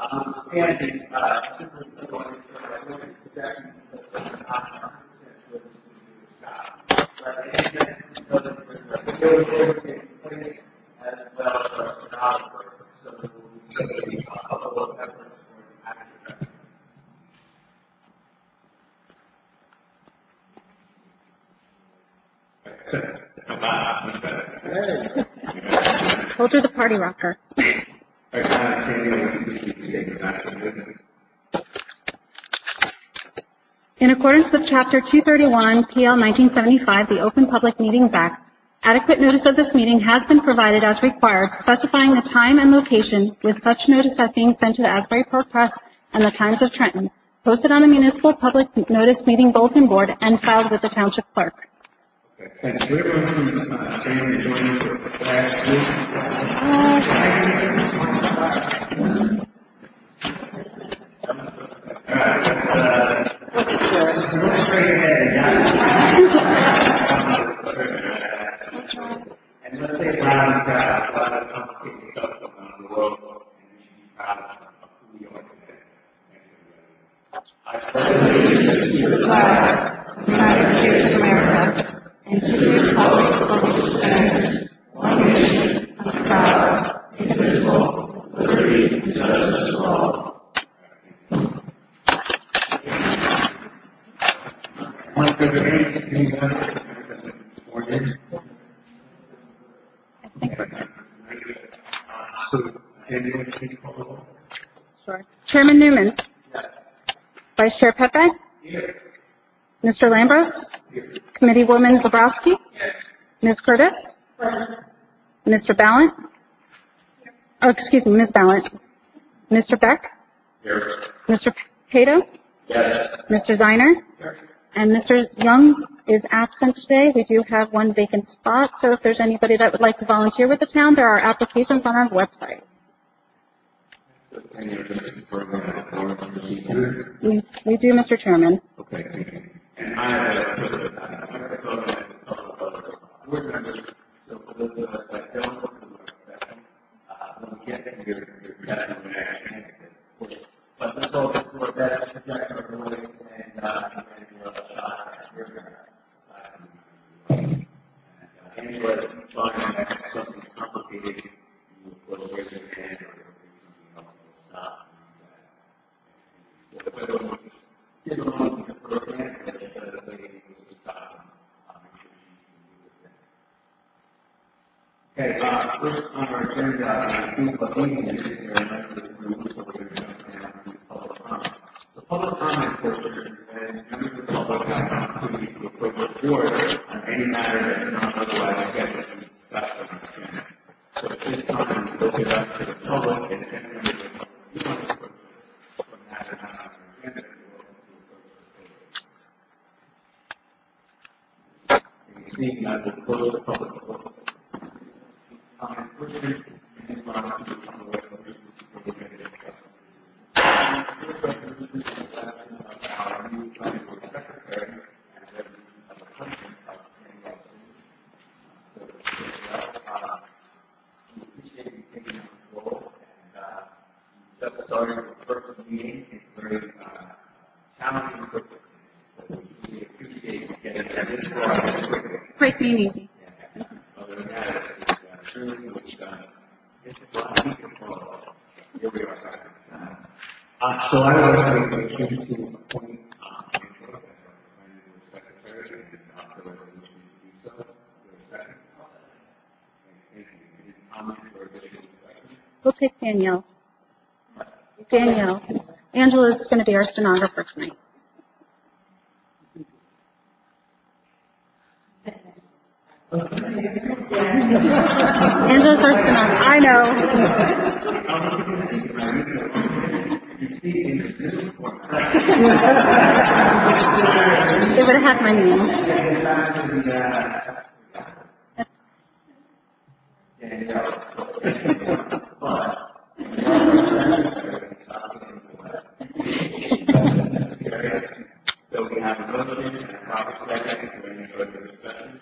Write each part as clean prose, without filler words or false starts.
Understanding simply put on what's his projection because I'm not 100% sure this is going to do the job. But there's a video taking place as well as a stenographer, so there will be a couple of efforts for the actor. Hold to the party rocker. In accordance with Chapter 231 PL 1975, the Open Public Meetings Act, adequate notice of this meeting has been provided as required, specifying the time and location, with such notice as being sent to the Asbury Park Press and the Times of Trenton, posted on the Municipal Public Notice Meeting Bulletin Board, and filed with the Township Clerk. Thank you. Everyone please stand and join me for the flag salute. Let's go straight ahead. And let's say loud and proud. A lot of complicated stuff going on in the world, and we should be proud of who we are today. I pledge allegiance to the flag of the United States of America and to the republic for which it stands, one nation, under God, indivisible, with liberty and justice for all. Sure. Chairman Newman. Yes. Vice Chair Pepe. Here. Mr. Lambros. Here. Committeewoman Zabrowski. Yes. Ms. Curtis. Mr. Ballant. Oh, excuse me, Ms. Ballant. Mr. Beck. Here. Mr. Cato. Yes. Mr. Zeiner. Here. And Mr. Young is absent today. We do have one vacant spot, so if there's anybody that would like to volunteer with the town, there are applications on our website. We do, Mr. Chairman. Okay, thank you. And I have board members, so for those of us that don't work in the profession, when we get to your testimony, of course. But let's all just do our best to project our voice and your shot at your best. Anyway, if you find that something's complicated, you of course raise your hand or something else will stop. So whether we give them on to the program, or they stop them. Okay, first on our agenda, the meeting is here, and that's the group, so we're going to jump down to public comment. The public comment portion, and members of the public have an opportunity to approach the board on any matter that's not otherwise scheduled to be discussed on the agenda. So at this time, we open it up to the public, and if any members of the public do want to approach the matter not on the agenda, we're welcome to approach the board. And seeing that, we'll close the public portion. Question and then on to the resolution for the resolution is about our new board secretary and resolution of the appointment of Daniel. So we appreciate you taking on the role, and just started the first meeting in very challenging circumstances. So we appreciate you getting this far this quickly. Break me easy. Other than that, which is here we are. So I would like to make a motion to appoint Angela as our secretary and the resolution to do so. Is there a second? Thank you. Any comments or additional discussion? We'll take Danielle. Danielle. Angela is going to be our stenographer tonight. Angela's our stenographer. I know. They would have had my name. So we have a motion and a proper second. Is there any further discussion?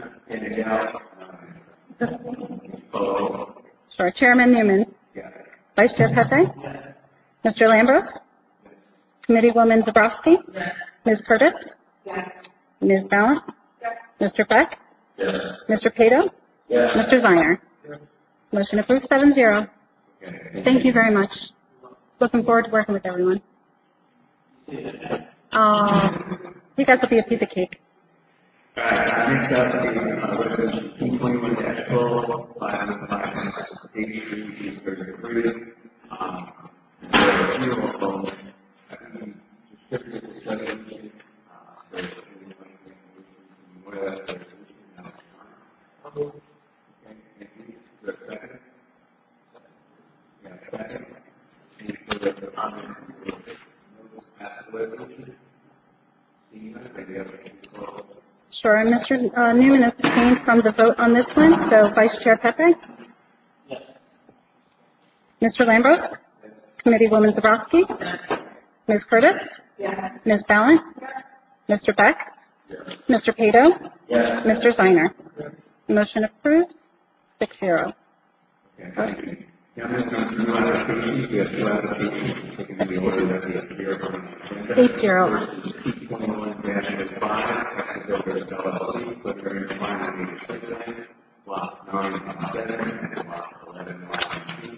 Sure. Chairman Newman. Yes. Vice Chair Pepe? Mr. Lambros? Committeewoman Zabrowski? Ms. Curtis? Ms. Ballant? Mr. Beck? Mr. Pato? Mr. Ziner? Motion approved 7-0. Thank you very much. Looking forward to working with everyone. You guys will be a piece of cake. All right, next up is resolution P21-12, 515-8333. I think we distributed this resolution. So if anyone can more of that resolution, now it's time. Okay, thank you. Is there a second? Yeah, second. Any further comment? Let's pass the resolution. Seeing none, any other call? Sure. Mr. Newman abstained from the vote on this one, so Vice Chair Pepe? Mr. Lambros? Committeewoman Zabrowski? Ms. Curtis? Ms. Ballant? Mr. Beck? Mr. Pato? Mr. Ziner? Motion approved 6-0. Okay. Now moving on to new applications. We have two applications taken in the order that they appear on the agenda. 8-0. First is P21-05, Texas Builders LLC, preliminary final site plan, Block 9 and 7, and Block 11 and 19.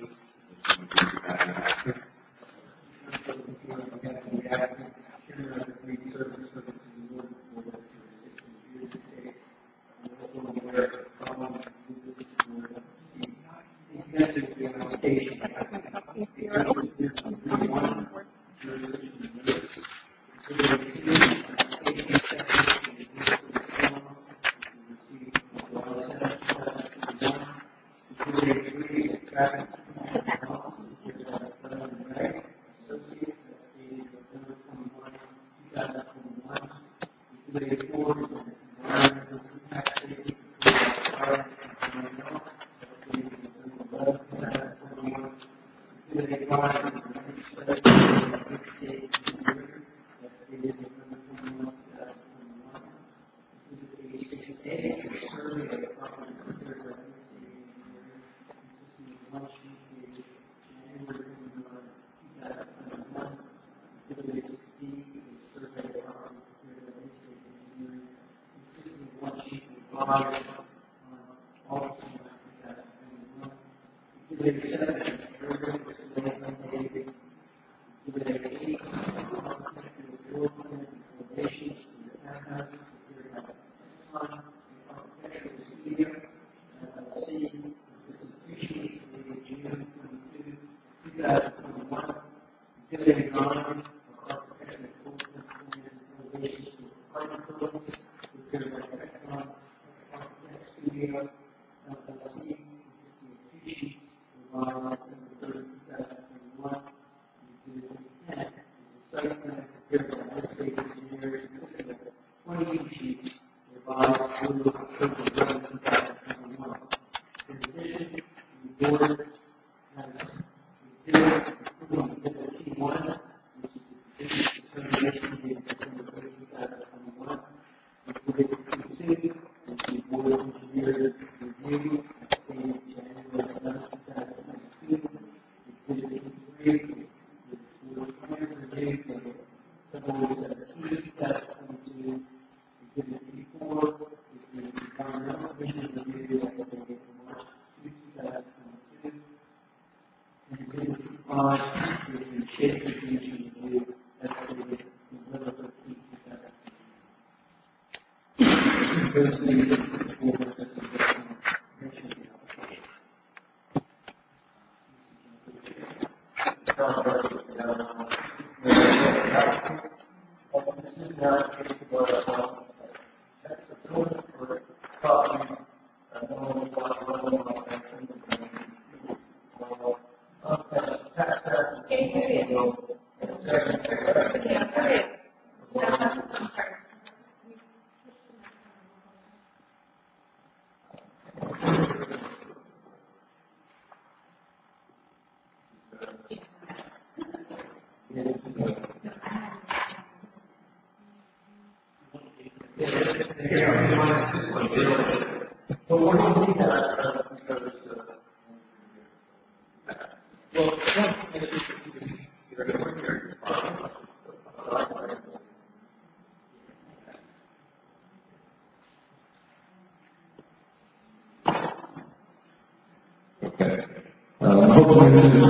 Okay. Hopefully this is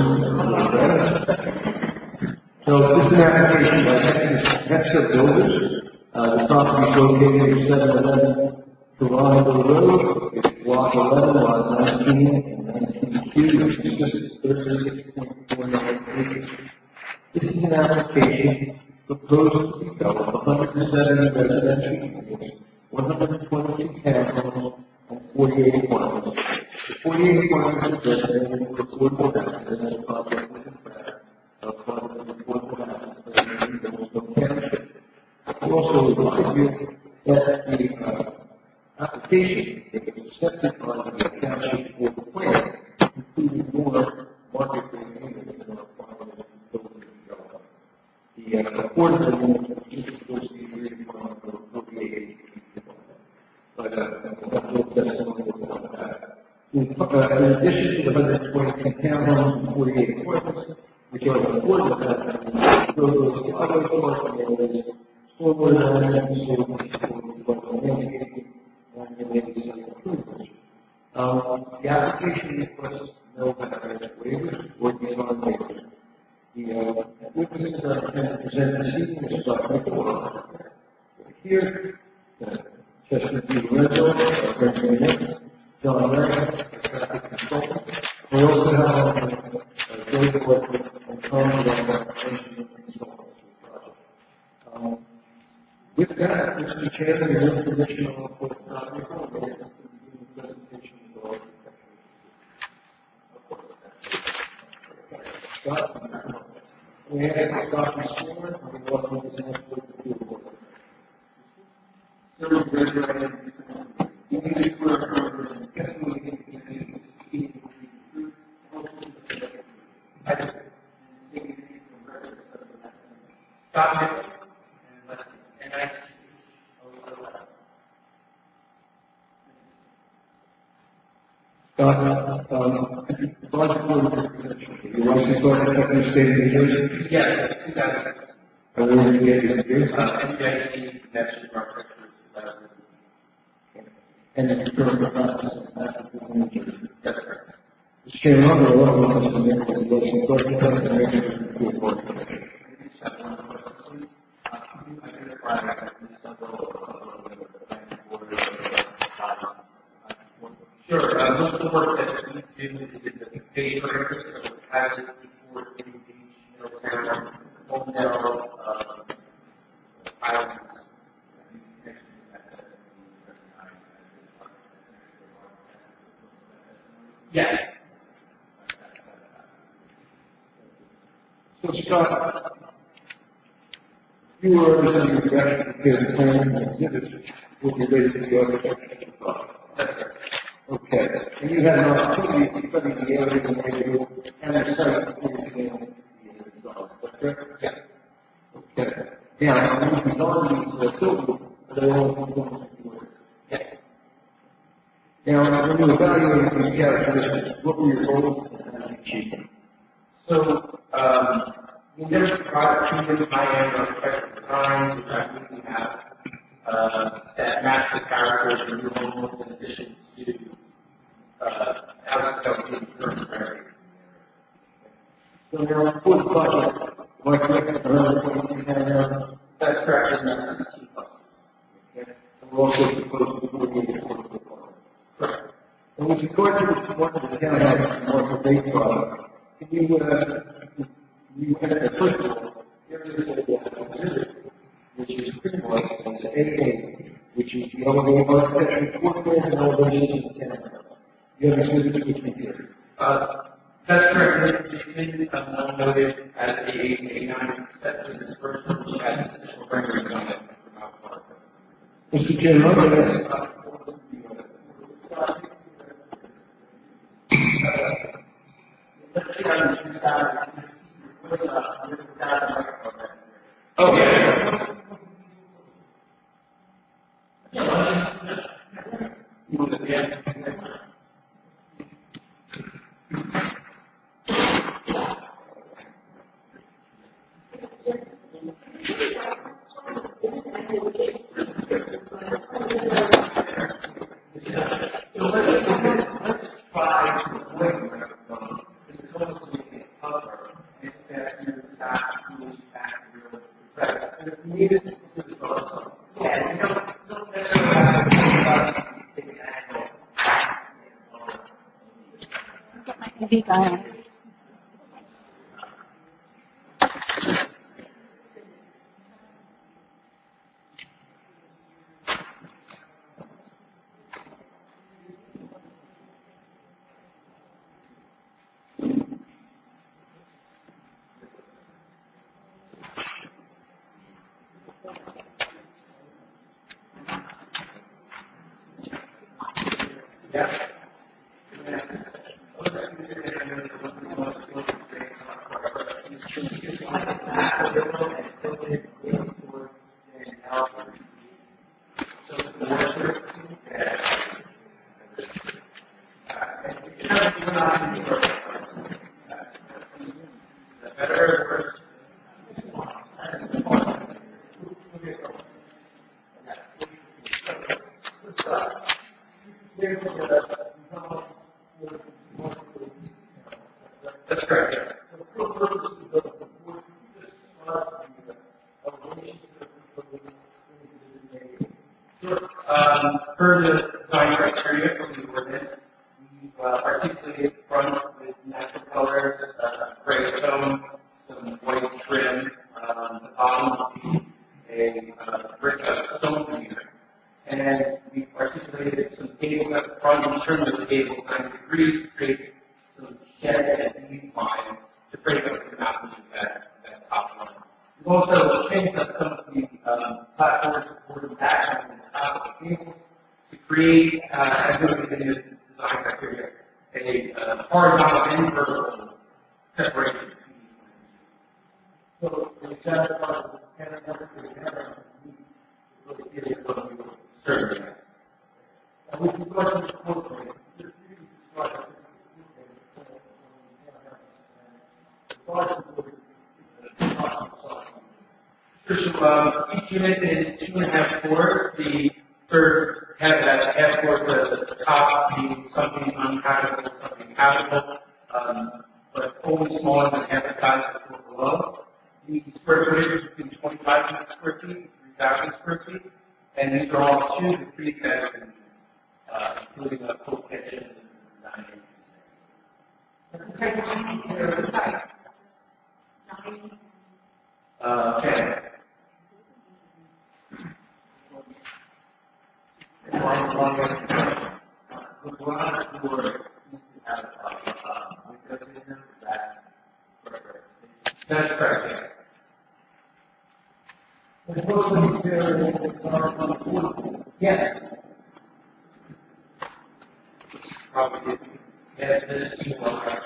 so this is an application by Texas Builders. The property is located at 711 Toronto Road. It's block 11, lot 19 and 19Q, which consists of 36.49 acres. This is an application proposed to develop 170 residential units, 122 townhomes, and 48 apartments. The 48 apartments are residential for affordable housing, and this project is in fact a part of the affordable housing in Yellowstone Township. I also advise you that the application is accepted by the township board plan, including more market rate units than are required of the building development. The affordable units are supposed to be agreed upon for 48 acres. But I've no testimony about that. In addition to the 122 townhomes and 48 apartments, which are affordable housing, those other parking areas, stormwater management facilities, landscaping, and related site improvements. The application requests no variance waivers or design waivers. The witnesses are intended to present this evening as Scott Nichols. Here, Chester P. Lorenzo, engineer, John Ryan, traffic consultant. We also have Joey Portman and Tom Ryan, engineering consultants for the project. With that, Mr. Chairman, your position on the court's not recorded. We'll begin the presentation of the architecture. Scott, we ask Scott to sworn on the welcome to the field. Sir, your license architect in the state of New Jersey? Yes, 2000. And where did you get your degree? NJIT National Architecture 2000. And you're currently practicing in New Jersey? That's correct. Mr. Chairman, I'm going to welcome Mr. Nichols, the license architect and engineer for the architecture. Sure. Most of the work that we do is in the base breakers, so it has it before it beach, Middletown, Homedale, Islands. Yes. So, Scott, you were representing the director of the plans and exhibits with related to the architecture project. That's correct. Okay. And you had an opportunity to study the area and the neighborhood and the site before you began the results. Is that correct? Yes. Okay. Now, when you designed these buildings, they all conform to yours. Yes. Now, when you evaluated these characteristics, what were your goals and how did you achieve them? So, we never tried to do high-end architectural design, which I think we have, that match the characters of new homes in addition to houses that we in current area. So now, for the project, am I correct with 122 townhouses? That's correct, and that's 16 plus. Okay. And we're also proposing to 48 affordable apartments. Correct. And with regard to the market of the townhouse and market rate product, can you first of all, there is an exhibit, which is pre-marked as AA, which is the elevated architecture floor plans and elevations of the townhouse. The other exhibits which we did. That's correct. It is noted as A8, A9, except in this first one, which has additional renderings on it from our part. Mr. Chairman, I'm going to ask oh, yes. Diane. That's correct, yes. Per the design criteria from the ordinance, we've articulated front with natural colors, gray tone, some white trim. The bottom will be a brick stone veneer. And we've articulated some gables at the front and trimmed the gables 90 degrees to create some shed and leaf lines to break up the mountain of that top line. We've also changed up some of the platforms for the back and the top of the gables to create, as noted in the design criteria, a horizontal and vertical separation. So, we satisfy the category for the camera, really give it what we would certainly. And we can go ahead and incorporate this new slide. So, each unit is 2.5 floors. The third half floor, the top being something uninhabitable, something habitable, but only smaller than half the size of the floor below. The square footage is between 2,500 square feet and 3,000 square feet, and these are all 2 to 3 bedroom units, including a full kitchen and dining. Okay. That's correct, yes. Yes. Probably. Yeah, this is one.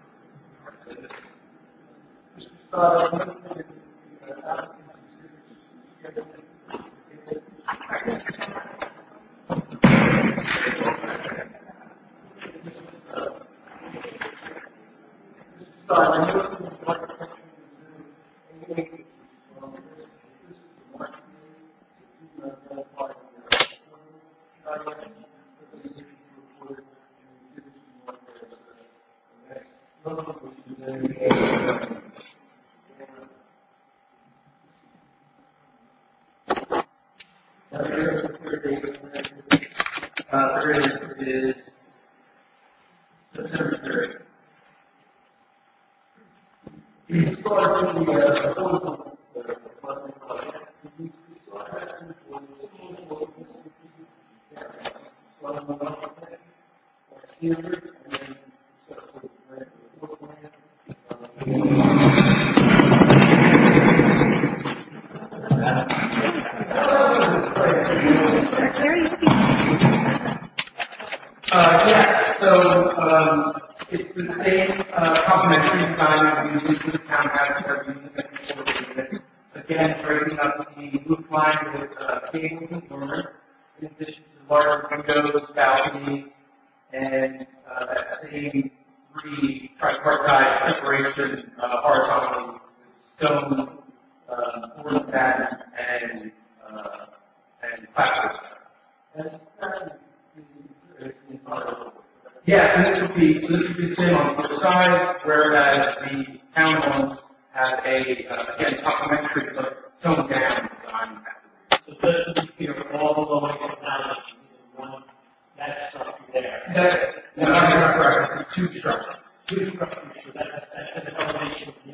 Is September 3rd. As far as the it's the same complementary design that we use for the townhouse that we use for the units. Again, breaking up the roof line with gables and dormers, in addition to larger windows, balconies, and that same 3 tripartite separation horizontally with stone, wood bats, and placards. Yes, and this would be the same on both sides, whereas the townhomes have again, complementary but toned down design. So this would be here all the low income housing in one, that structure there. That's not correct. It's 2 structures.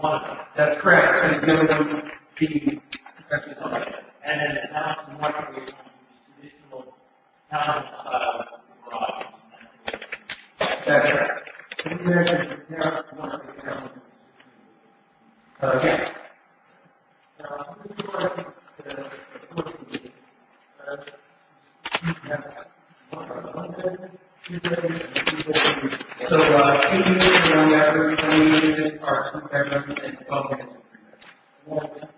one of them. That's correct, and no one being essentially selected. And then the house and market rate on the traditional townhome style garage. That's correct. Can you imagine, yes. So, 8 units are one bedroom, 20 units are 2 bedrooms, and 12 units are 3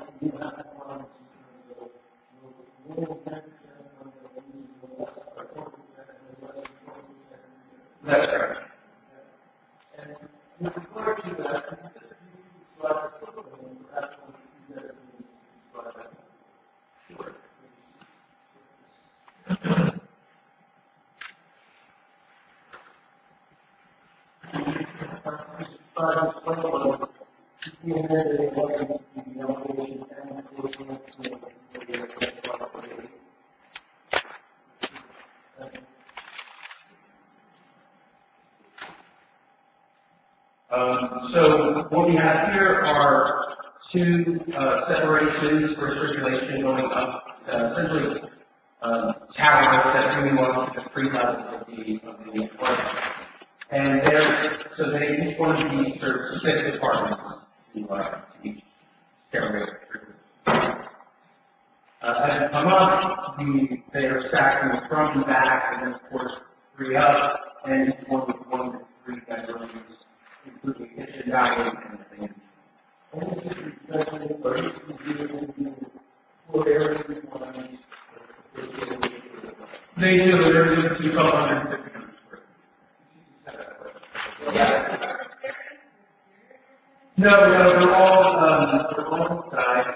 bedrooms. That's correct. So what we have here are two separations for circulation going up, essentially towers that really belong to the three levels of the apartment. And so they each one of these serve 6 apartments to each stairway. As you come up, they are stacked in the front and back, and then of course 3 up, and each one with 1 to 3 bedrooms, including kitchen, dining, and things. They do, they're 1,250 square feet. Yeah. No, they're all inside.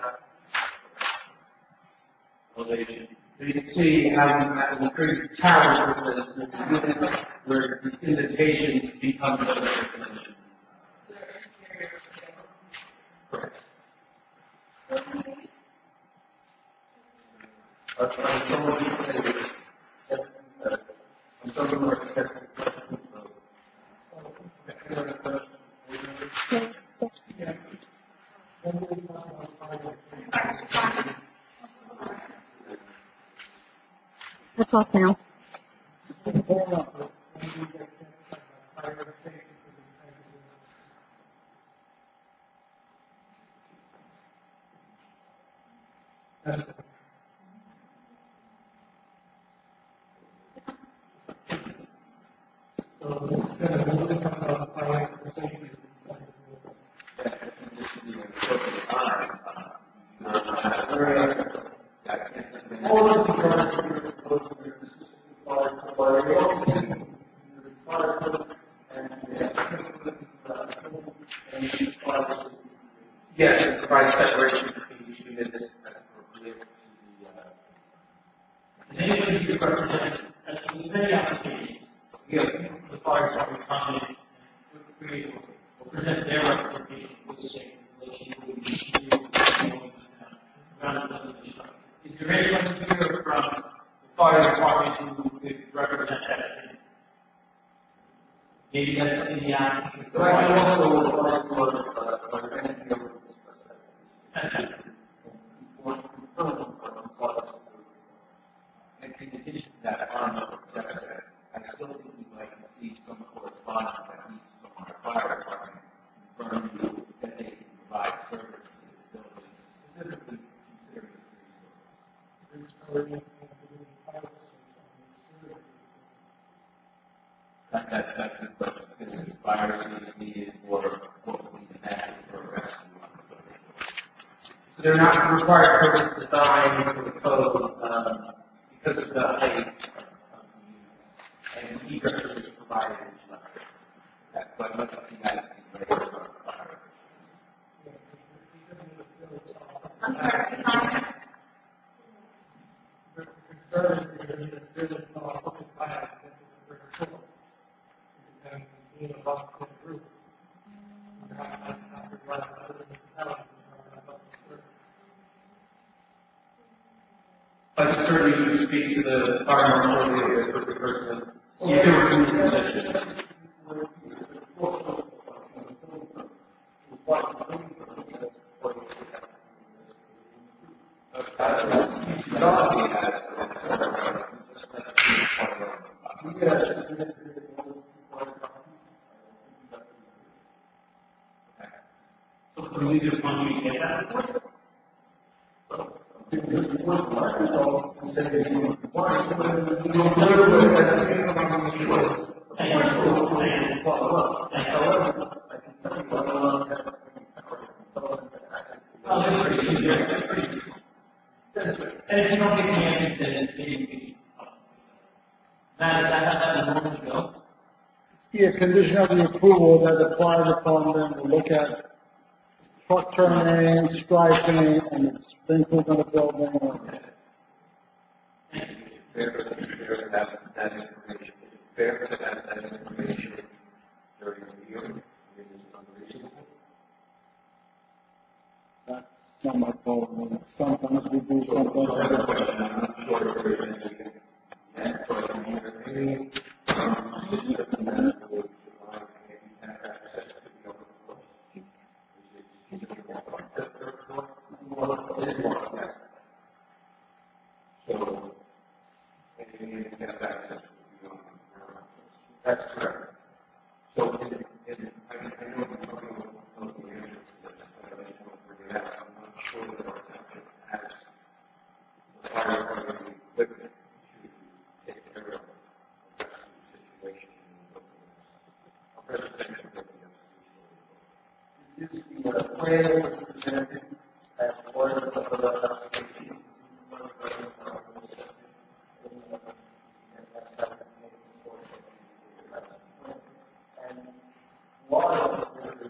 Elevation. You can see how we create towers with the units where the indentations become the circulation. Correct. That's off now. Yes, it provides separation between each unit as appropriate to Is anybody here representing, in many applications, the fire department comment will present their representation with the same relation to the Is there anyone here from the fire department who could represent that opinion? Maybe that's something the applicant could And in addition to that, I still think we'd like to see some correspondence, at least from our fire department, confirming that they can provide service to this building, specifically considering that's the question. If the fire is needed or what would be necessary for a rescue on the building. So they're not required for this design for the code because of the height of the units. And egress is provided in each level. But I'd like to see that in the regular fire. I'm sorry, I can certainly speak to the fire marshal or the person, see if they were in the position. So can we just want to get that? And if you don't get the answers, then maybe Matt, is that how that would normally go? Yeah, condition of the approval that the fire department will look at truck turning, striping, and the sprinklers on the building. Fair to have that information, fair to have that information during the hearing, it is unreasonable. That's not my fault. Sometimes we do something. Another question, I'm not sure if there's anything yet, but I'm hearing decision that would provide handicap access to the open floor. Is it third floor? It is one, yes. So, any handicap access would be on the ground. That's correct. So, I know you're talking about the answer to this, but I just want to bring it out. I'm not sure that our township has the fire department equipment to take care of that situation in the open house. Our presentation will be Is the plan presented as part of the application? And why there is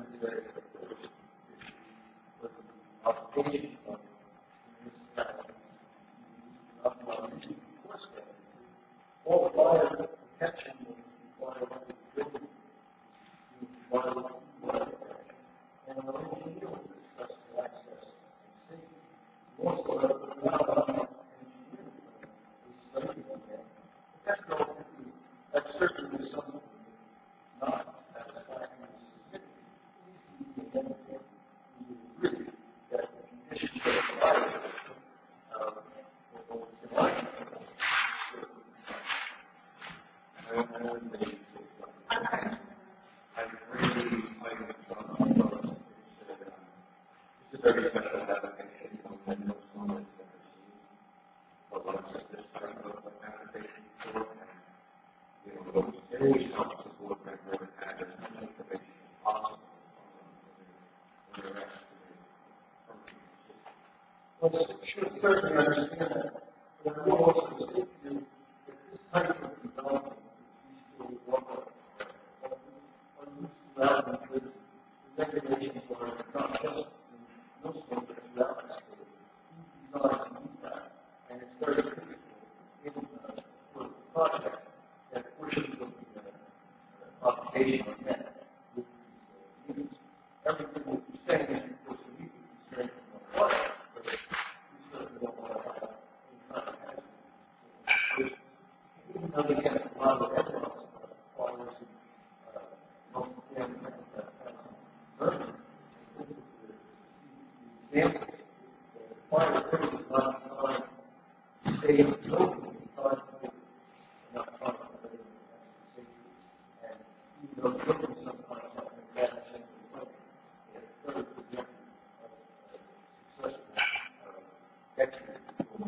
a application of all fire protection is required by the building. And the engineer will discuss the access and safety. Also, without engineering, is studying that. That's certainly something not satisfactory to significant. We agree that the conditions of the fire will provide. I agree, it's a very special application, and no one has ever seen. But like I said, this type of application before, and, it always helps the board member to have as much information as possible on their Well, sure, certainly understand that. But we also say to you that this type of development is still welcome. Throughout the regulations are not just in most states throughout the state. These designs meet that, and it's very critical in for the project that portions of the application are met with these units. Everything that you're saying is, of course, we can constrain from the water, but we certainly don't want to have any kind of hazard. Even though they get a lot of evidence requires examples, the fire code is not trying to save the building, it's trying to not trying to live in safety. And even though children sometimes have been bad things in life, they have very good record of successful exit.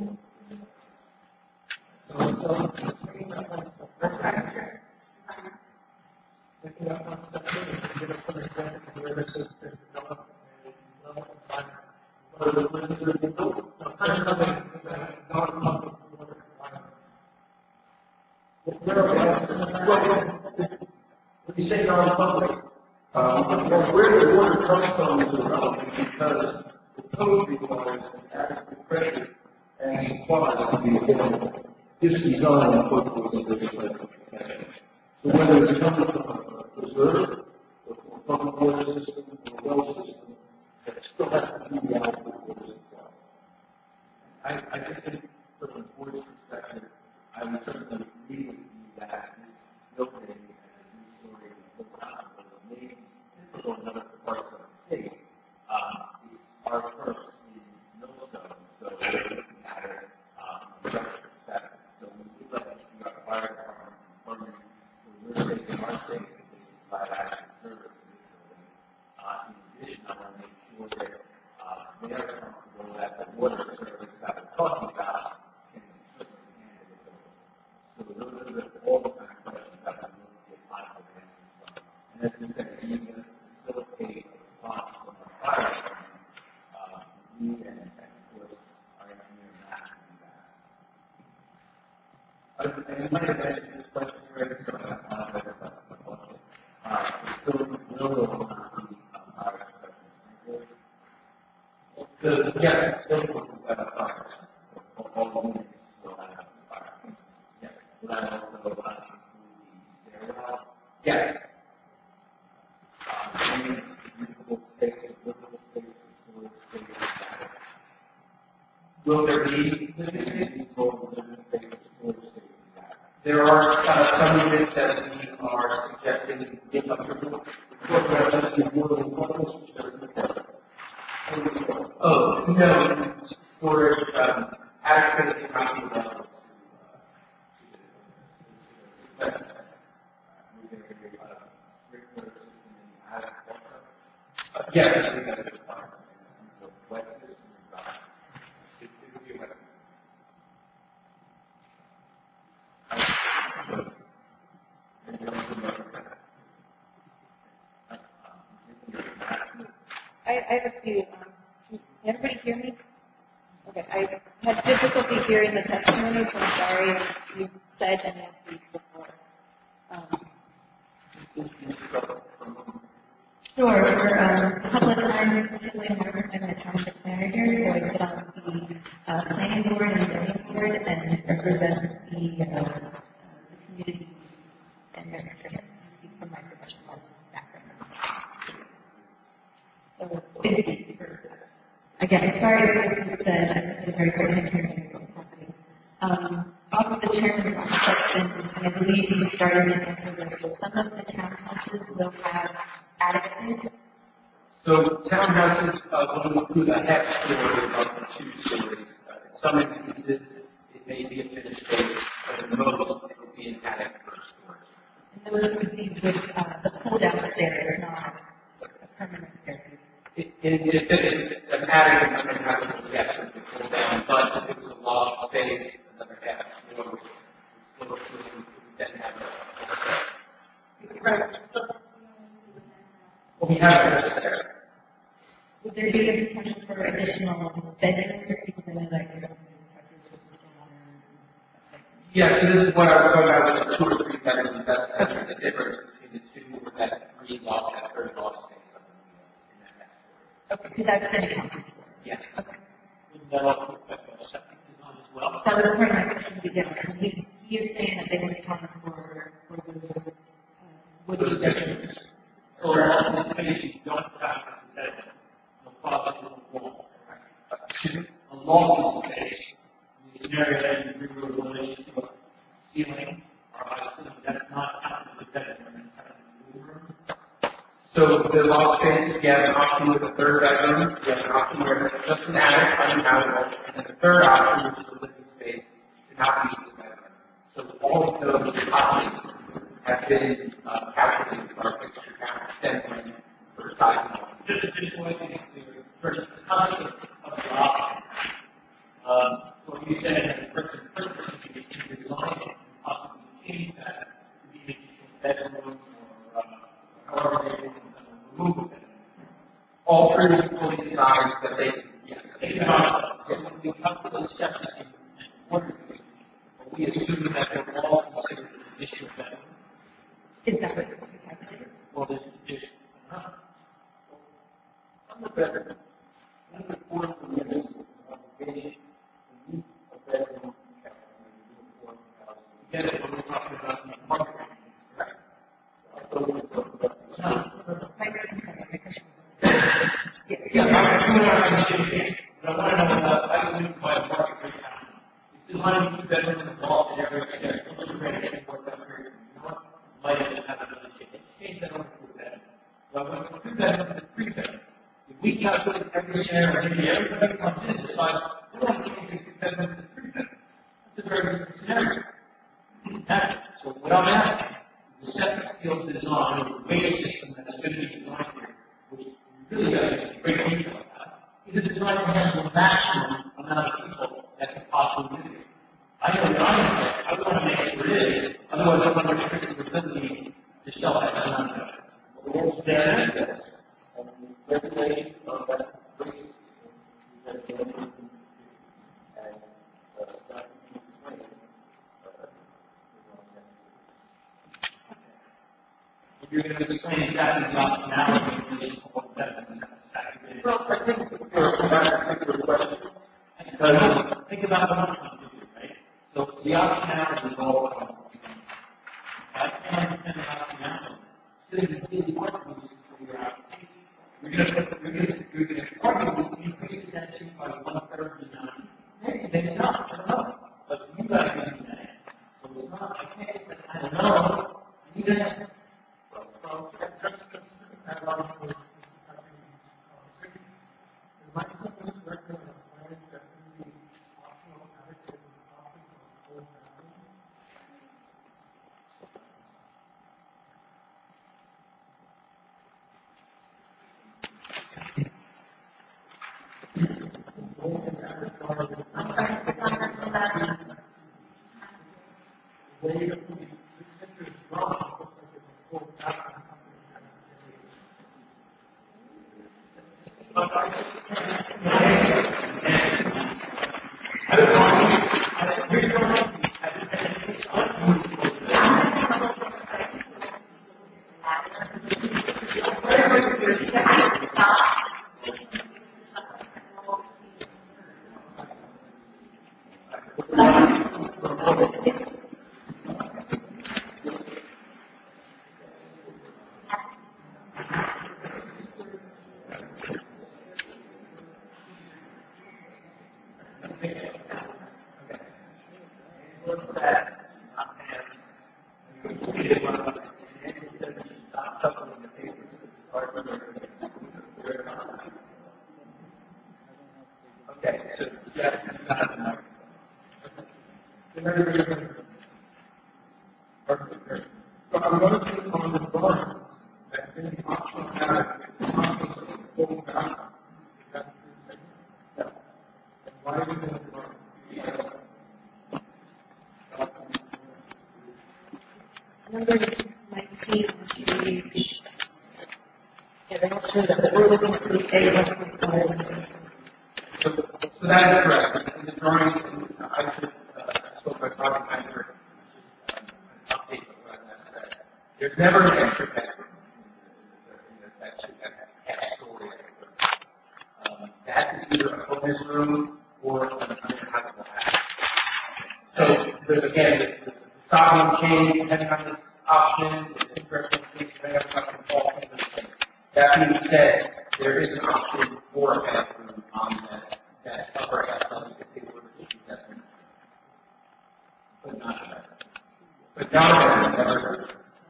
When you say non-public, where the water comes from is irrelevant because the code requires adequate pressure and supplies to be available. This design incorporates those type of protections. So whether it's coming from a preserve, or from a public water system, or a well system, it still has to be the adequate water supply. I just think from the board's perspective, I would certainly agree with you that this building as a two-story, maybe typical in other parts of the state, sure that they are comfortable that the water service that we're talking about can certainly handle it. So those are all the kind of questions that we look to get lots of answers from. And as we said, we need to facilitate a response from our fire department. We and of course our engineer Matt can do that. I might have mentioned this question already, so I apologize about the question. The building will or not be fire suppression sprinklers. Yes, the building will have fire suppression. All units will have fire suppression. Yes. Will that also include the stairwell? Yes. Livable space, storage space. Will there be living space or living space or storage space? There are some units that we are suggesting get comfortable. Oh, no, storage, access to ground level. Yes, I think that is required. Wet system required. It would be wet. I have a few. Can everybody hear me? Okay, I had difficulty hearing the testimony, so I'm sorry if you said any of these before. Sure. For public time, particularly March, I'm the township manager, so I sit on the planning board and zoning board and represent the community and their interests. I speak from my professional background. So, again, sorry if this is said, I'm just very hard time hearing what's happening. Off of the chairman's last question, and I believe you started to answer this, so some of the townhouses will have attic space. So townhouses will include a half story up to 2 stories. In some instances, it may be a finished space, but in most, it will be an attic first storage. And those would be with the pull down stairs, not a permanent staircase. If it's an attic and underhouse, yes, it would pull down, but if it was a loft space, another half floor, still then have a Correct. well, we have it there. Would there be a potential for additional bedrooms? Because I know that Yes, so this is what I was talking about with the 2 or 3 bedrooms. That's essentially the difference between the 2 or that 3 loft, that 3rd loft space in that story. okay, so that's been accounted for. Yes. Okay. Would that also affect the septic design as well? That was part of my question to get because he is saying that they would account for those Those bedrooms. Or all the space you don't have a bedroom. No problem with the wall. Along the space, the scenario that you drew in relation to a ceiling, or I assume that's not counted as a bedroom, that's counted as a living room. So the loft space, you have an option with a 3rd bedroom, you have an option where it's just an attic, uninhabitable, and then the 3rd option, which is a living space, should not be used as a bedroom. So all of those options have been calculated for our fixture count standpoint for size. Just one thing clear, for the concept of the option, what you said is that the person purposely to design it and possibly change that to be additional bedrooms or however they want to remove a bedroom. All previously designed that they can, yes, they can be calculated separately and ordered, but we assume that they're all considered an additional bedroom. Is that what you calculated? Well, there's additional. On the bedroom, one of the points of the obligation to meet a bedroom get it when we're talking about the market rate, correct? I thought we were talking about the sound. Mike's concerned, my question. Yes. Yeah, I want to know about, I can live by a market rate now. If you want to keep that in the vault and everything, what's the rate for that rate? You know what? Might have another change. Let's change that over to a bed. So I went from 2 bedrooms to 3 bedrooms. If we calculate every scenario, maybe everybody comes in and decides, we want to change the 2 bedrooms to 3 bedrooms. That's a very different scenario. So what I'm asking, the septic field design or the waste system that's going to be designed here, which we really really a great detail about it. Is it trying to handle the maximum amount of people that can possibly do it? I know what I'm going to say. I want to make sure it is. Otherwise, I want to restrict your ability to sell that amount of it. Regulation of that race You're going to explain exactly the optionality of this whole benefit. Well, I think your question. Think about what I'm trying to do, right? So the optionality is all about. I can't understand the optionality. So you really want to figure out. You're going to arguably increase the density by 1/3. Maybe not. I don't know. But you guys are doing that. So it's not. I can't get that. I don't know. I need an answer. So that is correct. In the drawing, I should spoke by project manager, update what I said. There's never an extra bedroom in that story. That is either a focus room or an uninhabitable house. So again, the stock will change depending on the option, the direction change depending on the fall. That being said, there is an option for a bathroom on that upper half level if they were to issue that room. But not a bedroom. But not a bedroom.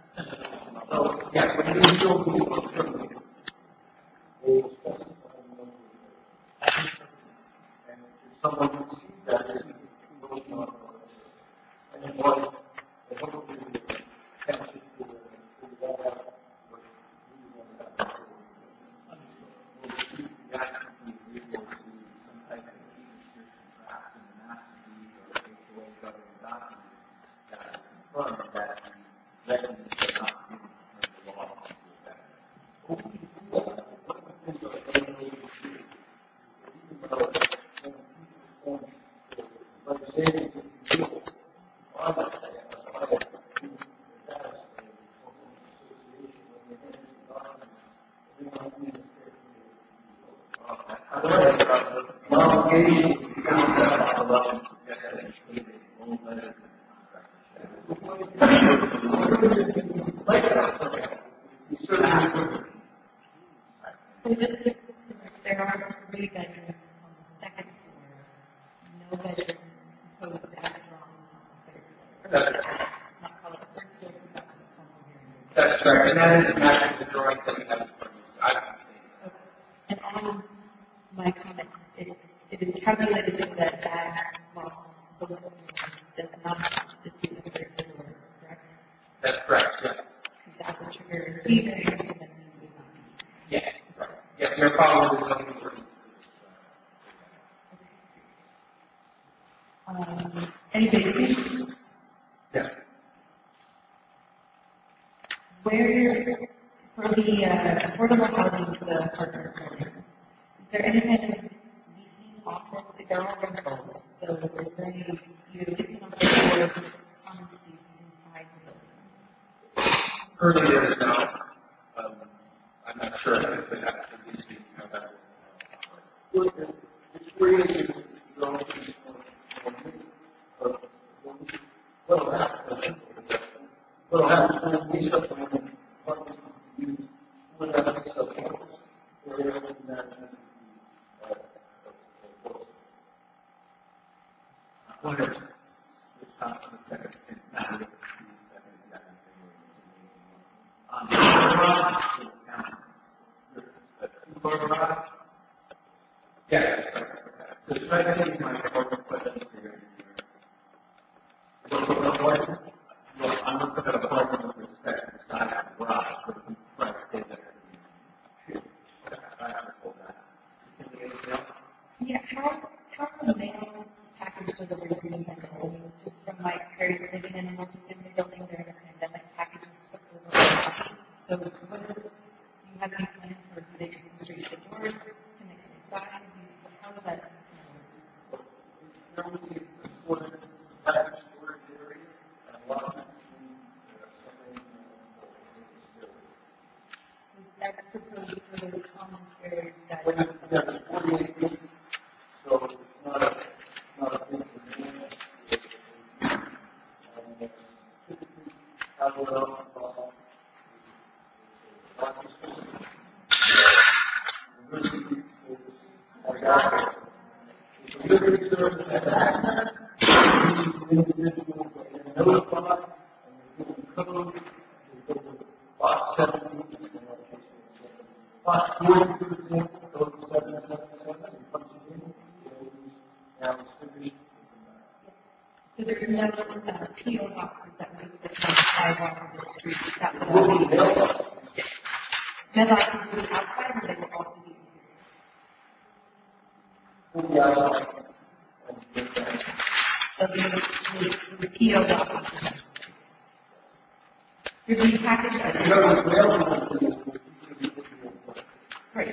So, yes, when you still do it, we'll specify and someone who sees that and what they hope to do attention to that. So just to, there are 3 bedrooms on the second floor, no bedrooms proposed as drawn on the third floor. It's not called a third floor, it's not called a That's correct, and that is matching the drawing that we have in front of you. Okay. And on my comment, it is calculated so that that box, the list does not constitute a third floor, correct? That's correct, yes. That would trigger D-Day, and then we would not be. Yes, right. Yes, you're follow the zoning ordinance. Any basement? Yeah. Where, for the affordable housing for the partner programs, is there any kind of leasing office? Like, they're all rentals, so is there any, leasing office or common spaces inside the buildings? Currently, there is not. I'm not sure if they have to lease how that will work. It's free to go to what'll happen when we start when you would have to sell where that Wonders which comes from the second and now yes. So try to see my important questions here. I'm looking at a apartment with respect to the size of the garage, but we try to say that's Yeah, how are the mail package deliveries being handled? Just from my experience living in a multi-family building during the pandemic, packages took over the property. So do you have any plans for, do they just go straight to the doors? Can they come inside? How is that? That's proposed for those common areas that. so it's not a big demand. So there's no P.O. boxes that we put on the sidewalk or the street that would all be mailboxes would be outside or they would also be inside? The P.O. boxes. There's these packages. Right.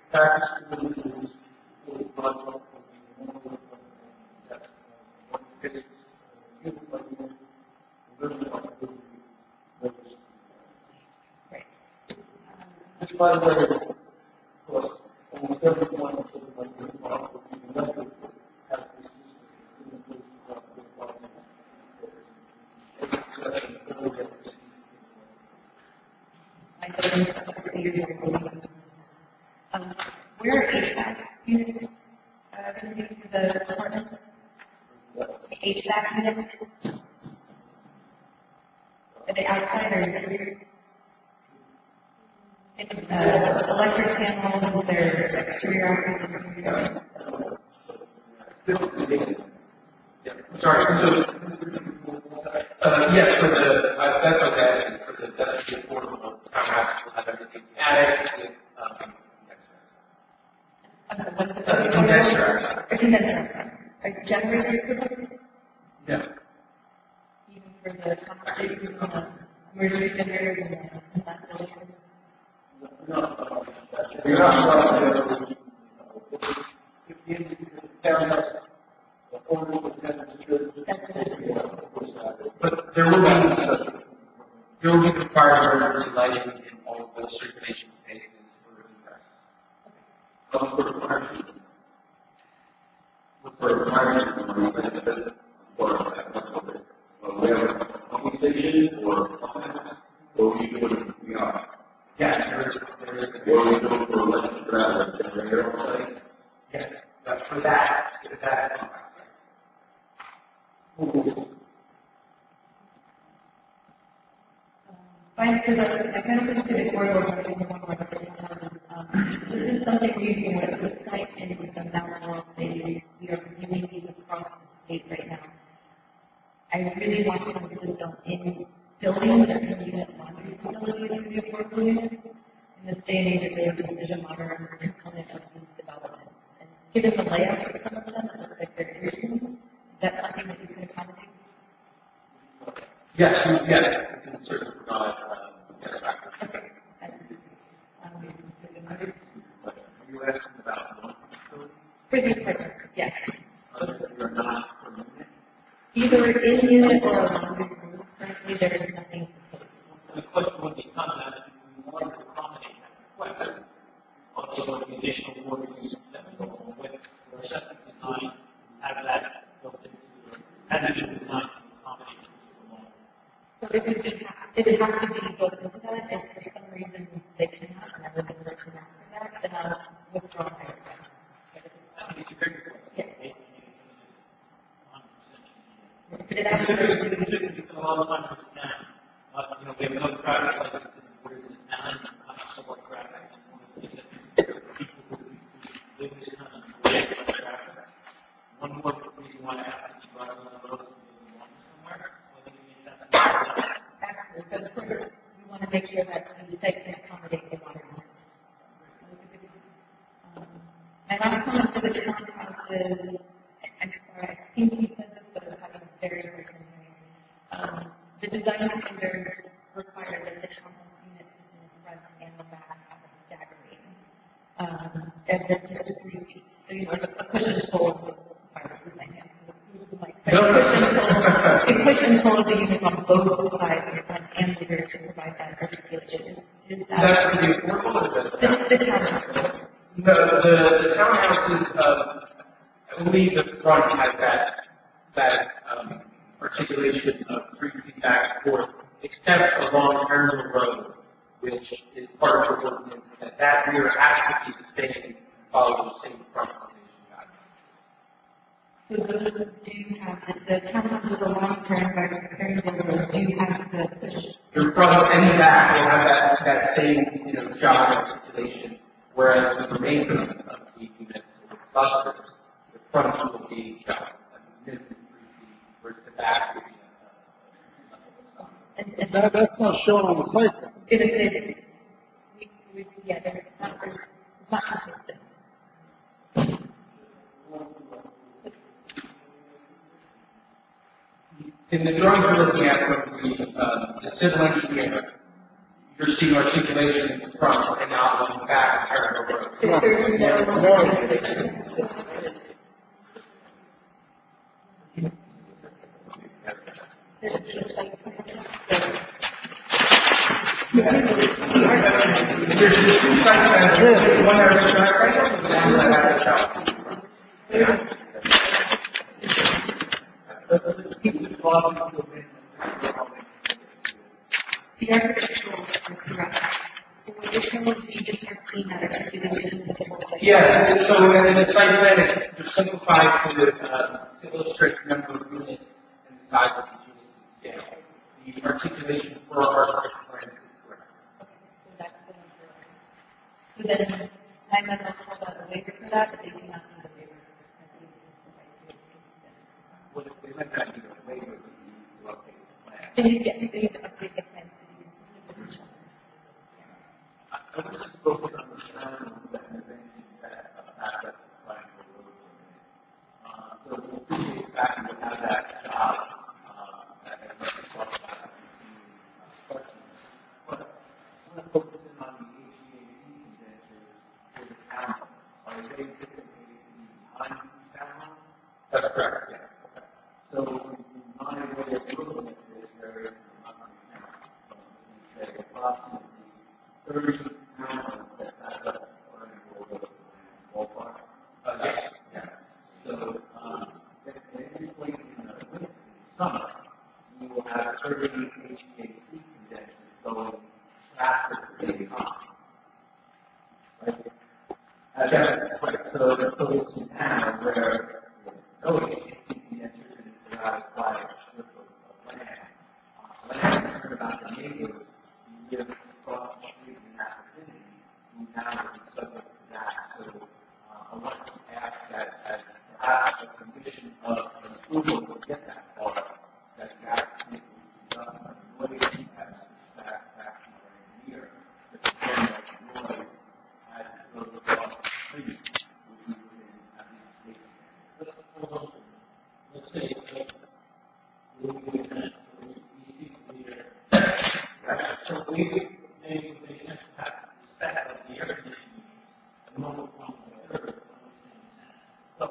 Which, by the way, of course, almost everyone has this Where are HVAC units going to be for the apartments? HVAC units? Are they outside or interior? Electric panels, is there exterior access interior? Sorry. So, yes, for the that's what I was asking for that's the affordable townhouse. We'll have everything added. I'm sorry, what's the Condenser. A condenser. Are generators proposed? Yeah. Even for the conversations on the emergency generators in that building? But there will be required emergency lighting in all of those circulation spaces for egress. For requirements we have a pumping station or pumps, or we do it, we are. Yes, there is. Or we do it for electric drive generator on site. Yes, but for that. Fine, because I kind of just did a corridor project in one of our business houses. This is something we've been at this point in the Malvern phase. We are reviewing these across the state right now. I really want to insist on in buildings that can use laundry facilities for the affordable units. In this day and age of decision modern component Given the layout of some of them, it looks like there is room. That's something that you can accommodate. Yes, we can certainly provide guest factors. Okay. You were asking about one facility? For the apartments, yes. So you're not per unit? Either in unit or around the room. Currently, there is nothing proposed. The question would become that if we wanted to accommodate that request, also the additional water use that we go along with, or septic design, have that built into it, has it been designed to accommodate the water. So it would have to be built into that. If for some reason they cannot, and I would defer to that for that, then I'll withdraw my request. I think it's a great request. Yeah. But it It's actually, been a long time to understand. We have no traffic lights in the borders of the town, and not so much traffic. And one of the things that people who live in this town and worry about traffic. One more reason why I have to be driving on the roads and moving along somewhere, I think it makes sense. absolutely. But of course, we want to make sure that the site can accommodate the water use. My last comment for the townhouses, I'm sorry, I think you said this, but I was having a very hard time hearing. The design standards require that the townhouse units in the front and the back have a staggering. And then just to 3 feet. So you have a push and pull. Sorry, who's saying it? Who's the mic? A push and pull of the unit on both sides of the front and the rear to provide that articulation. Is that That's for the affordable or the townhouse? the townhouses, I believe the front has that articulation of 3 feet back and forth, except along Harrisville Road, which is part of the ordinance, that rear has to be the same, follow the same front elevation guidelines. So those do have, the townhouses along Harrisville Road do have the push. The front and the back will have that same, job articulation, whereas the remainder of the units, the clusters, the front will be minimum 3 feet, whereas the back will be That's not shown on the site plan. It is, yeah, there's not consistent. in the drawings you're looking at from the civil engineer, you're seeing articulation in the front and not on the back of Harrisville Road. There's no. There's a site plan. There's two site plans, one that is track right now, and one that has a shop. The architectural are correct. The additional would be just to clean that articulation in the civil site. Yes, so in the site plan, it's simplified to illustrate the number of units and the size of these units and scale. The articulation for our architectural plan is correct. Okay, so that's the one for. So then, I might not call that a waiver for that, but they do not need a waiver for this. That seems just suffice to consistent. Well, they might not need a waiver to update the plan. They need to update the plans to be consistent with each other. I want to focus on the sound that you mentioned that aspect of the plan for the road. So we'll appreciate the fact that we have that job that we talked about in the questions. But I want to focus in on the HVAC condenser for the town. Are they anticipated to be behind the town? That's correct, yes. So my way of looking at this area is not going to count. So we say approximately 30 pounds that back up or in the ballpark. Yes. Yeah. So if you're playing in the winter, in the summer, you will have 30 HVAC condensers going after the same time. Right? Yes. Right. So that goes to now where no HVAC condensers and it's allowed to apply a strip of land. When I'm concerned about the neighbors, you live across the street in that vicinity, you now would be subject to that. So I want to ask that as perhaps a condition of approval to get that far, that you actually done some noise tests with satisfaction or engineer to confirm that noise as it goes across the street would be within make sense to have respect of the air conditioning needs, the mobile phone, the third, so,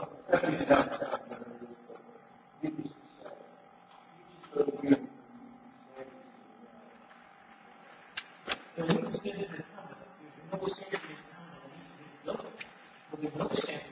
the legal standard is covered. There's no standard in town that needs this building. So there's no standard.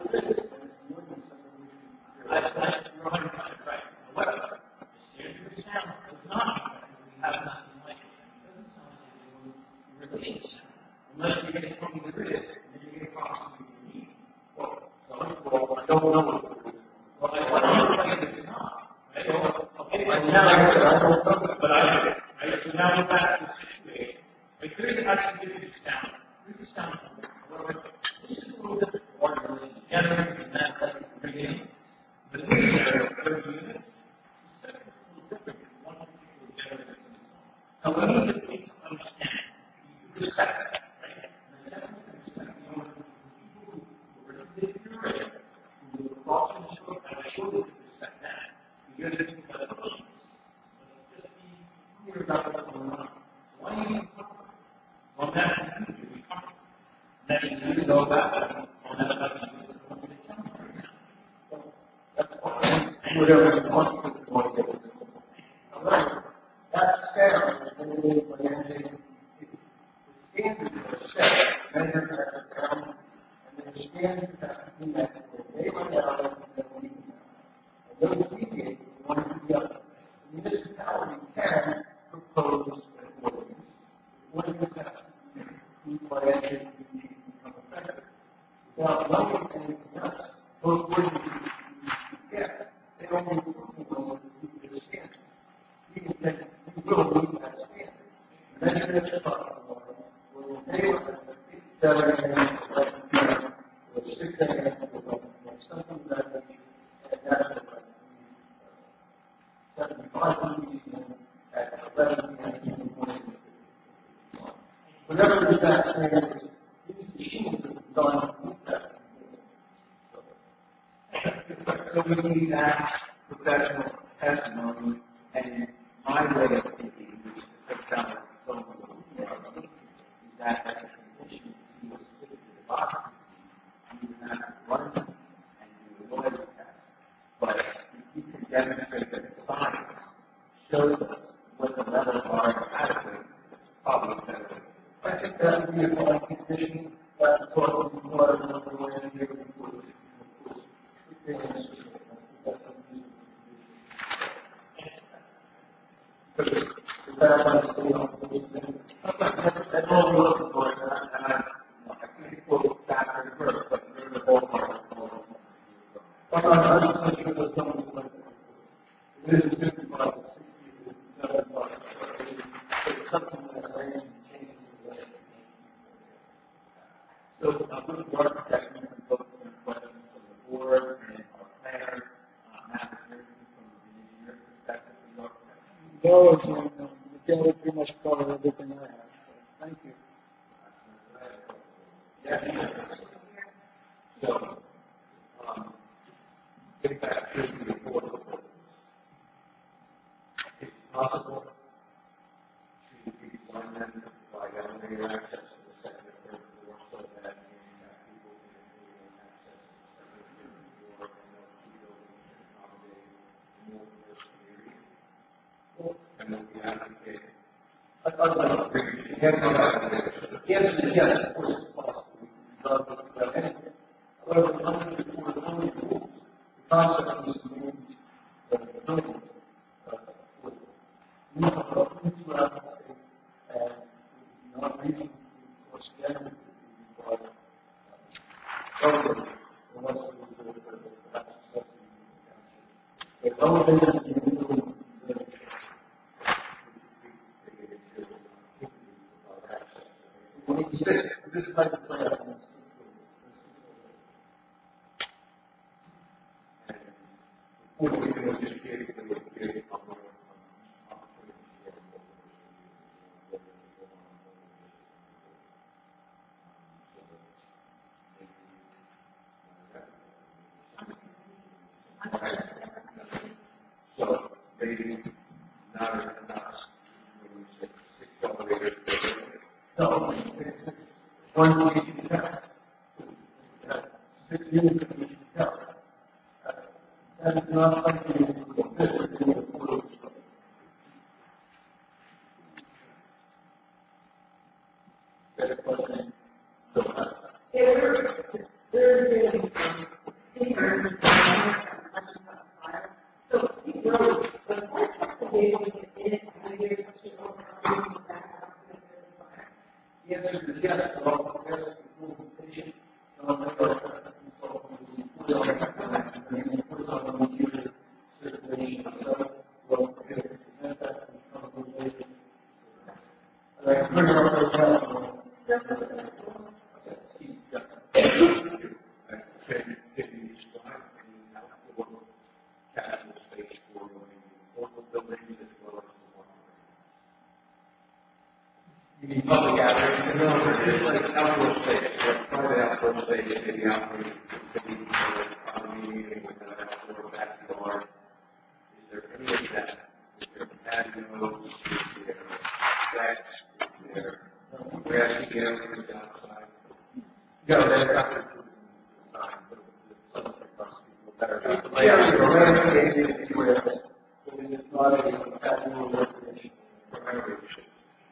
You're 100% right. However, the standard of sound does not mean that we have nothing like it. It doesn't sound like it's a relation sound. Unless you get it from the grid, and then you get approximately what you need. Well, I don't know what it is. Well, I don't know if it's not. Right? Okay, so now I said I don't know, but I did. Right? So now we're back to the situation. Like, here's actually the sound. Here's the sound. However, this is a little bit more together and that bring it in. But this area, 30 units, the spec is a little different than one particular generator in its own. So we need to think to understand. You respect that, right? And I definitely respect the owner of the people who were in the area, who were across the shore. I surely respect that. You're going to think about the buildings. Let's just be clear about what's going on. Why are you so comfortable? Well, that's the reason to be comfortable. That's the reason to go back on that about the units. I want you to tell me, for example. That's whatever you want to do. However, that sound is limited by anything. The standards are set, measured at the town, and the standards have to be met where they went out and then we went out. And those deviate from one to the other. The municipality can propose an ordinance. The ordinance has to be approved by anything to become effective. Without knowing anything else, those ordinances they only approve the ones that meet their standards. We will meet that standard. And then you're going to talk about where they were at 7 a.m. to 11 p.m. or 6 a.m. to 11 p.m. Something of that nature. And that's what 75 p.m. at 11 p.m. in the morning. Whatever is that standard is, these machines are designed to meet that. So we need that professional testimony, and my way of thinking, which takes out its own is that as a condition to a specific box, you have to run and do a noise test. But if you can demonstrate that the science shows us what the levels are adequate, probably better. I think that would be a fine condition that talking to water and the way in here before That's all we're looking for, and I can't quote factor first, but you're in the ballpark. I'm not sure there's something like that. It is 55 to 60, it is 75. It's something that range changes the way. So I'm going to architect and focus on questions from the board and our planner, Matt, from the engineer perspective of the architect. No, Miguel pretty much covered everything I have. Thank you. Yes. So, get back to the report. It's possible to design them by elevator access to the second or third floor so that handicapped people can access the second or third floor and the two buildings can accommodate more diversity. And then we advocate. The answer is yes, of course it's possible. We can design this without anything. However, under the affordability rules, the concept is to move the buildings throughout the state and not reasonably, of course, generally require government unless it was perhaps subsidy in the country. But elevators in the building, this type of plan. What we can just get so maybe not when you say 6 elevators. That is not something that is listed in the code. The answer is yes, well, there's a implementation. Circulation itself, well, present that Public gatherings, no, it's like outdoor space, like private outdoor space, maybe operating, maybe meeting with an outdoor backyard. Is there any of that? Is there patios? Is there decks? Is there grassy areas outside? No, that's not the design, but something across people better about the layout. the landscape is where it is not a patio recreation. Recreation.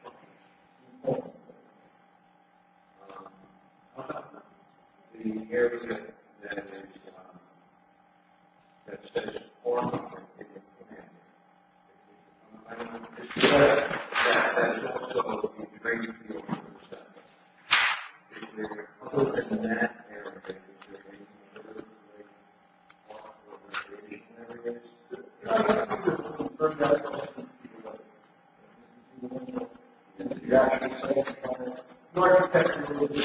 The area that is, that says farming in the plan. I don't know if it's that is also the drainage field for the septic. Is there, other than that area, is there any other like park or recreation areas? The architecture will be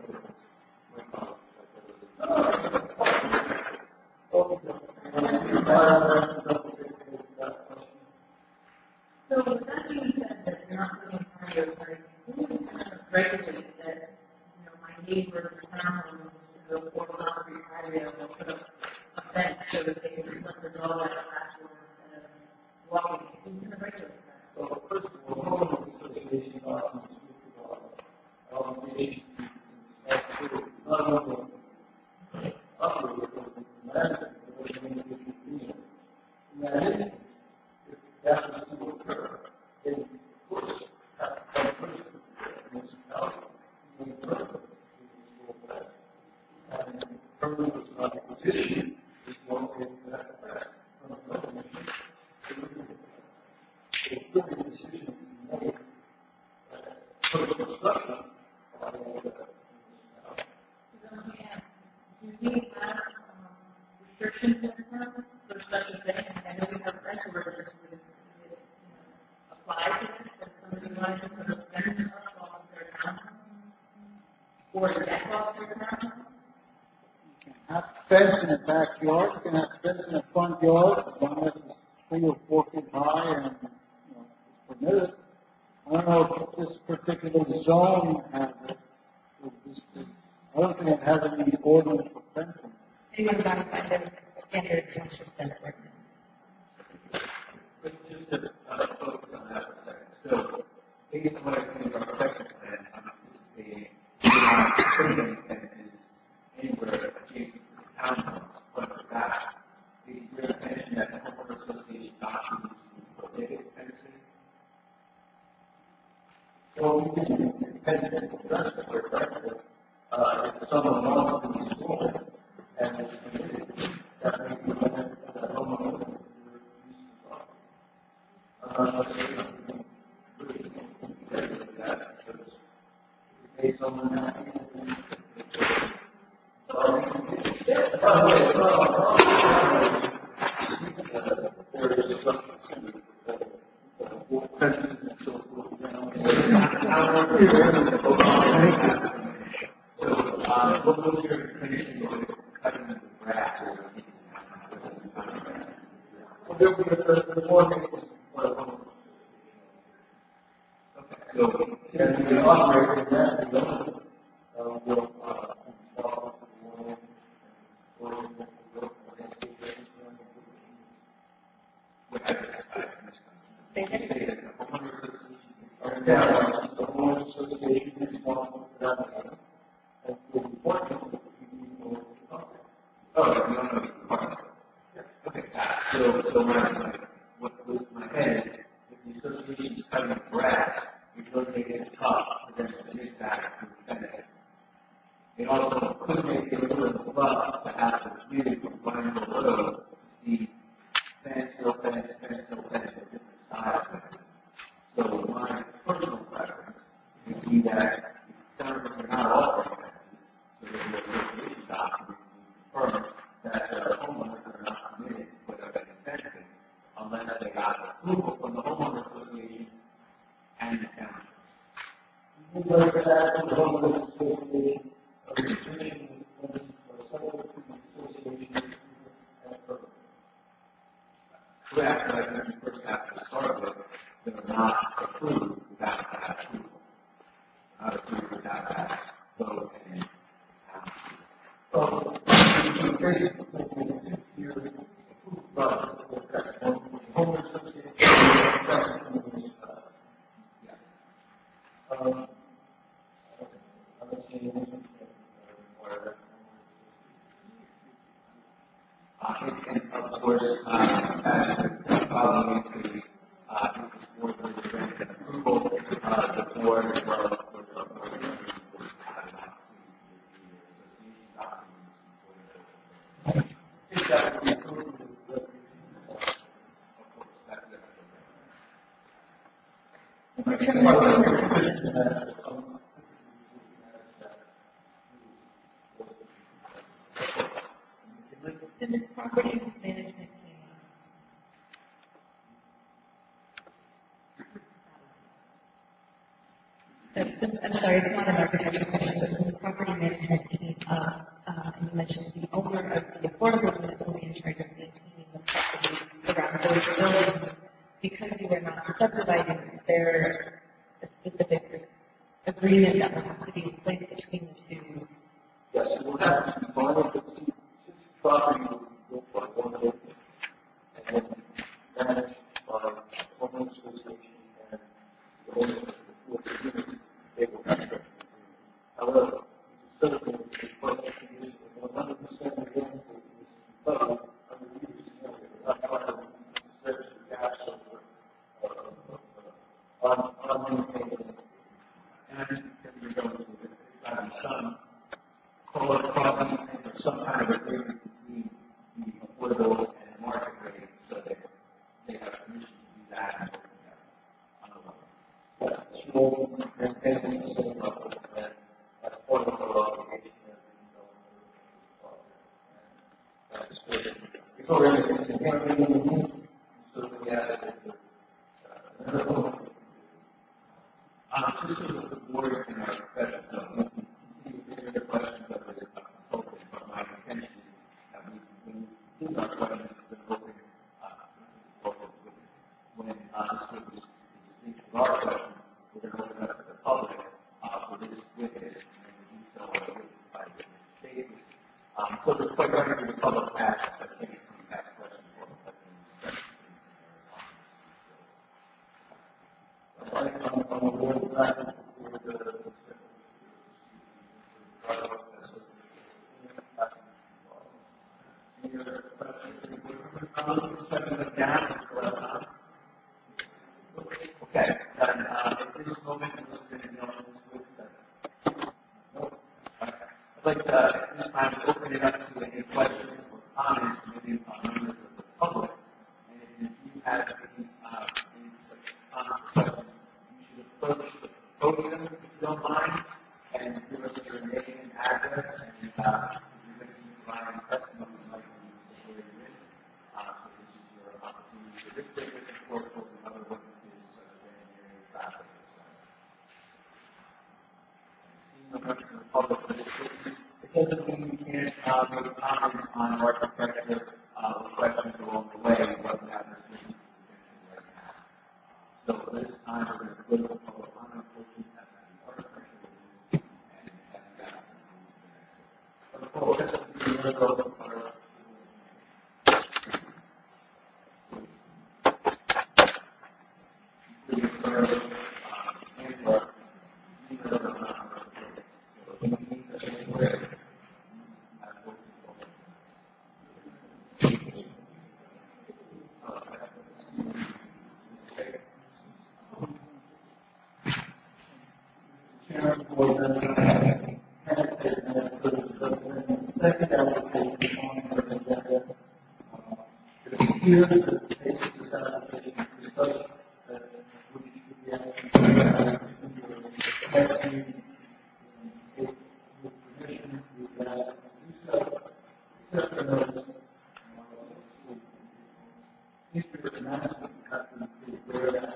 So with that being said, that you're not really patio, who is kind of regulate that, my neighbor is not going to go for a property patio and put up a fence so that they can just let their dog out afterwards instead of walking? Who's going to regulate that? Well, first of all, homeowners association documents obligations not only operate as the management, but also individual unit. In that instance, if that was to occur, then of course, have to come first to the municipality, and the permit will go back. And the permit was not a position, is one way that back from the government. So it's really a decision to be made for the construction. Do we have restrictions now for such a thing? I know we have rental workers who apply to this, but somebody wanted to put a fence up off their townhome or a deck off their townhome. You can have fence in the backyard, you can have fence in the front yard, as long as it's 3 or 4 feet high and, it's permitted. I don't know if this particular zone has it. I don't think it has any ordinance for fencing. Do you want to modify the standard township fence ordinance? But just to focus on that for a second. So, based on what I see in our protection plan, I'm anticipating not putting any fences anywhere adjacent to the townhomes, but for that, is your intention that the homeowner association documents to prohibit fencing? Well, we can address it correctly. If someone wants to install it, and it's permitted, that may be limited to the homeowner to use the property. Based on that, there is some fences and so forth. What was your intention of cutting the grass? The morning was Okay, so, as the operator, that will install the morning or what I missed. Say that Say that the homeowner association the homeowner association is responsible for that. And for the important, we need more to come. Oh, you don't know the department. Okay, so what goes to my head is if the association is cutting grass, it really makes it tough for them to sit back through fencing. It also could make it a little rough to have to really run the road to see fence, no fence, fence, no fence, or different style fence. So my personal preference would be that it sounds like they're not offering fences, so that the association documents confirm that the homeowners are not permitted to put up any fencing unless they got approval from the homeowner association and the township. You would like to add to the homeowners association a restriction or separate to the association and permit? Correct, but I think you first have to start with that are not approved without that approval. Not approved without that vote and So basically, your approval process is that homeowners association and separate from the municipality. I don't see any reason to require that. and of course, as probably increase, if this board were to grant an approval, the board as well as the board of board members would have an opportunity to review the association documents. If that would be approved, Mr. Chairman, since property management came up, I'm sorry, it's not an architecture question, but since property management came up, and you mentioned the owner of the affordable units will be in charge of maintaining the property around those buildings, because you are not subdividing, is there a specific agreement that will have to be in place between the two? yes, it will have to be bonded, but since property will be built by one building and then managed by the homeowners association and the owners of the community, they will have to. However, instead of the request condition of 100% against it, but under the scenario, not trying to stretch the gaps on maintaining. And I think that you're going to have some call it crossing or some kind of agreement between the affordables and market rate so that they have permission to do that. So, maintaining the same level and as part of our obligation as that's good. It's already inherently in the need, so we added Just so that the board can continue to questions of this consultant, but my intention is that we do our questions to the open when this group is speaking to our questions, we're going to open up to the public for this witness and the detail of the witness by witness cases. So there's quite frankly the public ask, I think, ask questions for the president. on the board of that, with the Okay, then at this moment, I'd like to, at this time, open it up to any questions or comments maybe on members of the public. And if you have any such comments or questions, you should approach the podium if you don't mind, and give us your name and address, and if you're going to be providing testimony, like where you're in. So this is your opportunity for this witness, of course, for the other witnesses, engineering, traffic, seeing the members of the public for this witness. It doesn't mean you can't make comments on architecture or questions along the way, what we have this witness right now. So for this time, we're going to go to the public comment portion as the architecture witness, and that. second application on our agenda. It appears that the case of this application is such that we should be asking for the next meeting. If with permission, we would ask them to do so. Accept the notice. If there is an announcement, we have to be aware that.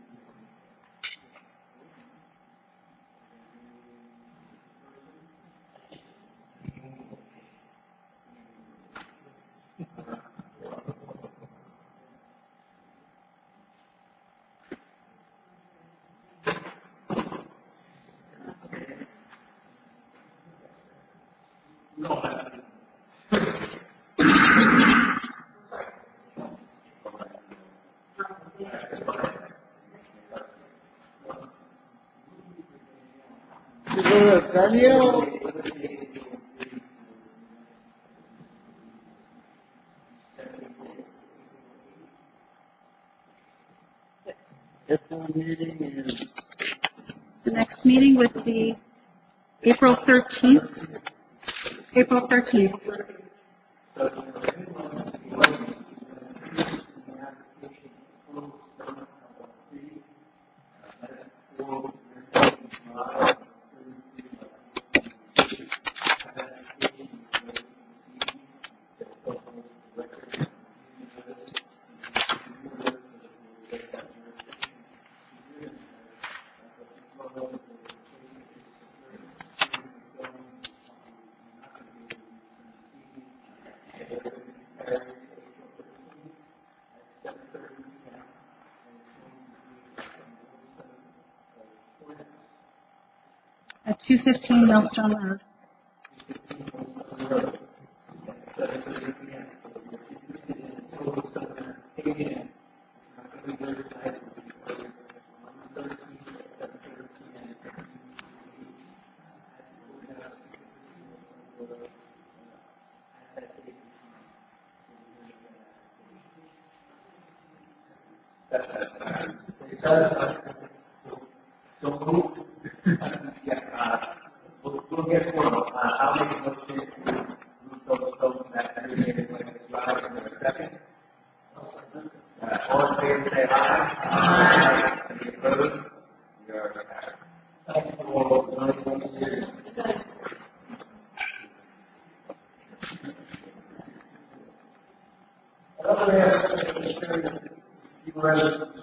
Daniel. April meeting is. The next meeting would be April 13th. April 13th. At 215 Millstone Road. We'll get for I'll make a motion to move those votes back to the second. All in favor, say aye. Aye. Any opposed? We are carried. Thank you all. Another aspect of the study that you residents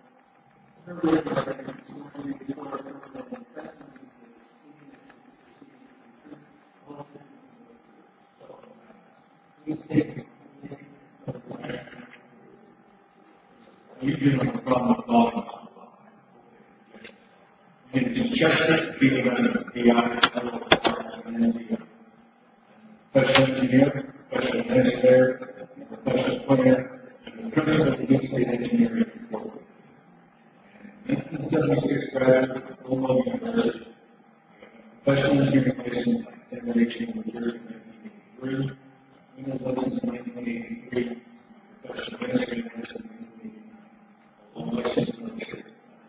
usually have a problem with volumes. And it's just that being around the AI, and then the professional engineer, professional administrator, professional planner, and the principal of the state engineering report. 1976 graduate of Illinois University, professional engineering license examination in New Jersey in 1983, English license in 1983, professional administrating license in 1989, license in the state.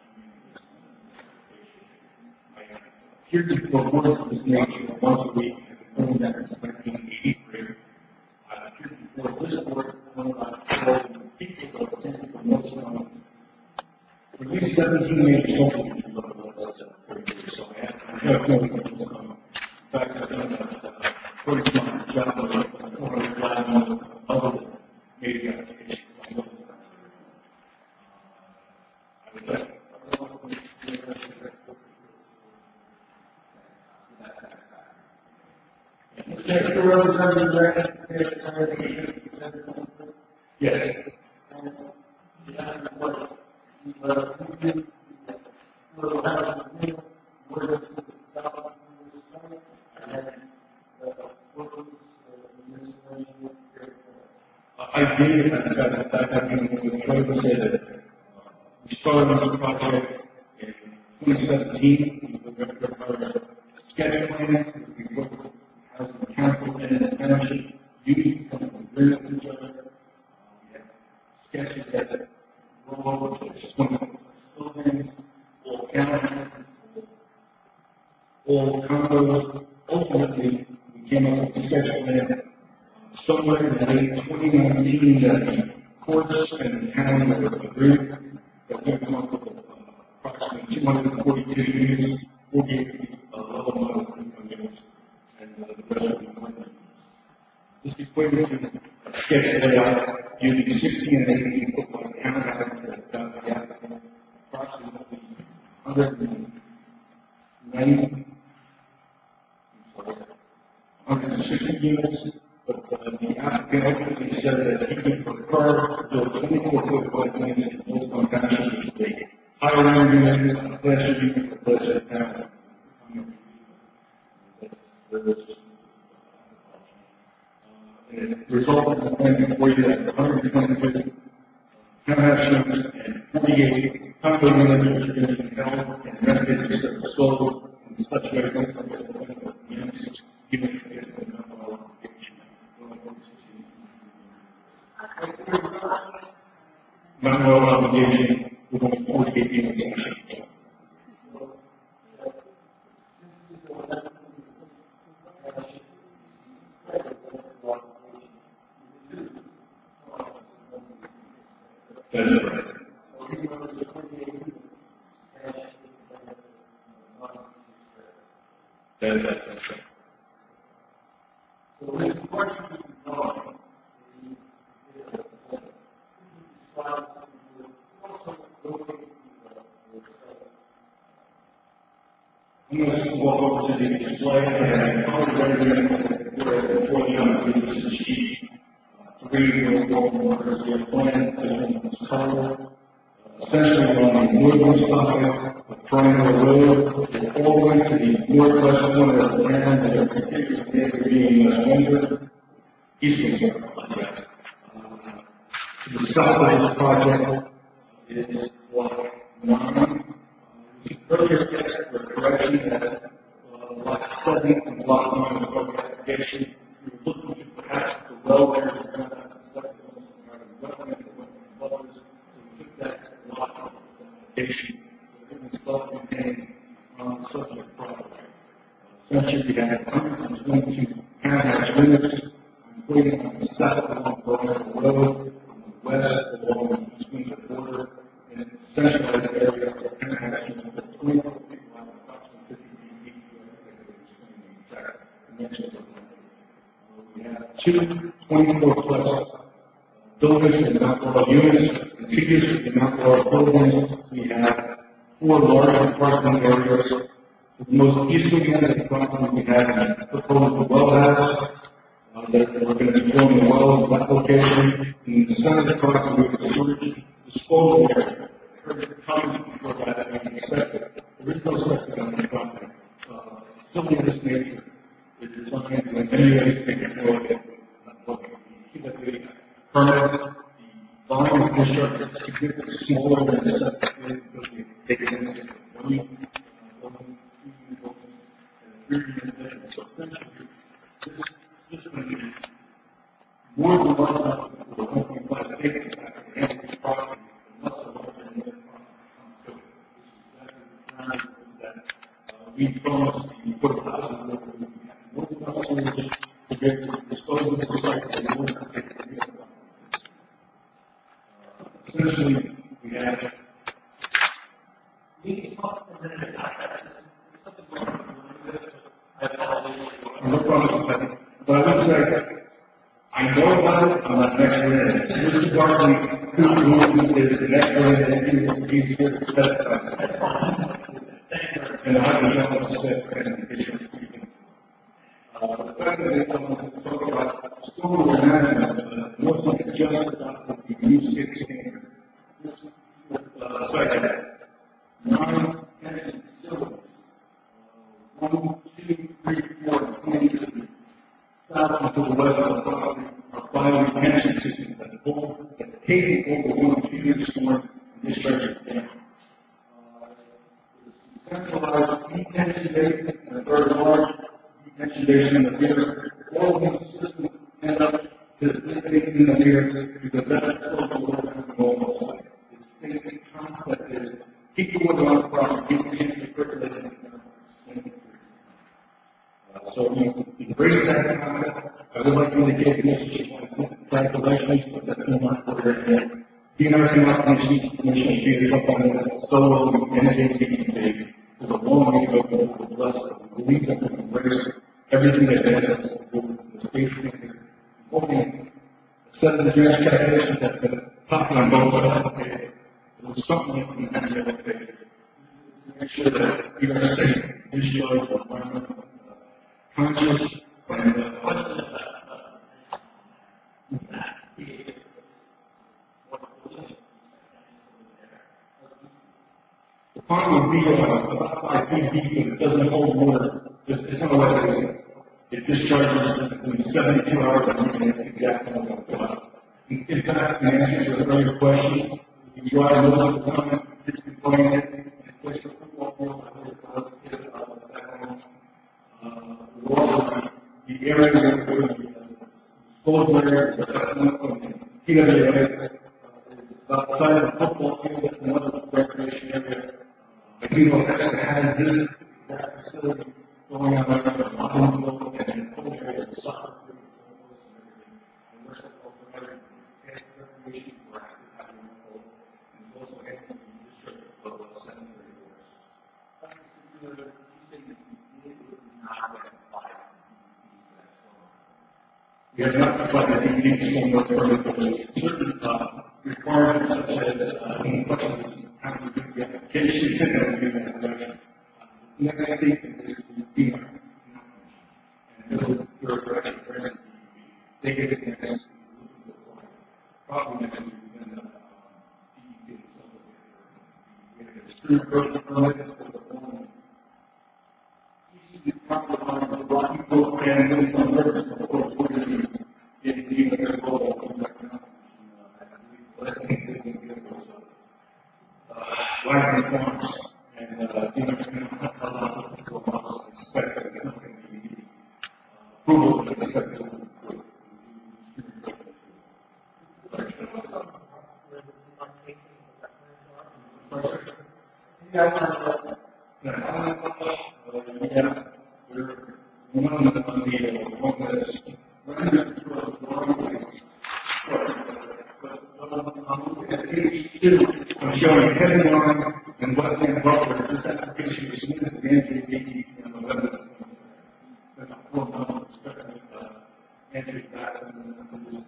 I appeared before boards of this nature once a week, and been doing that since 1983. I appeared before this board when I told people that attended for most of my for at least 17 major something to look at the last 30 years. So I have no idea what's coming. In fact, I've done a 40-month job of 400 live other than major applications. I would like yes. I did, I've been trying to say that we started this project in 2017. We looked at our sketch plan, we worked with housing council and the township, used to come to agreement with each other. We had sketches that roll over to 20 buildings, all townhouses, all condos. Ultimately, we came up with a sketch plan somewhere in late 2019 that the courts and the county were agreed that we come up with approximately 242 units, 48 level model income units, and the rest of the money. This equated to a sketch layout using 16 and 18 foot by townhouses that got the applicant approximately 160 units, but the applicant ultimately said that he would prefer to build 24 foot wide units in most township, which is a higher end unit, a lesser unit, a lesser town. It resulted in the plan before you that 122 townhouse units and 48 condo units which are going to be held and renovated instead of sold in such a way that the units units based on the number of obligation. Number of obligation with only 48 units. That's right. That's right. So this question is wrong. I'm going to walk over to the display and color rendering before the on the sheet. Three orders we have planned. This one is color. Essentially on the northern side of Triangle Road, it's all the way to the northwest corner of the town, and their particular neighbor being Windsor, eastern project. To the south of this project is Block 9. Earlier guess for correction that Block 7 and Block 9 is both application. We were looking to perhaps the well there to come out of the second one, so we took that block of application. So it was self-contained on the subject property. Essentially, we had 122 townhouse units, including on the south along Broadway Road, on the west along the East Windsor border, and a centralized area of townhouse units that 24 people have approximately 50 feet deep, so I mentioned that. We have two 24-plus buildings in Mount Laurel units. Contiguous to the Mount Laurel buildings, we have four large parking areas. The most easterly end of the property, we have the proposed well house. That we're going to be drilling wells at that location. In the center of the property, we have a sewage disposal area. I heard the comments before that being septic. There is no septic on this property. Facility of this nature is designed to in many ways take advantage of the permits. The volume of infrastructure is significantly smaller than the septic because we take advantage of one, so essentially, this system is more than large enough for the 1.5 acres and this property, and less than large than the other property. This is exactly the time that we promised the Port of Housing Board that we have more than enough sewage to be able to dispose of the site that we want to take to the other property. Essentially, we have. No problem. But I would say, I know about it, I'm not an expert in it. Mr. Barkley, who is an expert in it, he's here to testify. And I was able to say, the fact that they talk about stormwater management, most of it just about the new state standard. This site has 9 detention facilities. 1, 2, 3, 4, 20 south and to the west of the property are 5 retention systems that hold the paving over 1 cubic storm and discharge it down. Centralized detention basin and a very large detention basin in the rear. All of these systems end up to the basin in the rear because that's still the water in the normal site. The state's concept is keep the water on the property, keep the percolating. So we embrace that calculations, but that's not what they're doing. The American Rock Commission is something that's solo NJPP. There's a long way to go for bless. We believe that we can embrace everything that has us. The state's only a set of advanced calculations that have been talking on both sides of the table. It was something that we had to get paid. Make sure that we are safe, discharged, environmental, conscious, and the pond would be about 5 feet deep, but it doesn't hold water. There's no way it discharges in 72 hours and you can exactly know what's going on. In fact, in answer to your earlier question, you drive most of the time, it's been going in, and place your football field, the area where the disposal area, that's one from the TWA, is about the size of a football field, that's another recreation area. I do know Texas has this exact facility going on right now, and in the whole area of soccer field, and we're supposed to have recreation for active having and also having the district of sanitary we have not provided any additional permit for certain requirements such as any questions how to do the application and do that direction. Next statement is the DENR. And your direction for they get it next probably next week when DEP is also we have a street version permit for the form. The proper line of the Rocky Brook and those numbers, of course, we're going to get the role of the last thing that we get was live reforms and how long people must expect that it's not going to be easy. Approval and acceptable. Yeah. One of the one that's rendered through a I'm showing headline and wetland buffer. This application was submitted to the NJPP on November 23rd. About 4 months expecting answers back from the institution.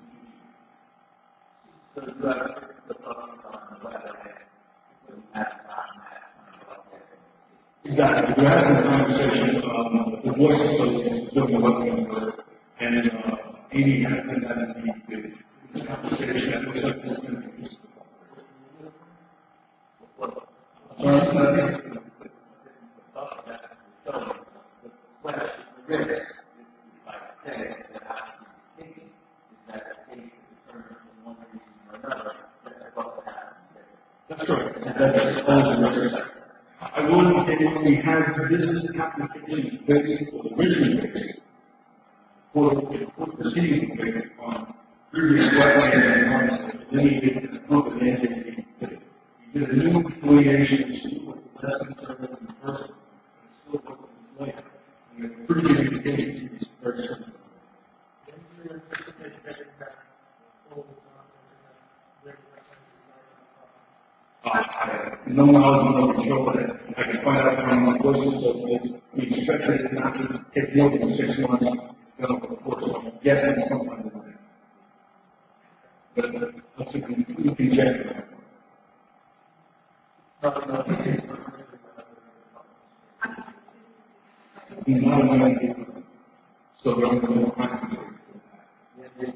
So the exactly. We're having a conversation the Voice Association is doing the webcam work, and Amy has been having the conversation that looks like this is going to be useful. That's correct. That's always a risk. I will indicate when we had this application based, originally based, for proceeding based on previous wetlands and environments that delineated and approved the NJPP. We did a new delineation with less conservative in the first one, but still working this later. And we have pretty good indications to be very certain. I have no knowledge and no control of that. I can find out from my Voice Associates. We expected it not to take more than 6 months to go before, so I'm guessing sometime in there. But that's a complete conjecture. It's not a million people, so there are no practices for that.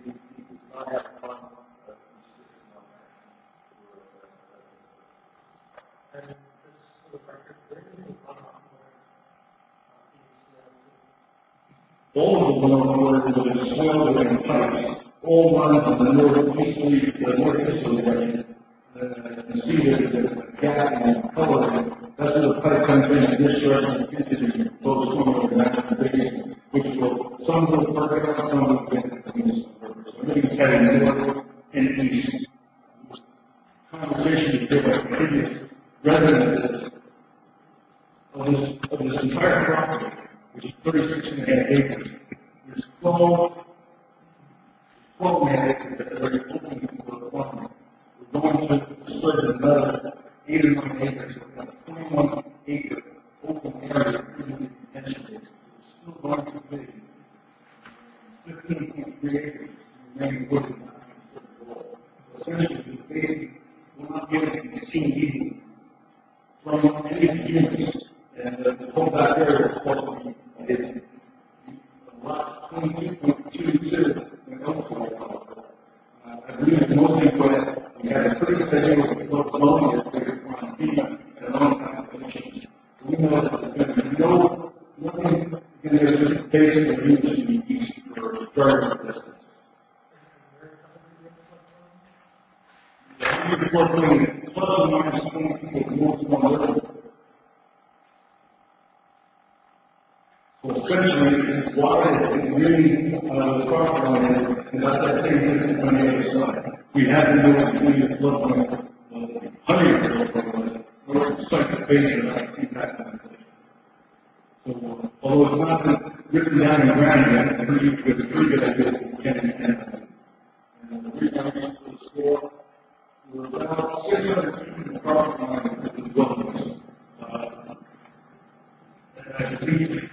All of the water that is swelled in pipes all run from the northeasterly direction. You see the gap in the color. That's where the pipe comes in and discharges into the both stormwater management basin, which will some will work out, some will get into the purpose. So everything's heading north and east. Conversation is there by previous residences of this entire property, which is 36.5 acres. There's 12 12 acres that they're looking for a farm. We're going to split another 8 or 9 acres, so we've got a 21-acre open area previously convention based. We're still going to be 15.3 acres to remain wooded, not considered goal. So essentially, basically, we're not giving it easy from any units, and the whole back area is supposed to be lot 22.22 and also, I believe most people we had a pretty good idea what the slope zoning is based upon FEMA and our own calculations. We know that there's going to be nothing in there that's basically units in the east for driving distance. The slope zoning plus or minus 20 people moves one level. So essentially, it's wide as it really, the property line is, and not that same distance on the other side. We have to do it between the floodplain, 100 floodplain, or site the base of that impact on the So, although it's not been written down in ground yet, it's a pretty good idea what we can and the reason for the score, we're about 600 feet from the property line with the buildings. I believe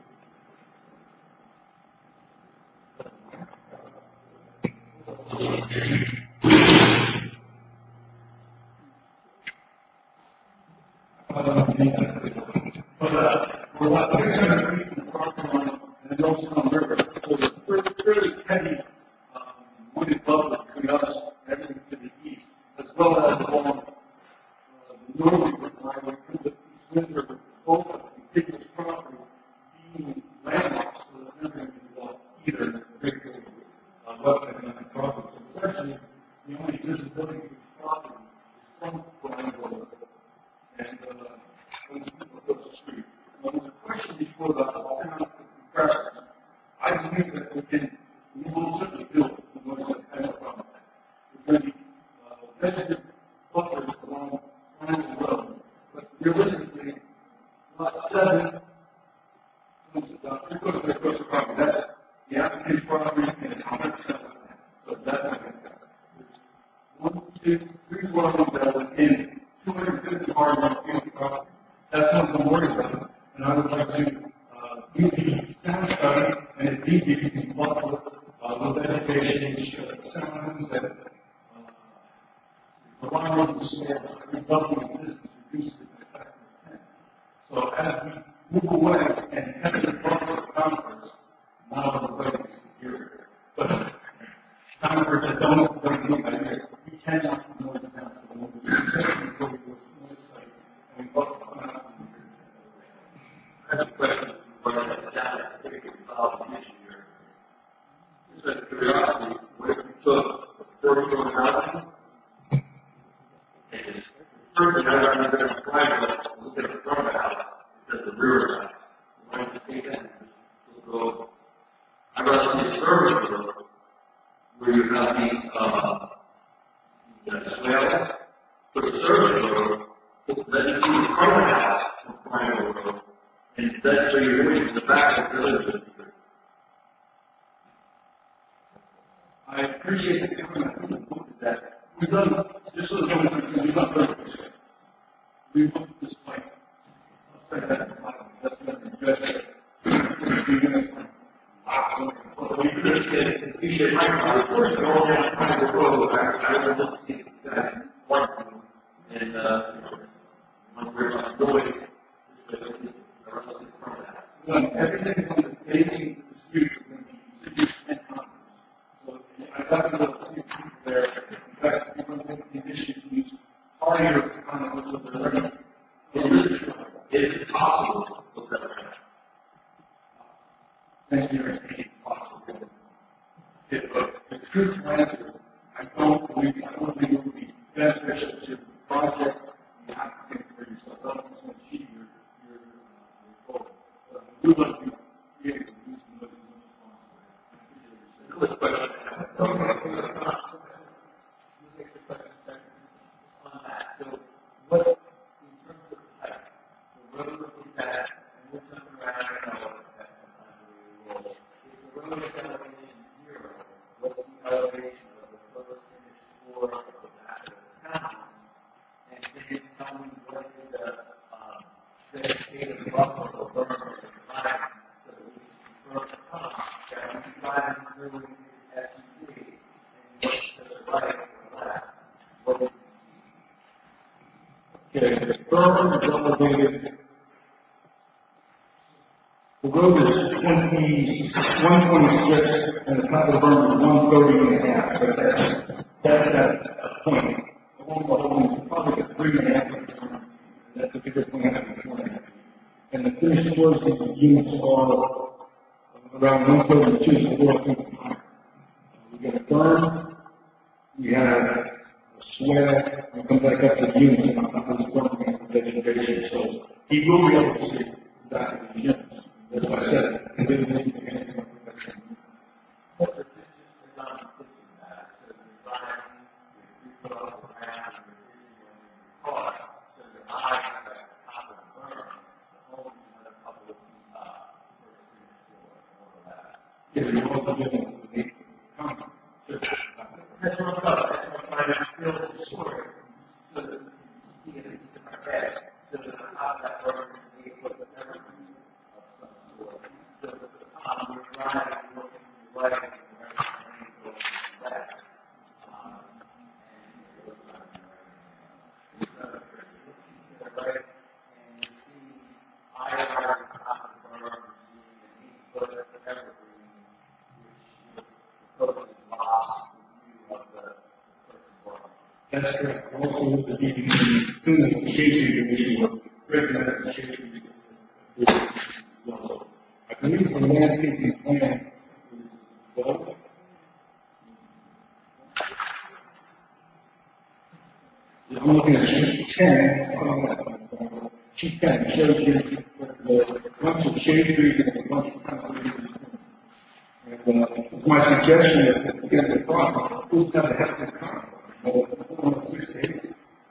we're about 600 feet from the property line and the Yellowstone River. So there's a fairly heavy wooded buffer between us and everything to the east, as well as along the northerly line through the East Wind River, both of the contiguous property being landlocked, so there's never going to be either big wetlands on the property. So essentially, the only visibility to the property is from Triangle River. And when people go to the street. Now, there's a question before about the sound of the compressors. I believe that we will certainly build the noise that kind of problem. There's going to be resident buffers along Triangle Road, but realistically, about 7, about 3/4 of the coastal property. That's the applicant's property, and it's 100% of that. So that's not going to happen. There's 1, 2, 3 dwellings that are within 250 bars on field property. That's what I'm worried about. And I would like to do the sound study and if need be, we can buffer with vegetation, sounds that provide on the scale, rebuffing the distance, reduce the effect of the So as we move away and enter the buffer conference, now the way is superior. But conference that don't look like this, we cannot noise down to the movement. And we buffer I have a question for the staff. I think it's about the issue here. Just out of curiosity, what if we took the four-story housing and first rather than a private, look at the front of the house instead of the rear of the house? Why don't you take that and just go? I'd rather see a service road where you have the swales, put a service road, then you see the front of the house from Triangle Road. And that's where you're going to the back of the village. I appreciate the comment that we've done this sort of thing, we've done 30%. We've looked at this fight. I'll say that that's going to be better. We should like first go on trying to roll back. I would look to see that one and when we're not going everything from the facing the street is going to be introduced and confidence. So I'd like to see people there. In fact, we're going to make the initiative to use harder confidence of the learning. Is it possible to look at that? Engineering is possible. The truth answer, I don't think it would be beneficial to the project. You have to think for yourself. I don't think it's going to achieve your goal. We would like to be able to use the most responsible. Quick question. On that. So, what, in terms of height, the road is that, and we're jumping around, I know that's sometimes really low. If the road is elevation 0, what's the elevation of the first finished floor of the back of the town. And can you tell me what is the vegetative buffer or berm or environment so that we can confirm the pump that when you drive through this SUV and you look to the right or left, what do you see? Okay, the berm is elevated. The road is 126, and the top of the berm is 130 and a half, but that's at a point. Along the whole, it's probably a 3.5 berm. That's a bigger point than 4.5. And the finished floors of the units are around 132 to 4 feet high. We got a berm, we have a swag, we come back up to the units, and on top of this berm, we have the vegetation. So he will be able to see the back of the units. That's why I said, it really needs to be anything more protection. But this is not thinking that. So you're driving, you're 3 foot off the ground, you're in your car, so your eyes are at the top of the berm. The home is another couple of feet up, first finished floor, more or less. Yeah, you're also dealing with the concrete. That's what I'm about. That's what I'm trying to build the story so that you can see it in my head. So that on top of that berm is the equipment of everything. So we're driving, looking to the right, and the right lane goes to the left. And it goes back to the right. To the right, and you see IR at the top of the berm, you see an 8-foot evergreen, which proposes lost view of the first berm. That's correct. Also, the DPP, the shading issue of breaking shading is also. I believe the landscaping plan is 12. I'm looking at sheet 10. Sheet 10 shows you the bunch of shade trees and a bunch of concrete. And it's my suggestion that it's going to be a problem. Who's got to have the concrete? 6 to 8.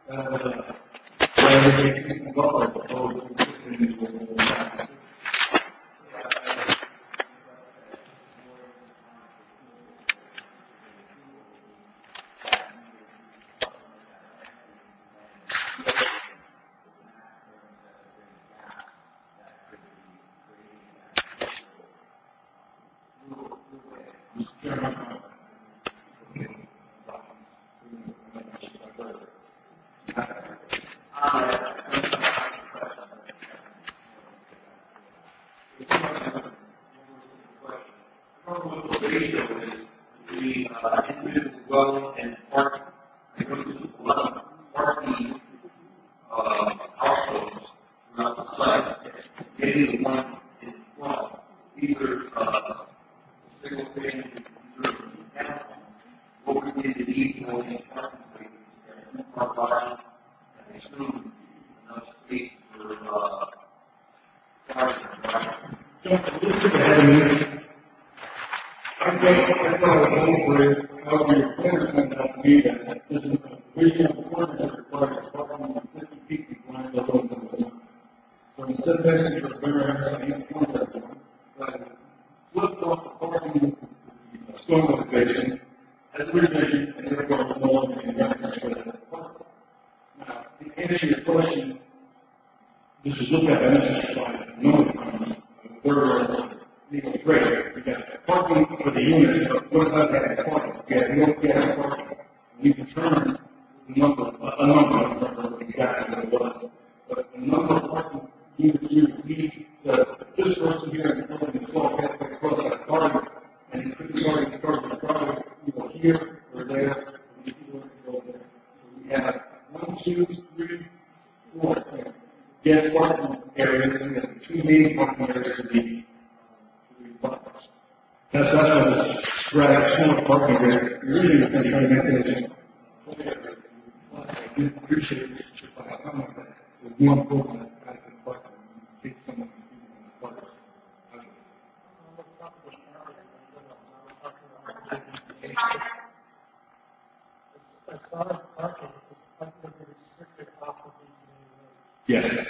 Yes.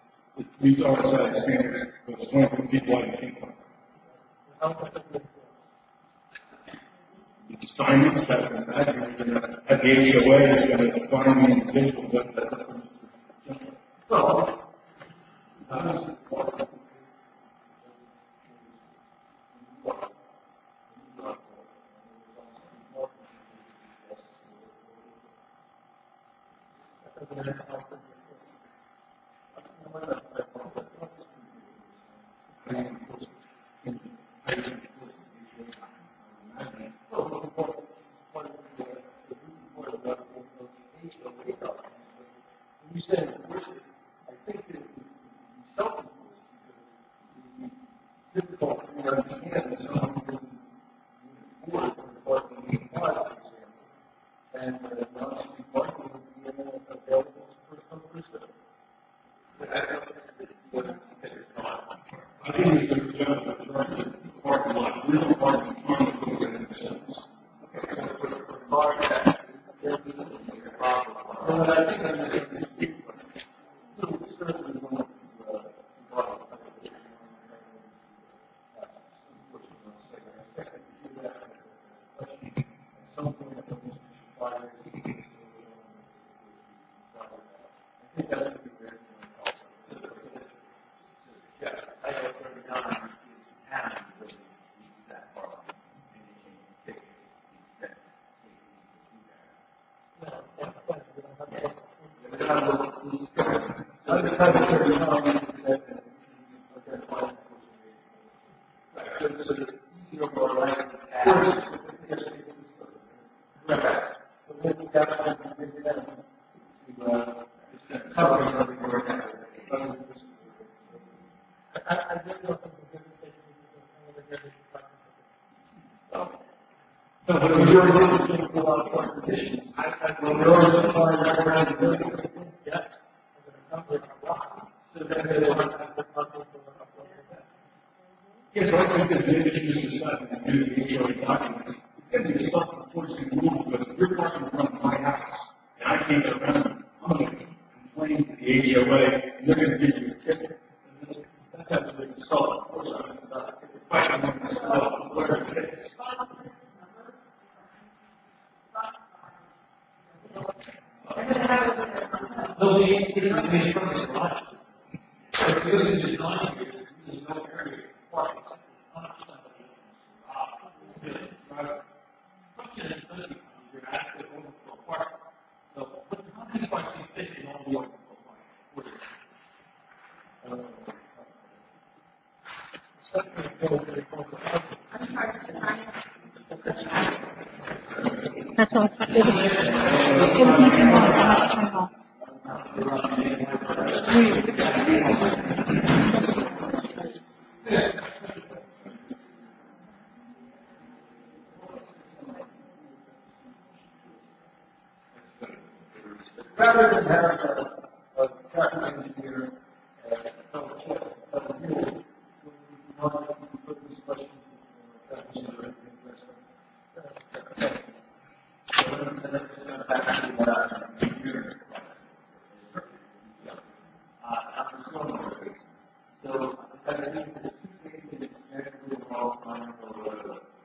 These are size standards. It's 20 feet wide and 10 feet. It's 5 finding assessment, at the HOA is going to define the individual, but that's up to Mr. Well, that's important. You said, I think that it would be self-enforced because it's difficult for me to understand that someone who board for parking in for example, and non-street parking would be available for some person. I think it's the parking lot, real parking in the sense. Well, I think I'm just certainly want to some point of fire. I think that's going to be very Yeah, I know every time you have to really use that part and you can take it to the extent Yes, so I think there's an indigenous society that do the HOA documents. It's going to be a self-enforcing rule because if you're parking in front of my house and I can't get around, I'm going to complain to the HOA and they're going to give you a ticket. That's absolutely self-enforcing. If you're fighting with yourself, what are the tickets? No, it's not made from the garage. If you're going to design it, there's no area for parking. It's not somebody else's garage. The question is, you're actually overflow parking. So, how many cars can fit in all the overflow parking? That's all. It was making noise. I had to turn it off. rather than have a traffic engineer fellow check, fellow rule, we want to put these questions in the traffic engineer and address them. So then it's going to back to the engineer. So I think the two things that it's very well on the road.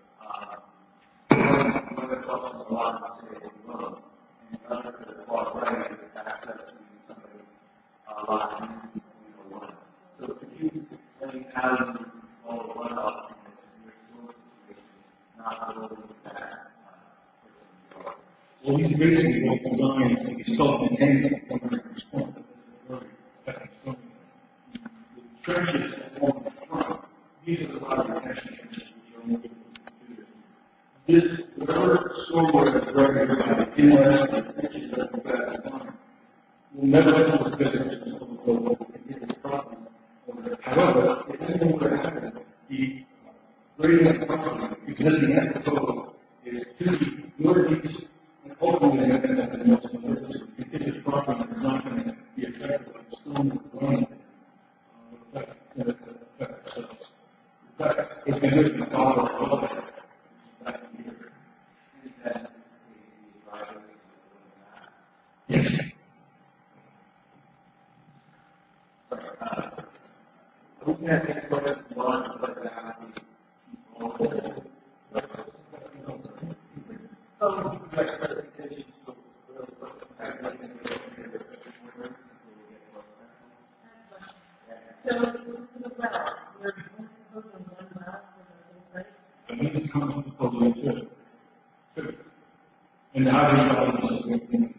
One of the problems a lot of say road, and the other to the far right is access to somebody lot in one. So could you explain how you control the runoff in your sewer situation, not really that Well, these basically were designed to be self-contained 100%. The trenches along the front, these are the water retention trenches, which are only good for computers. This, whatever stormwater is directed by the inlets or the trenches that the back of the farm, will never tell us this is overflow over the property. However, if anything were to happen, the grading of the property existing at the code is to the northeast and hopefully the next step in the most purpose. The contiguous property is not going to be affected by the storm running. It's going to be the power of all that. Yes. looking at things like this, one, but some direct presentations to really put some So, the well, we're proposing one well for the whole site. I think it's coming proposal too. And how do you know this? So,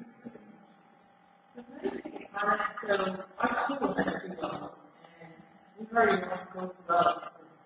can I just make a comment? So, our school has 2 wells, and we've already lost both wells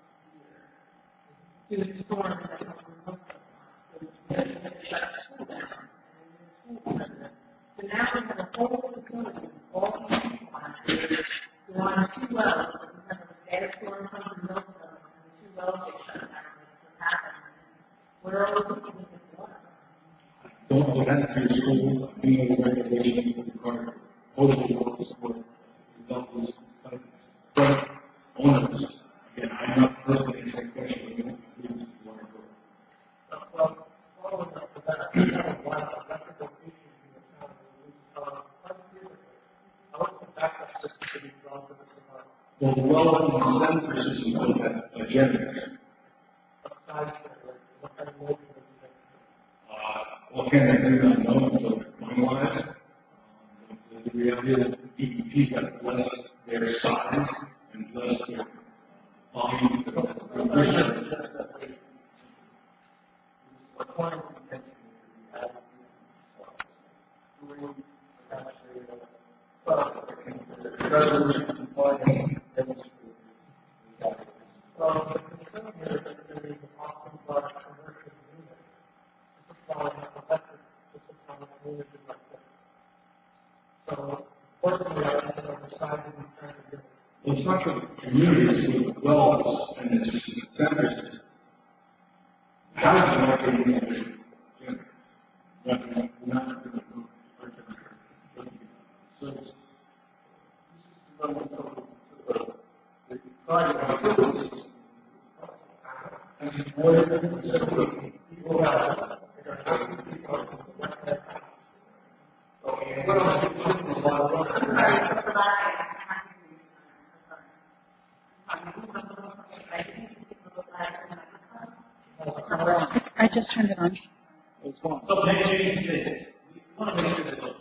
this year due to storms that come from most of them. So, we had to shut the school down, and the school president. So now we have a whole facility, all these people on it. We want 2 wells, and we have a bad storm comes from Millstone, and the 2 wells get shut down, and what happened? What are all those people going to do? Don't go back to your school, being the regulations that require multiple wells for developers, but owners. Again, I'm not personally answering the question, but you don't agree with the water board. well, following up with that, I have a lot of electrical issues in the town. Quite a few of it. I want the backup system to be drawn to this department. Well, the well in the center system will have a generator. Aside from what kind of motion is it? What can they do? I don't know, until they're finalized. The reality is that EPP's got less their size and less their volume. It's not the communities with the wells and the centers. How's the market going to we're not going to do I just turned it on. So maybe you say this. We want to make sure that those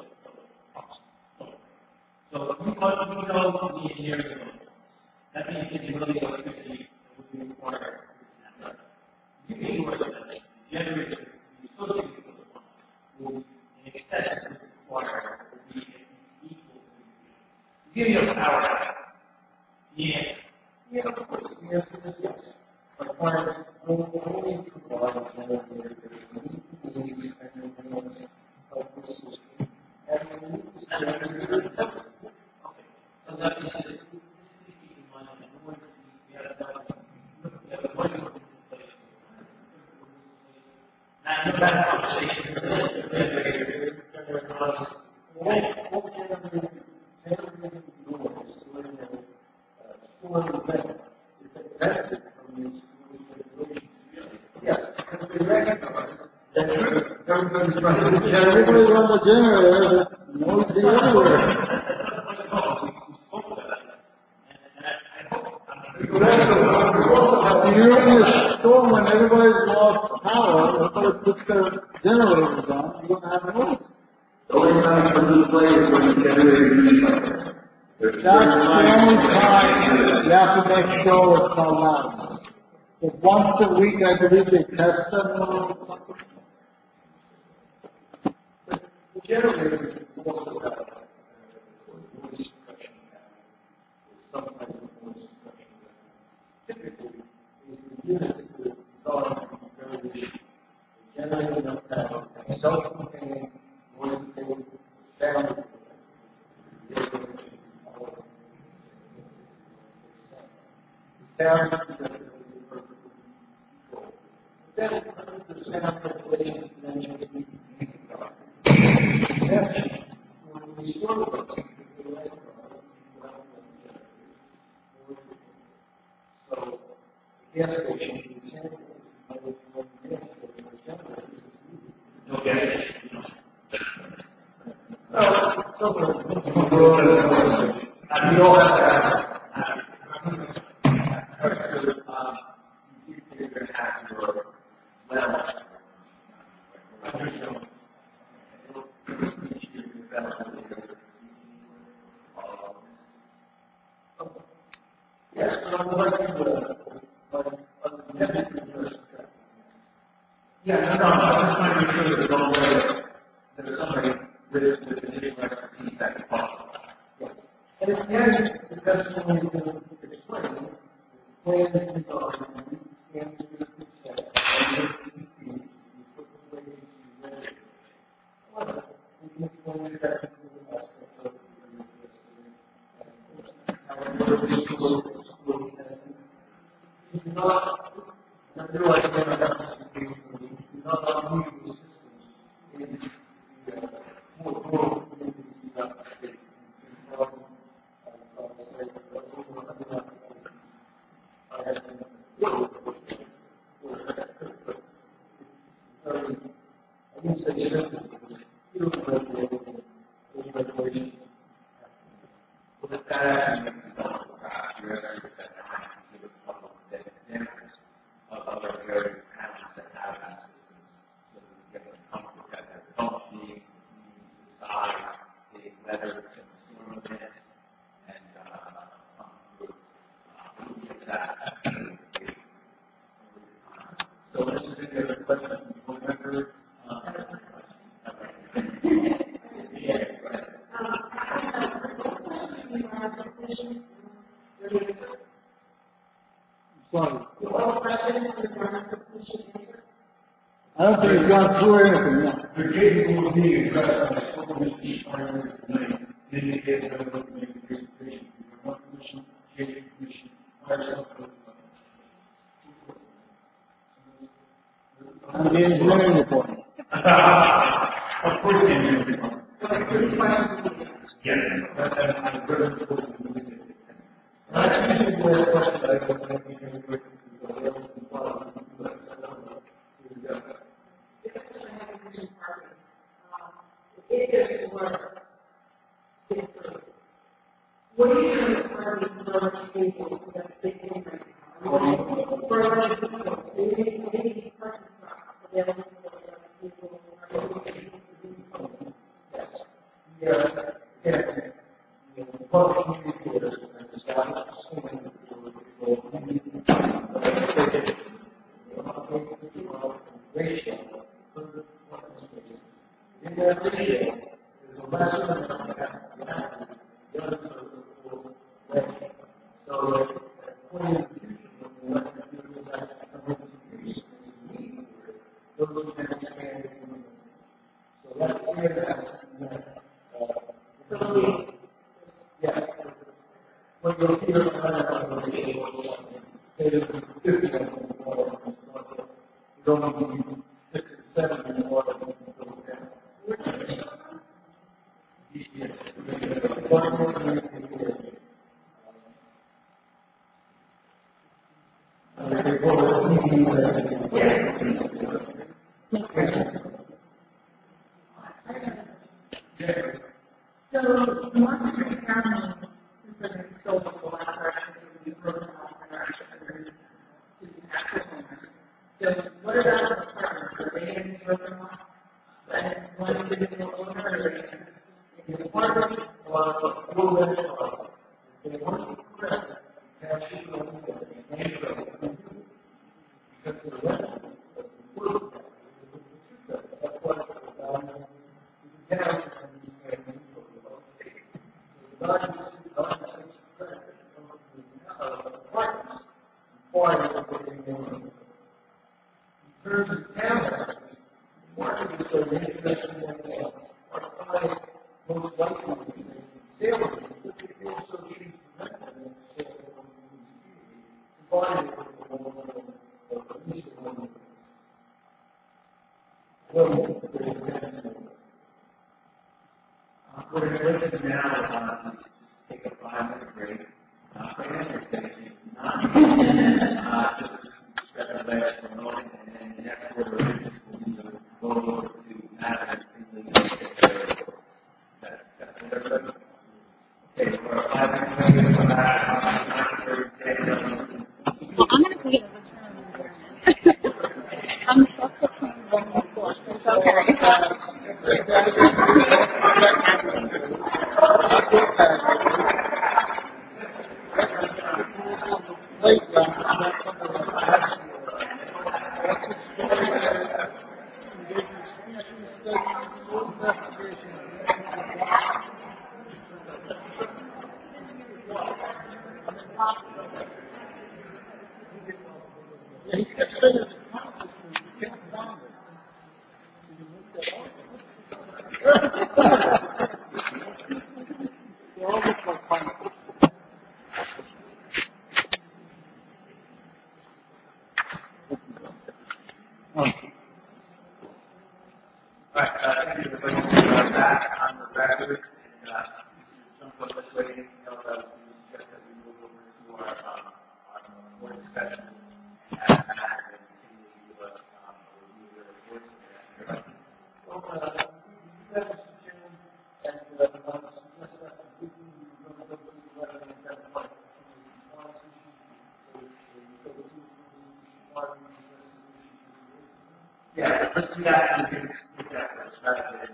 so we know the engineering of those. That means that you really electricity would be required. You can sure that the generator associated with those ones will be in excess of what's required will be at least equal to give you a power out. Yes. Yeah, of course. The answer is yes. My clients will only provide a generator that needs and remains of the system. And we need to say that Okay. So that means that this is keeping in mind that in order to we have a budget in place. Now, you have a conversation with the generators. all generated noise during a storm event is exempted from these rules and regulations. Yes, because we recognize that everybody's running the generator. Everybody run the generator, that's noisy everywhere. You're in a storm when everybody's lost power, everybody puts their generators on, you're gonna have noise. The only time it comes into play is when the generator is That's the only time you have to make sure it's not loud. But once a week, I believe they test them or something. The generator also have noise suppression some type of noise suppression. Typically, these units that are designed to be very efficient. The generator don't have a self-contained noise thing, sound. The sound is perfectly controlled. Then, the sound regulation dimensions we can think about. When we store the so, the gas station, for example, might have one gas station or generator. No gas station. Somewhere. We all have to have you figure out your well. Yes, but I would like to, Yeah, no, I'm just trying to make sure that there's somebody with additional expertise that can talk. and the testimony will explain the plan is designed to meet standards of success and put the ways to measure. However, we can explain the technical aspects of the how it works, it's not, I realize that I have to speak for you, it's not unusual systems in the more rural communities throughout the state. I have been I didn't say simple, because field regulations, those regulations. Well, that actually makes the public perhaps you're asking at that time to consider the public that examples of other areas of towns that have these systems so that we get some comfort that they're functioning, decide whether it's in storm events and that. So this is any other question from the board member? Sorry. I don't think it's gone through anything yet. The capable of being addressed by someone who's the primary tonight, indicates that we're going to make a presentation. We want commission, education commission, hire something. I'm the engineering department. Of course, the engineering department. Yes, and I'm very important to do it. I think the last question I was making is If there's work, what do you think the party for people that's thinking right now? For a bunch of people, so you make these parking spots available for people who are able to do something. yes. Yeah, the public communicators and the staff of the school ratio in that ratio is a lesser amount of the other sort of way. So that when you let the people that come into use those who can expand it. So that's here that yes. When you're here, I don't know the ratio of 50 of them more. You don't need 6 or 7 anymore. One more community here. They call it easy. Yes. So, Monterey County, since they're so local, we broken off their to actual owners. So, what about the apartments? Are they getting broken off? And one individual owner, or are they The apartment, full rental, they want to correct that she owns it, and because the rental, that's why the value, the town and the state. So the value is credit from the apartments, required of getting more. In terms of townhouses, market is so interesting that our client most likely sales, but they also getting rental and sales from the community, provided with at least one. What we're going to do now is take a 5-minute break, not for answer session, not just step the legs for a moment, and then the next order of business will be to go over to matters in the Okay, for a 5-minute break, we'll come back. Well, I'm going to take it as a term of endearment. I'm also from school. It's okay. He kept saying it's a conference room. You can't find it. So you looked it up. They all look like conference. Thank you for bringing that on the record. And jump on this way. Anything else I was going to suggest that we move over to our board discussion and have Matt and continue to give us a review of the reports. Well, you guys should change, and I suggest that we can go to the letter and have a fight. Yeah, let's do that and get this rather than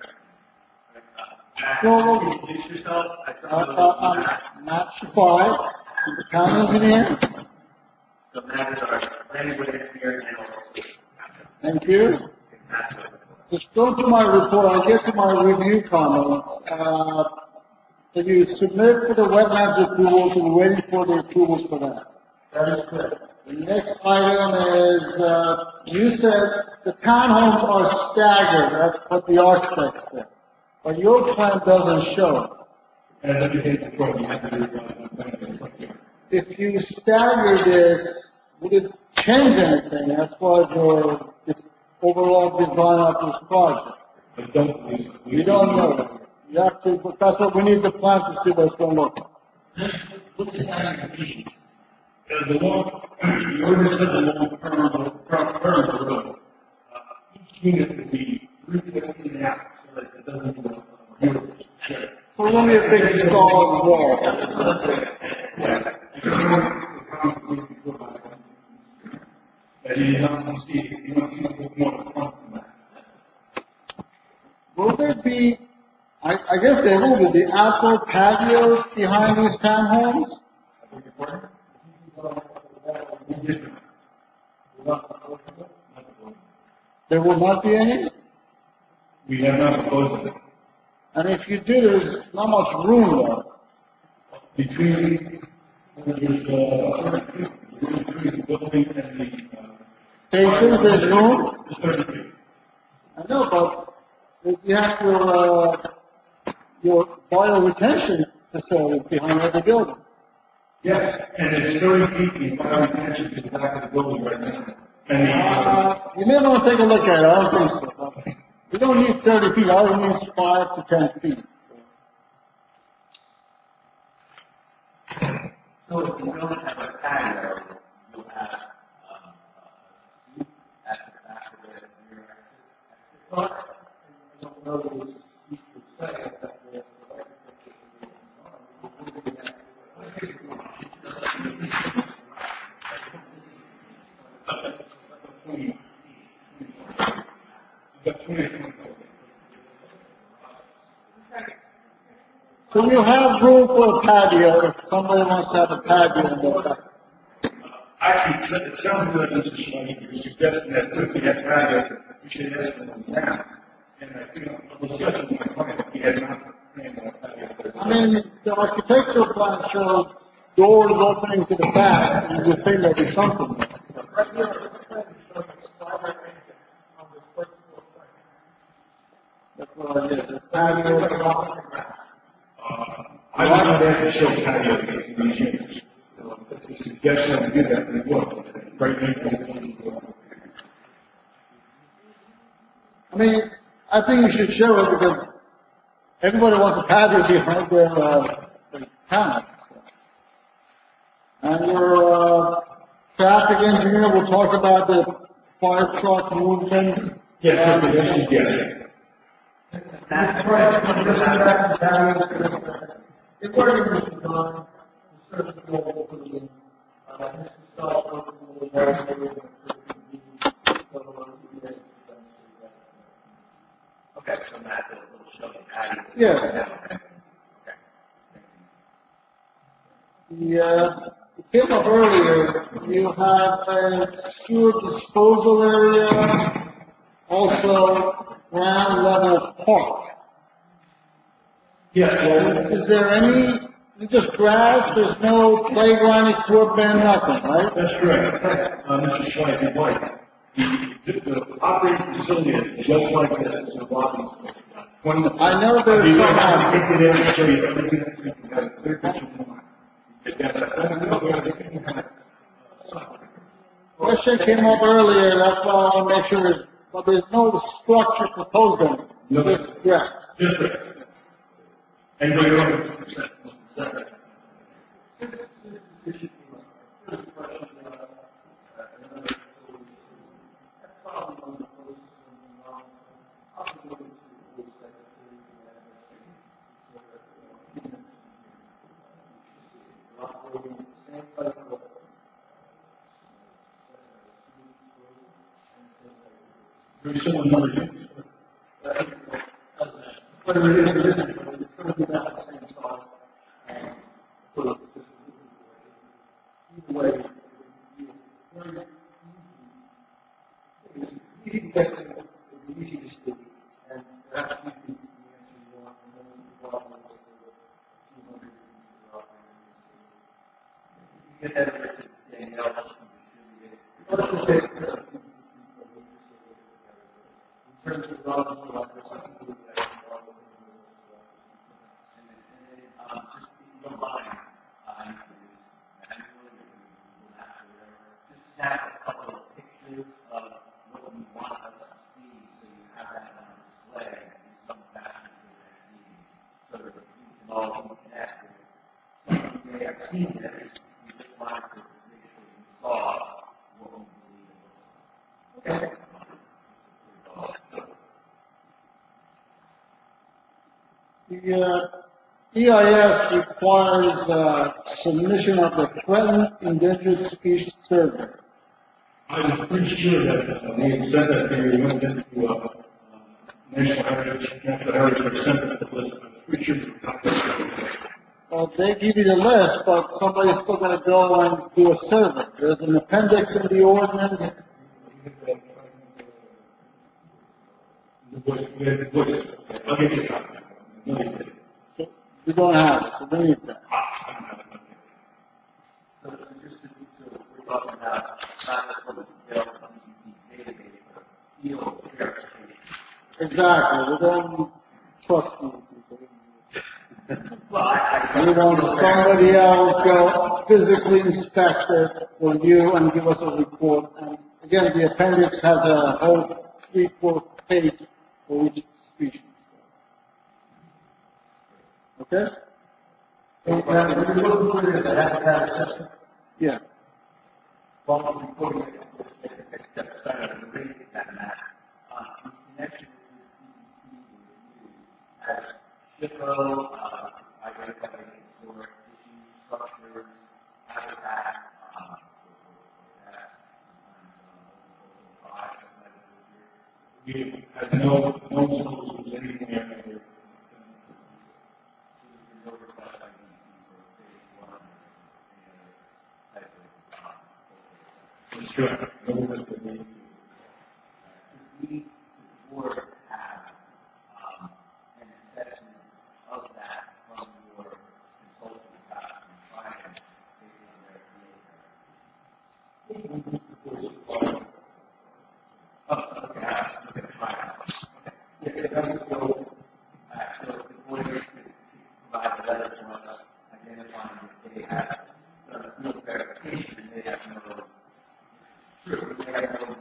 No, introduce yourself. I'm Matt Shafai, the town engineer. So Matt is our planning board engineer and also. Thank you. Just go to my report. I get to my review comments. That you submit for the wetlands approvals, and we're waiting for the approvals for that. That is correct. The next item is, you said the townhomes are staggered. That's what the architect said. But your plan doesn't show it. As indicated before, we have to do it. If you stagger this, would it change anything as far as your overall design of this project? I don't believe so. You don't know that. You have to, but that's what we need the plan to see what it's going to look like. What does that mean? The ordinance says the long term of the road. Each unit would be 3.5, so that it doesn't go units. So we're going to be a big solid wall. And you don't see more front than that. Will there be, I guess there will be, the outdoor patios behind these townhomes? There will not be any? We have not proposed it. And if you do, there's not much room though. Between the building and the. Spaces, there's room? 30 feet. I know, but if you have your bio-retention facilities behind every building. Yes, and it's 30 feet in fire retention to the back of the building right now. And You may want to take a look at it, I don't think so. We don't need 30 feet, all it needs 5 to 10 feet. So if you don't have a patio, you'll have at the back of the rear exit. But I don't know that it's each per se, that the So you have room for a patio if somebody wants to have a patio in the back. actually, it sounds good, Mr. Shimon, you're suggesting that if we have patio, we should ask for them now. And I think I'm discussing with my client, he had not planned on patio. I mean, the architectural plan shows doors opening to the back, so you would think there'd be something there. right here, this plan shows the slide on this first floor plan. That's what I did. The patio. I would not ask to show patios in these units. It's a suggestion to do that, we will. Right now, I mean, I think you should show it because everybody wants a patio behind their town. And your traffic engineer will talk about the fire truck movements. yes, yes. That's right. It works with design, certain goals, Mr. Stock, working with the Okay, so Matt, we'll show you patio. Yes. Okay. It came up earlier, you have a sewer disposal area, also ground level park. Yeah, Is there any, is it just grass, there's no playground equipment, nothing, right? that's correct. Mr. Schweik, you're right. The operating facility is just like this, it's a lobby. I know there's some out Take it in and show you everything that you can have a clear picture. Question came up earlier, that's why I want to make sure, but there's no structure proposed in it. No. Just grass. Just right. Anybody else? Very similar number of units. But it is, it's going to be about the same size. Put it just either way, very easy to get to, it'll be easy to see, and perhaps we can answer you on the problem of the 200 You get that everything else, you Let's just say, in terms of problems, just if you don't mind, just snap a couple of pictures of what you want us to see, so you have that on display in some fashion for the next meeting, so that we can all connect with. Some of you may have seen this, we just wanted to make sure you saw what we believe it was. Okay. The EIS requires submission of the threatened endangered species survey. I was pretty sure that we had said that they went into National Heritage Center for the list. I was pretty sure we got that. Well, they give you the list, but somebody's still going to go and do a survey. There's an appendix in the ordinance. The voice. I'll get you a copy. We don't have it, so bring it back. So just to, we're talking about not just what the database, but field verification. Exactly, we don't trust you. Well, We want somebody else go physically inspect it for you and give us a report. And again, the appendix has a whole 3-4 page for each species. Okay? When you're looking for the habitat assessment, Yeah. well, before we take the next step, started to read that map, in connection with as SHPO, identifying historic issues, structures, habitat, We had no sources anywhere. no request I need for phase one type of, That's correct. No one has been. we, the board, have an assessment of that from your consultant about finance based on their field. Oh, okay, okay, fine. Yes, so that would go, so the board could provide a letter to us identifying that they have no verification, and they have no, they have no indication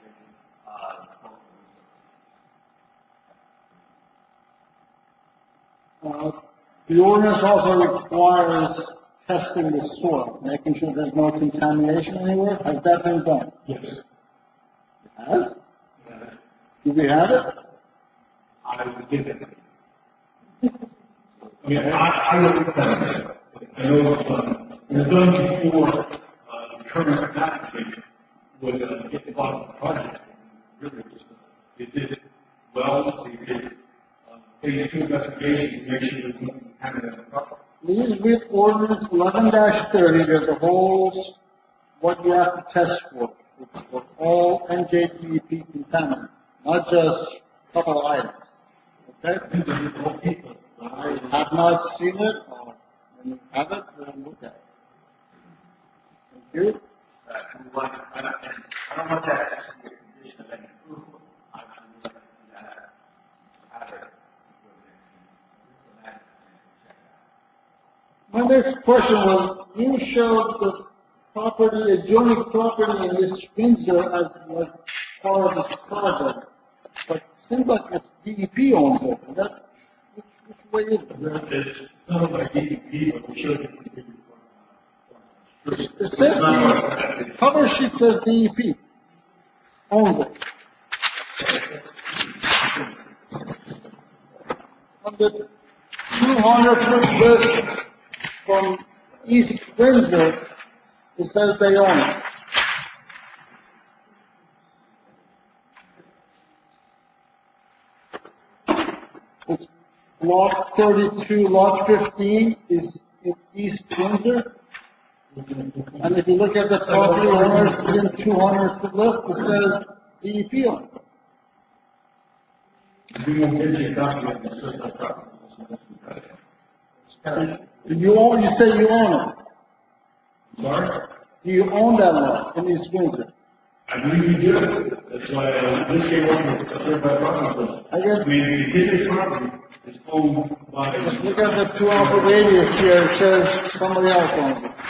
The ordinance also requires testing the soil, making sure there's no contamination anywhere. Has that been done? Yes. It has? Do we have it? I would give it. I mean, I look at that. I know it was done before the current applicant was get involved in the project. Really, it did well. They did phase 2 investigation to make sure that we can have it on the property. Please read ordinance 11-30, there's a whole, what you have to test for all NJDEP contaminants, not just a couple of items. Okay? I have not seen it, when you have it, then look at it. Thank you. I don't want that to be a condition of any approval. I would like to see that pattern. My next question was, you showed the property, adjoining property in East Windsor as part of this project, but it seems like it's DEP owns it. Is that, which way is it? It's not like DEP, but we should. It says the cover sheet says DEP owns it. On the 200-foot list from East Windsor, it says they own it. It's lot 32, lot 15 is in East Windsor. And if you look at the property owners within 200-foot list, it says DEP on it. We won't get you a copy of the certified property. You say you own it. Sorry? Do you own that lot in East Windsor? I believe you do. That's why this came up with a certified property. I mean, the district property is owned by. Just look at the 200 radius here, it says somebody else owns it.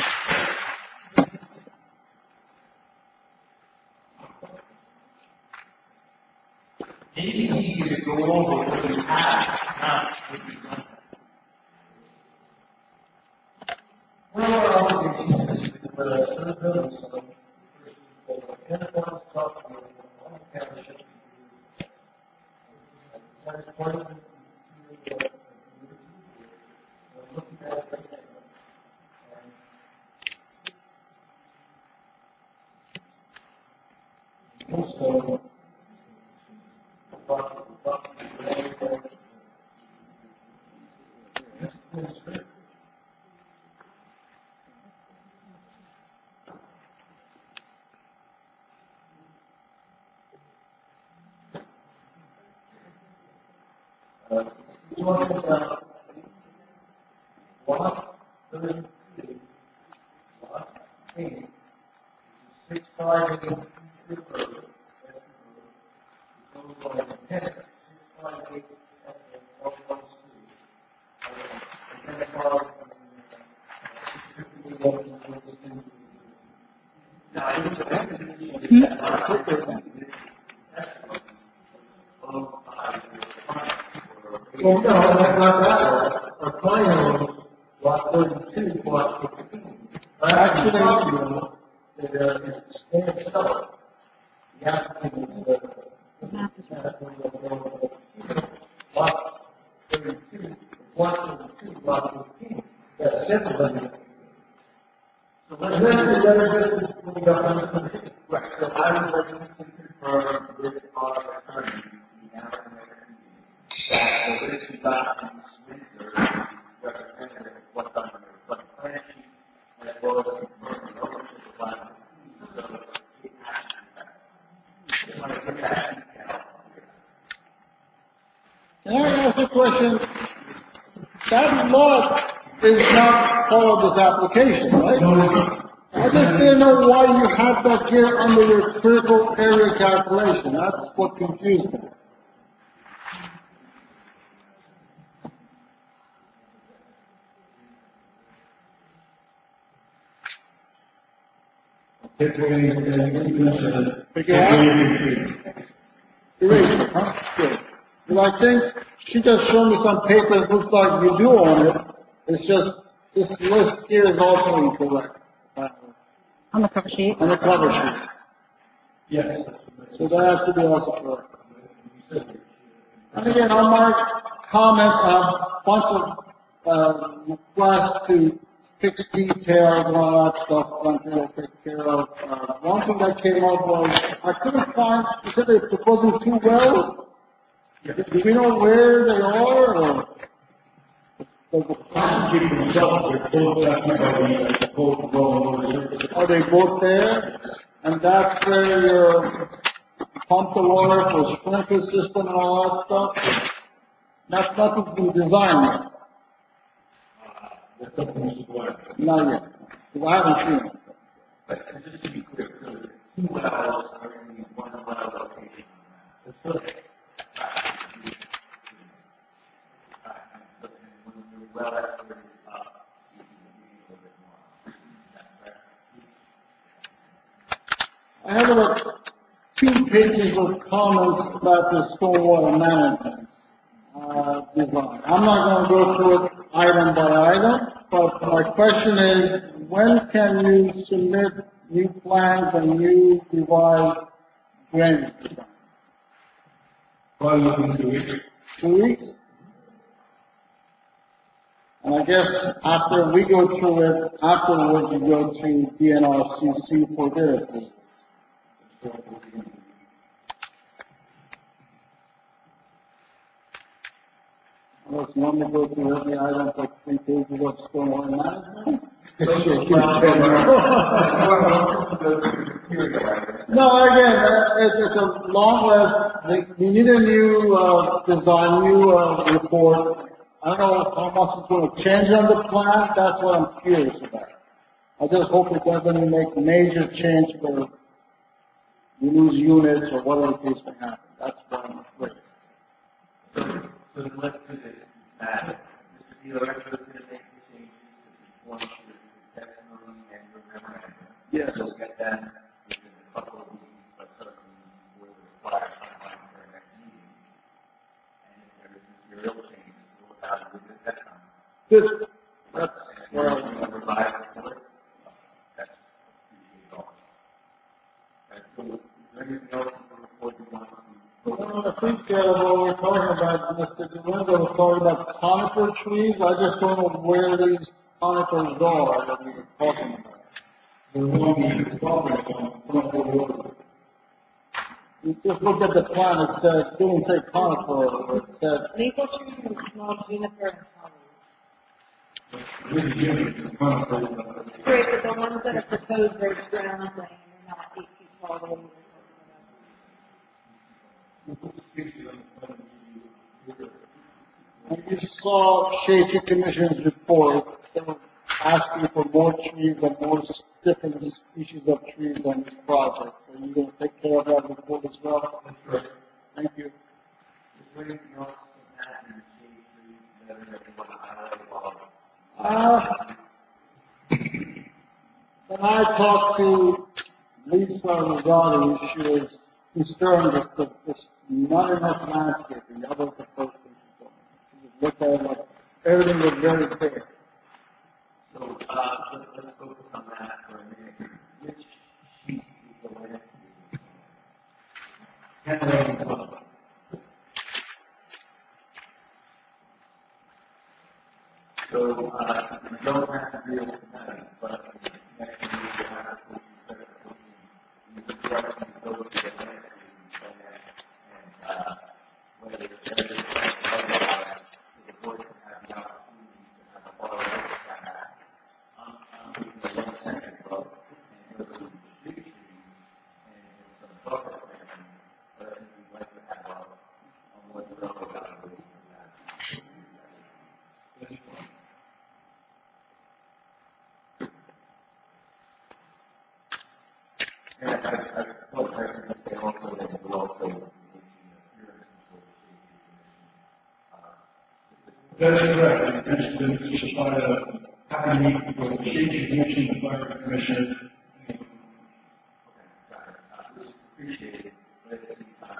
Maybe it's easier to go over what you have, not what you don't. One of our obligations is to serve them, so uniforms, property, all the township. That is part of the looking at it right now. Also, talking about lot 32, lot 8, 658 road. Well, no, that's not that. Our client owns lot 32, lot 15. Actually, there is a stand seller. The applicant, lot 32, lot 15. That's separate. So let's just move up on this one. Right, so I would like to confirm with our attorney, the applicant, that the list of documents Windsor representative of what's on your flood plan sheet, as well as confirm the ownership of land. So it has to be passed. Just want to get that detail. Can I ask a question? That lot is not part of this application, right? I just didn't know why you had that here under your critical area calculation. That's what confused me. Take away the Figure out? Erase it, huh? Good. Well, I think she just showed me some papers, looks like you do own it. It's just, this list here is also incorrect. On the cover sheet. On the cover sheet. Yes. So that has to be also correct. And again, on my comments, I have a bunch of requests to fix details and all that stuff, something we'll take care of. One thing that came up was, I couldn't find, you said they're proposing 2 wells? Do we know where they are, or? Does the plan Speak for themselves, they're both definitely both going. Are they both there? And that's where you pump the water for sprinkler system and all that stuff? Nothing's been designed yet. That's up to Mr. Blair. Not yet. Because I haven't seen it. But just to be clear, so the two wells are in the one well location on that. When the well effort is up, you can be a little bit more. Is that correct? I have about 2 pages of comments about the stormwater management design. I'm not going to go through it item by item, but my question is, when can you submit new plans and new revised drainage design? Probably within 2 weeks. 2 weeks? And I guess after we go through it, afterwards you go to DNRCC for their approval. Unless you want me to go through every item for 3 pages of stormwater management? No, again, it's a long list. We need a new design, new report. I don't know how much it's going to change on the plan. That's what I'm curious about. I just hope it doesn't make major change for we lose units or whatever the case may happen. That's what I'm afraid. So let's do this. Mr. Dealer, I'm going to make the changes to conform to the testimony and your memorandum. Yes. We'll get that within a couple of weeks, but certainly we'll require timeline for our next meeting. And if there is material changes, we'll evaluate it at that time. Good. That's We're going to provide a report. That's appreciated all. And so, is there anything else in the report you want to? Well, I think what we're talking about, Mr. DeLuca was talking about conifer trees. I just don't know where these conifers are that we were talking about. The one that's on front of the road. You just look at the plan, it said, it didn't say conifer, it said, Maple tree and small juniper and holly. Really, Jimmy, the front of the road. Great, but the ones that are proposed are ground laying, they're not 8 feet tall. They're talking when you saw Shaky Commission's report, they were asking for more trees and more different species of trees on this project. So you're going to take care of that report as well? That's right. Thank you. Is there anything else in that in the shade tree that you want to highlight? When I talked to Lisa Rosati, she was concerned that there's not enough landscaping. That was the first thing she told me. She just looked at it like everything was very fair. So let's focus on that for a minute. Which sheet is the landscape? So you don't have to deal with tonight, but next week we'll have to you can directly go to the landscape plan and whether it's better than otherwise, the board can have the opportunity to have a follow-up with that. I'm looking at 1 second vote and go to some street trees and some buffer planting, but I think we'd like to have a more thorough evaluation of that. And I thought I was going to say also that we're also making appearances for the safety commission. That is correct. You mentioned that you should find a happy meeting for the Safety Commission, the Fire Commissioner. Okay, got it. Appreciate it. Let's see what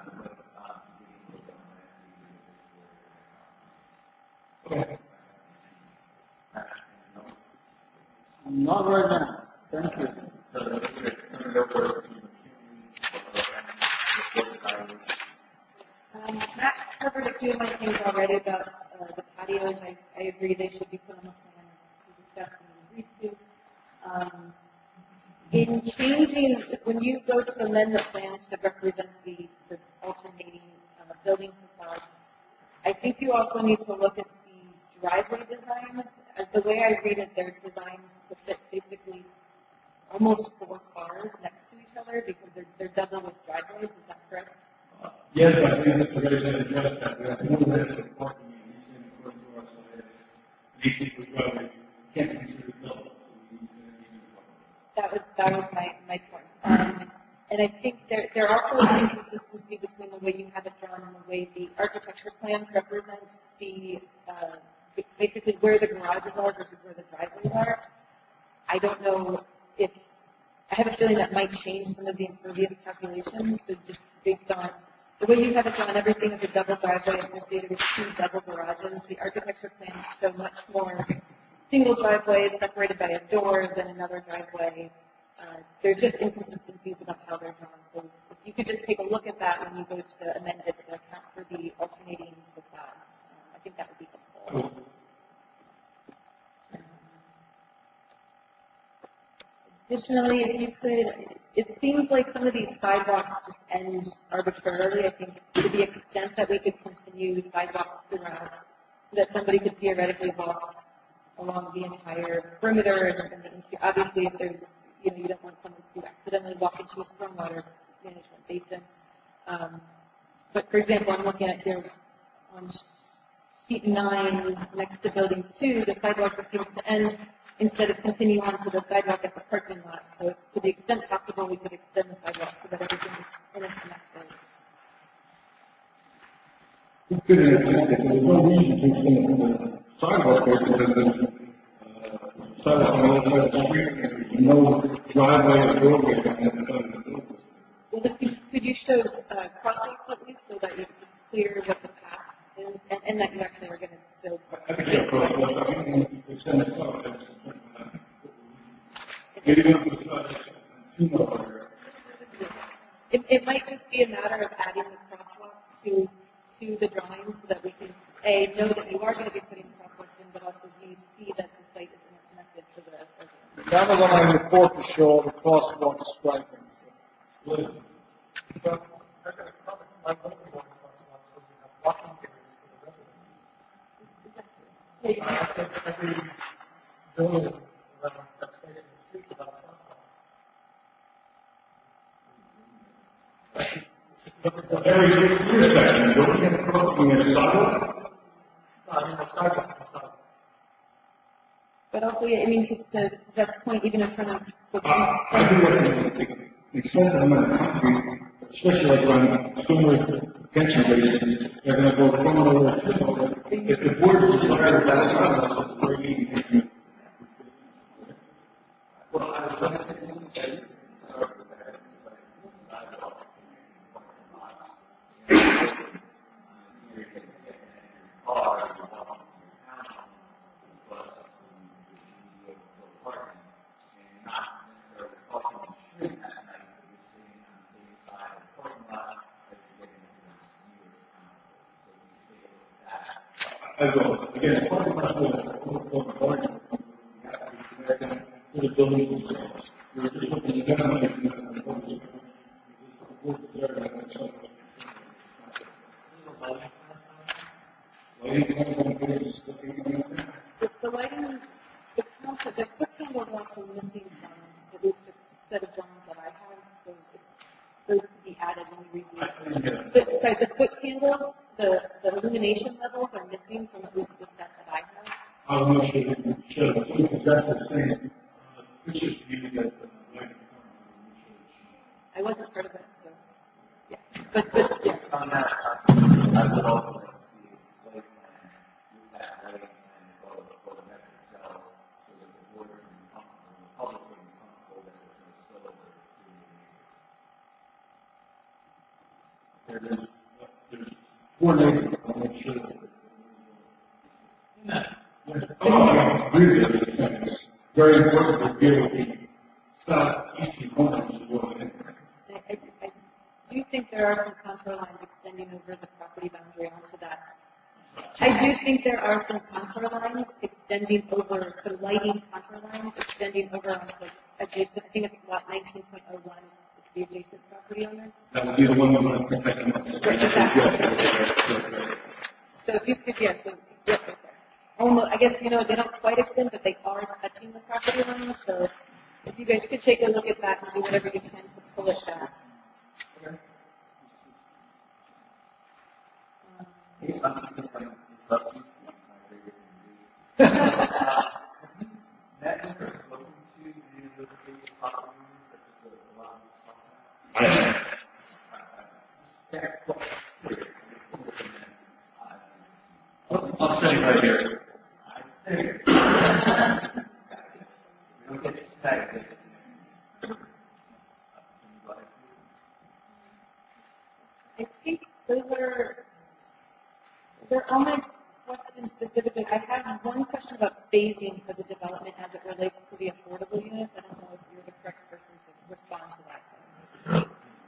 Okay. Not right now. Thank you. So let's turn it over to Matt covered a few of my things already about the patios. I agree they should be put on the plan we discussed and agreed to. In changing, when you go to amend the plans to represent the alternating building facades, I think you also need to look at the driveway designs. The way I read it, they're designed to fit basically almost 4 cars next to each other because they're double with driveways. Is that correct? Yes, I think that the resident addressed that. We have more than the parking in East End according to our surveys. 8 people driving can't be considered double. So we need to That was my point. And I think there also is inconsistency between the way you have it drawn and the way the architecture plans represent the basically where the garages are versus where the driveways are. I don't know if I have a feeling that might change some of the impervious calculations. So just based on the way you have it drawn, everything is a double driveway associated with 2 double garages. The architecture plans show much more single driveways separated by a door than another driveway. There's just inconsistencies about how they're drawn. So if you could just take a look at that when you go to amend it to account for the alternating facades, I think that would be helpful. Additionally, if you could, it seems like some of these sidewalks just end arbitrarily. I think to the extent that we could continue sidewalks throughout so that somebody could theoretically walk along the entire perimeter and obviously if there's, you don't want someone to accidentally walk into a stormwater management basin. But for example, I'm looking at here on sheet 9 next to building 2, the sidewalk just seems to end instead of continue on to the sidewalk at the parking lot. So to the extent possible, we could extend the sidewalk so that everything is interconnected. There's no reason to extend the sidewalk there because there's sidewalk on the other side of the street and there's no driveway or doorway on that side of the building. Well, could you show crosswalks at least so that it's clear what the path is and that you actually are going to build? I could show crosswalks. I can extend the sidewalk. Maybe we could try It might just be a matter of adding the crosswalks to the drawing so that we can, A, know that you are going to be putting crosswalks in, but also B, see that the site is interconnected to the residents. That was on my report to show the crosswalk striping. every intersection, looking at the crossing and sidewalk. But also, I mean, to Jeff's point, even in front of the I think that's an excessive amount of concrete, especially like around stormwater detention basins. They're going to go from over to over. If the board was required that sidewalk, it's very easy to do. Well, I was going to say, Again, part of the parking to the buildings themselves. We're just looking at the the lighting, the concept, the foot candle is also missing from at least the set of drawings that I have, so those could be added when we redo it. Sorry, the foot candles, the illumination levels are missing from at least the set that I have. I'm not sure if you show is that the same pictures you get lighting. I wasn't part of it, so yeah. But yeah. on that, I would also like to see a site plan with that lighting plan for the method itself, so that the board can be comfortable, the public can be comfortable that there's no spillover to There's four neighbors, I'm not sure. I agree with everything. It's very important to deal with the southeastern corners of the I do think there are some contour lines extending over the property boundary onto that. I do think there are some contour lines extending over, some lighting contour lines extending over onto adjacent, I think it's lot 19.01, the adjacent property owner. That would be the one we want to protect. So if you could, yeah, so right there. Almost, I guess, they don't quite extend, but they are touching the property line, so if you guys could take a look at that and do whatever you can to pull it back. I'll show you right here. I think they're all my questions specifically. I have one question about phasing for the development as it relates to the affordable units. I don't know if you're the correct person to respond to that.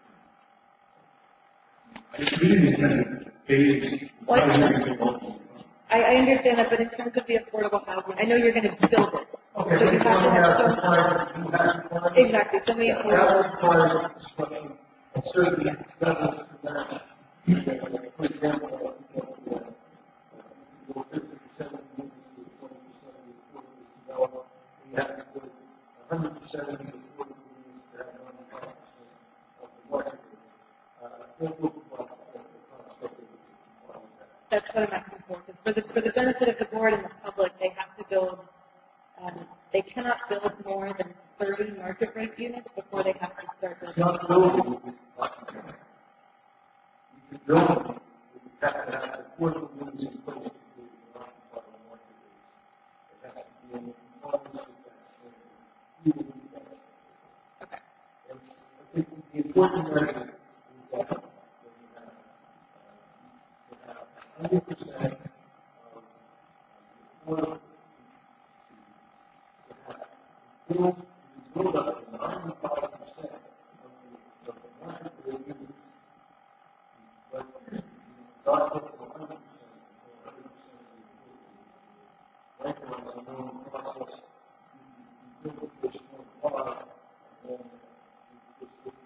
I understand that, but in terms of the affordable housing, I know you're going to build it. Okay, so you have to have some. Exactly, so many affordable. That requires construction of certain levels of that. For example, 50% of the units to 20% of the affordable development. We have to put 100% of the affordable units to have 95% of the market. It will provide the concept of the. That's what I'm asking for, because for the benefit of the board and the public, they have to build, they cannot build more than 30 market rate units before they have to start building. It's not building, you can build them, but you have to have affordable units in place to be occupied by the market rates. It has to be in compliance with that standard. You will do that. Okay. And I think the important measure is that you have 100% of affordable build up to 95% of the market rate units. But not up to 100% or 100% of the affordable. Likewise, in the own process, you build the first 25, and then you just look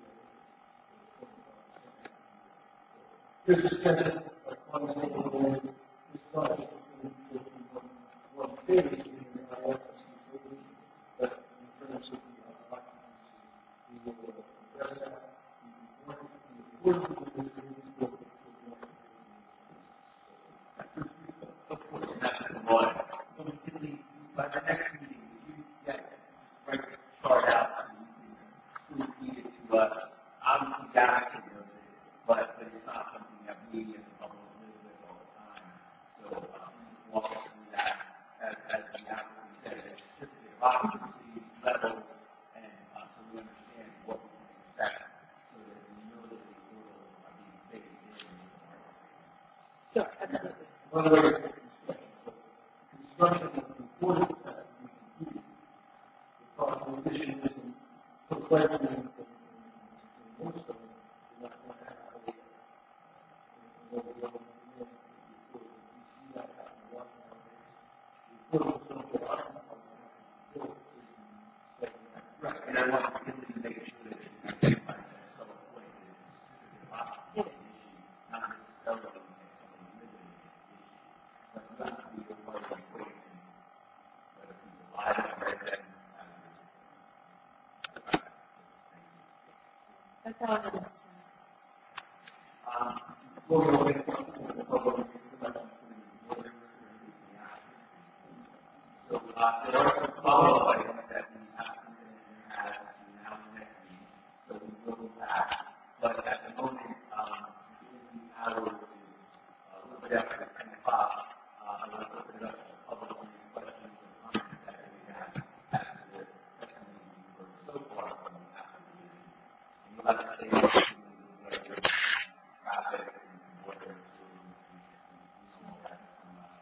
at 25%. Here's a sketch of one neighborhood. This project is one phase in the IFS facility, but in terms of the occupancy, we will address that. The affordable units will be Of course, that's the one. So by the next meeting, if you get right chart out and you can feed it to us, obviously Jack can do it, but it's not something that we as the public live with all the time. So walk us through that as the applicant said, it's certificate of occupancy levels, and so we understand what we can expect, so that we know that the affordable are being phased in the market. Sure, absolutely. one of the ways to construction of the affordable has to be completed. The problem addition is most likely in most of them, you're not going to have a see that happen a lot nowadays. The affordable don't get occupied built. Right, and I want to make sure that you identify that solid point that it's a occupancy issue, not necessarily something limited issue. But you have to be a part of the equation, whether people buy it or rent it. That's all I have. Before we open it up to the public, so there are some follow-up items that we have to have now next meeting, so we will go back. But at the moment, the hour is a little bit after 10 o'clock. I want to open it up to the public and any questions or comments that we have as to the testimony we've heard so far from the applicant. And you'll have to say whether traffic and water and all that come up.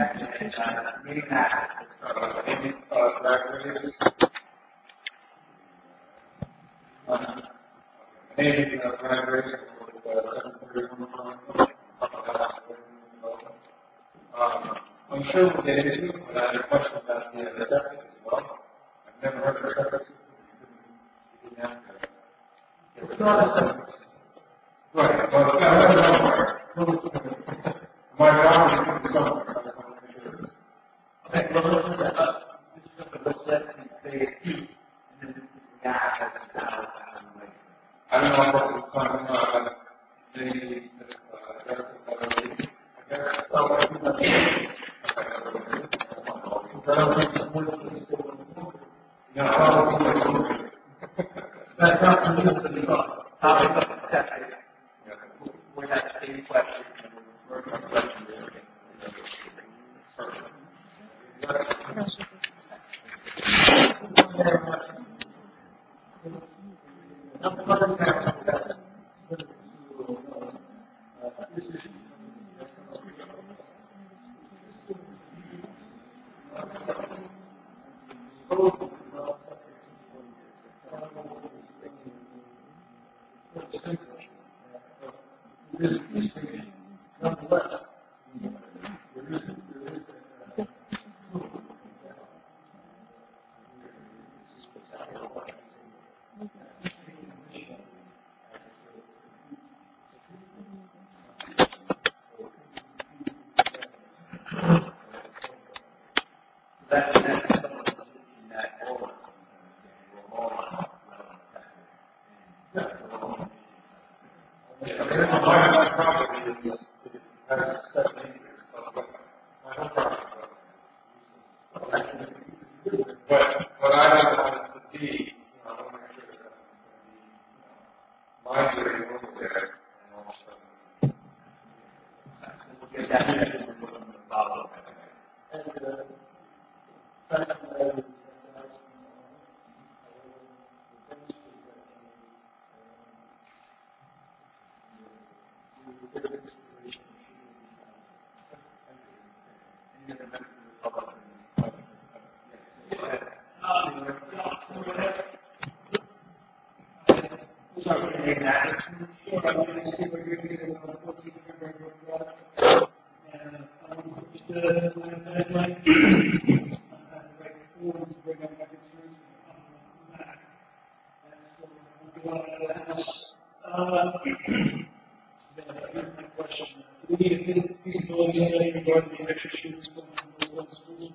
meeting that, maybe, graduates. Maybe, graduates with, 731. I'm sure we'll get into it, but I have a question about the septic as well. I've never heard of septic system. You didn't have to. It's not a septic. Right, well, it's got somewhere. My property could be somewhere, so I just want to make sure it's. Okay, well, let's look up. Let's let me say peace, and then that has now. I don't know if this is talking about the, I guess. Oh, I think that's. That's not the news of the thought. We're that same question. We're going to question But I don't want it to be, I want to make sure that it's going to be, migrating over there, and also. We'll get that next one, we're going to follow. We need a feasibility study regarding the extra students going from those schools.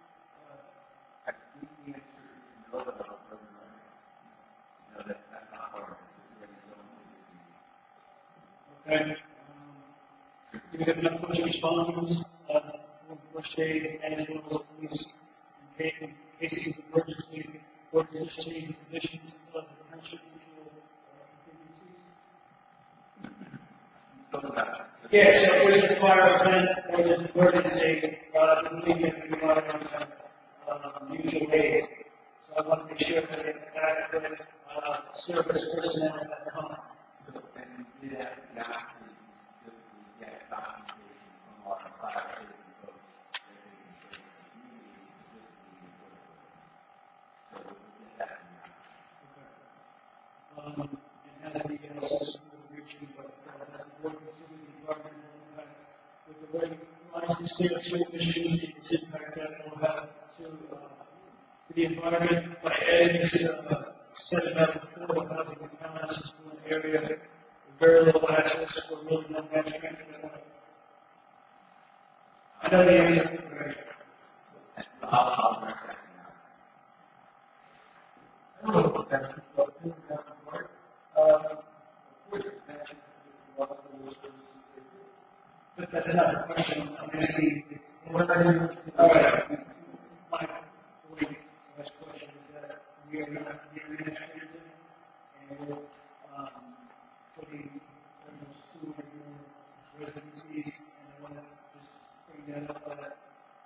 Okay. We have enough first responders, for first aid, as well as police, in cases of emergency, or existing conditions of potential mutual contingencies. Yeah, so if there's a fire event or there's an emergency, we need to rely on mutual aid. So I want to make sure that we have adequate service personnel at that time. And we did ask the option to get documentation from our fire safety folks that they can show the community specifically so we'll get that in there. And as the school reaching, but as the board considers the environmental impact with the way license CO2 emissions, its impact that will have to the environment by adding this set of affordable housing in townhouses to an area with very little access for really no management. I know the answer. But that's not the question. I'm asking, all right. My last question is that we are not near transit, and we're putting almost 200 more residencies, and I want to just bring that up that,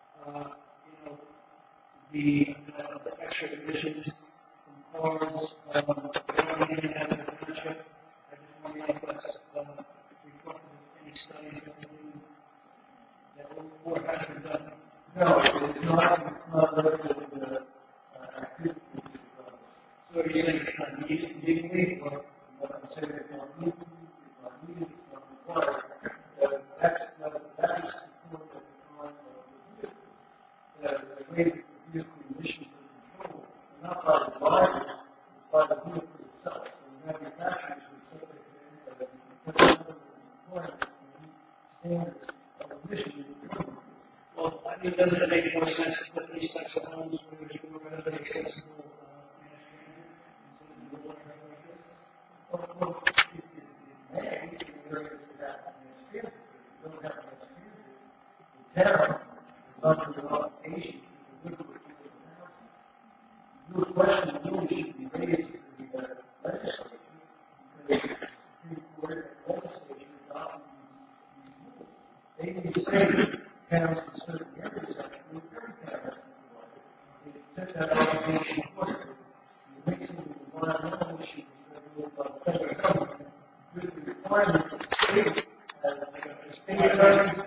the extra emissions from cars, going in and out of the township. I just want to know if that's reflected in any studies that or has been done. No, it's not limited to activities. So you're saying it's not needed legally, or? What I'm saying is not needed, it's not needed, it's not required. That is the point that the time of the vehicle. The way the vehicle emissions are controlled, not by the drivers, but by the vehicle itself. So the manufacturers are subject to requirements and standards of emission. Well, I mean, doesn't it make more sense to put these types of homes where there's more readily accessible mass transit instead of the one like this? Well, it may, if there is that mass transit, if you don't have mass transit, the town is under an obligation to deliver it to the housing. Your question really should be raised to the legislature, because the Supreme Court and legislature adopted these rules. They can say towns in certain areas actually, every town has to provide it. They set that obligation for it. You're mixing the environmental issues regulated by the federal government with the requirements of the state as the state has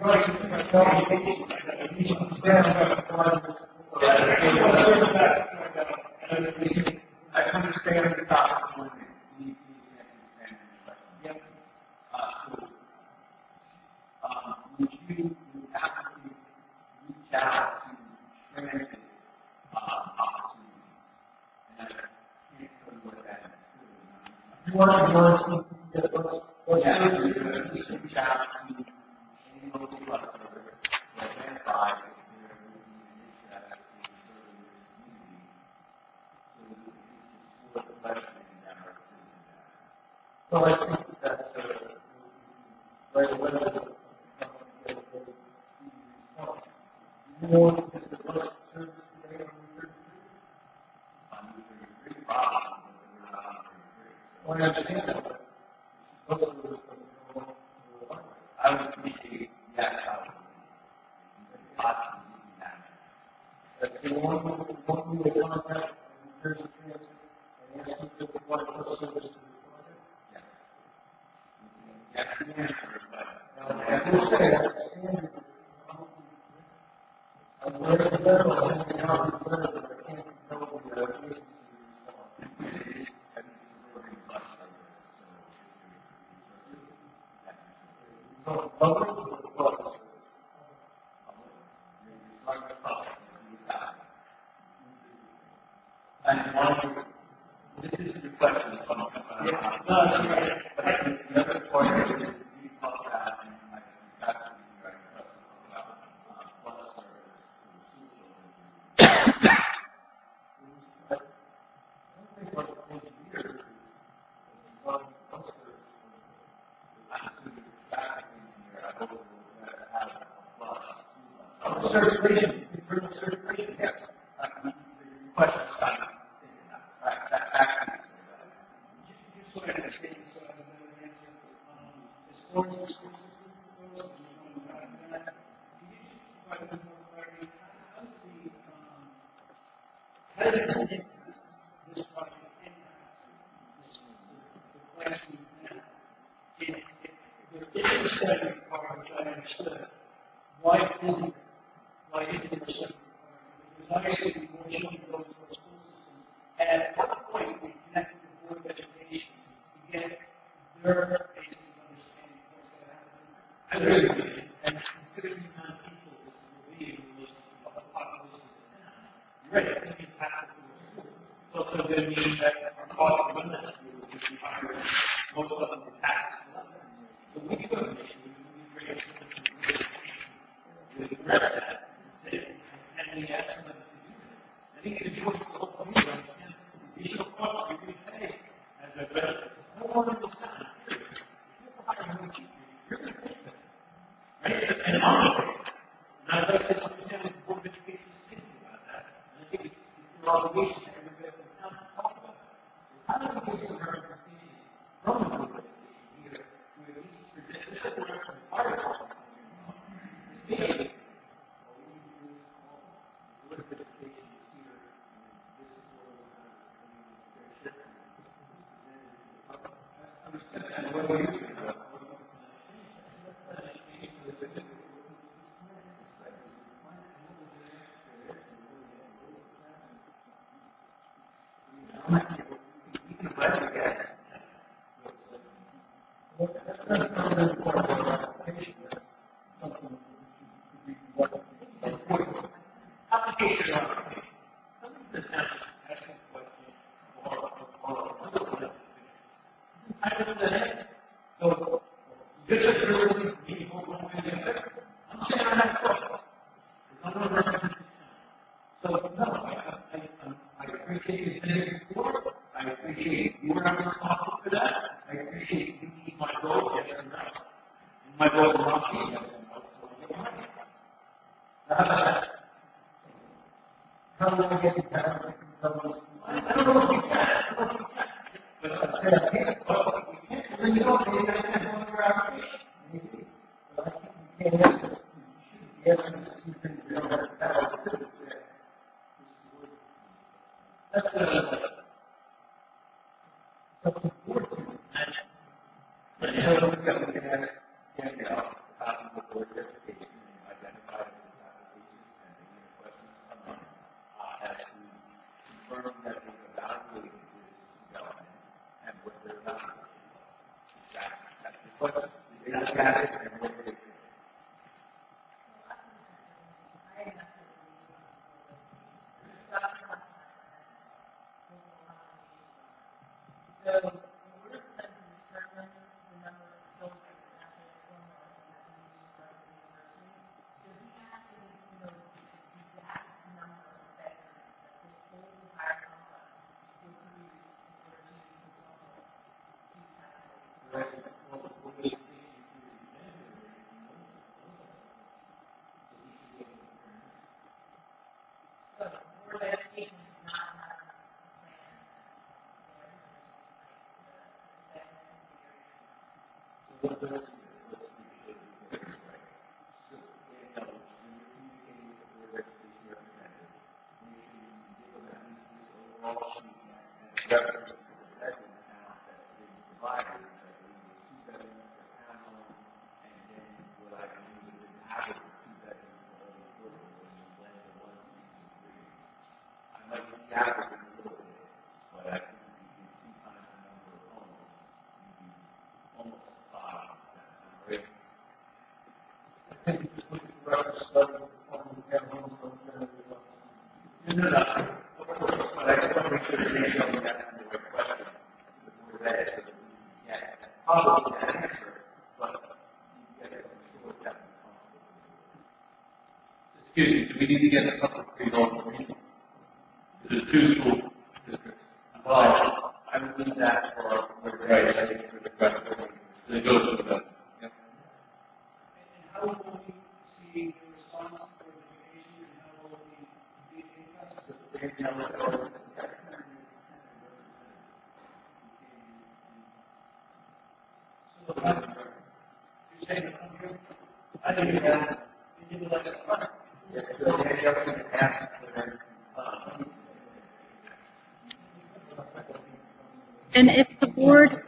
I understand the topic when you need to Yep. Would you actively reach out to transit opportunities? And I can't tell you what that is. You want to get us, Just reach out to any local bus service to identify if there would be an interest in serving this community. So that this is sort of questioning that our citizens. well, I think that's right away. You want is the bus service today on Route 33? On Route 33, probably, but we're not on Route 33. Well, I understand that, but bus service doesn't go on the line. I would appreciate, yes, I would possibly do that. That's the one we will contact New Jersey Transit and ask them to provide bus service to the project. Yes, the answer, but I will say that's a standard. I'm very aware of something how to learn, but I can't control the agency to respond. it is, I mean, it's a really bus service, so So, public or private? you're talking about public, and one, this is your question, so I'm Yeah, no, that's right. but the other part is that we talked about, and I think that's what you guys about bus service for the school children. I don't think like engineers, bus service. I'm assuming the traffic engineer, I hope that have a bus, Oh, certification, internal certification, yes. the question is, that's Just so I understand, so I have a better answer. As far as the school system goes, I just want to back that. Can you just provide a bit more clarity? How does this impact, this project impact the classroom now? If there is a study required, which I understood, why isn't there a study required? Because obviously more children go to our school system. At what point we connect with the Board of Education to get their basis of understanding what's going to happen? I really do. And considering the amount of people this will be in relation to the population of the town, you're right, it's going to be impactful to the schools. It's also going to mean that our costs of running that school will be higher. Most of them are taxes for that. So we do have an issue. We need great education to address that. And we ask them to do this. I think it's important for the whole community to understand the additional costs we really pay as a resident. No one understands. If you're hiring more teachers, you're going to pay them. Right? And I'm going to pay them. And I'd like to understand what the Board of Education is thinking about that. And I think it's an obligation to everybody in the town to talk about it. How do we get some representation from the Board of Education here to at least present this is where the fire department is being You can write it again. That's not an important application. That's something Application. Something that's asking a question or I don't know. So, this is really me one way or the other. I'm saying I have a question. I'm not representing. So, no, I appreciate you saying before. I appreciate you were not responsible for that. I appreciate you need my vote, yes or no. And my vote will not be yes or no. So I'll get mine. How about that? how do I get the power to control I don't know if you can. I don't know if you can. But I said I can't. Well, you can't. Well, then you don't. Maybe I can't go into your application. maybe? But I think you can't ask us, you should be asking us to do things we don't have the power to do. That's That's important. So we can ask Candy about the board verification and identify those applications and any questions come up as to confirm that they've evaluated this development and what their evaluation was. That's the question. They look at it and what they think. So, in order for them to determine the number of children that they form at the university, so he actually needs to know the exact number of bedrooms that this whole entire complex will produce in order to use his model to calculate. So, Board of Education does not have a plan. So what does let's make sure that we get this right. So, Danielle, when you're communicating with the board of education representative, make sure you give them at least this overall sheet and reference to the bedroom count that's being provided. I believe it's 2 bedrooms per townhome, and then what I believe is an average of 2 bedrooms for all the affordable when you blend the 1, 2, 3. I might be averaging a little bit, but I think if you do 2 times the number of homes, you'd be almost 5. Right? I think you just look at the reference study on the townhomes, No. Of course, but I just want to make sure that you're asking the right question to the board of ed so that we can get possibly that answer, but you get it sure that we Excuse me, do we need to get a couple of pre-vote? There's 2 school districts. Well, I would need that for our Right, I think for the question. It goes with that. Yep. And how will we see the response for the education and how will we be tested? So, you're saying the country? I think you have, you need to like start. So Danielle can ask for them to And if the board,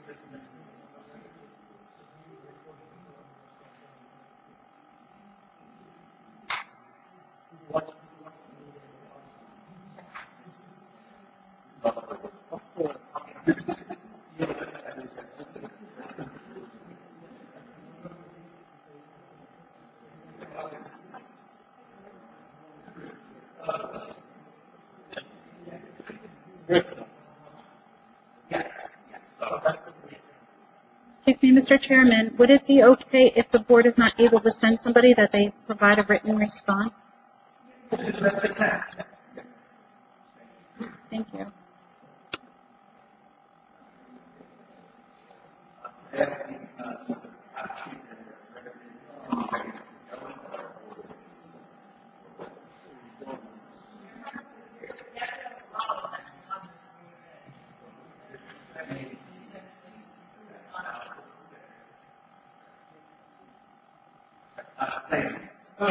excuse me, Mr. Chairman, would it be okay if the board is not able to send somebody that they provide a written response? Thank you. thank you.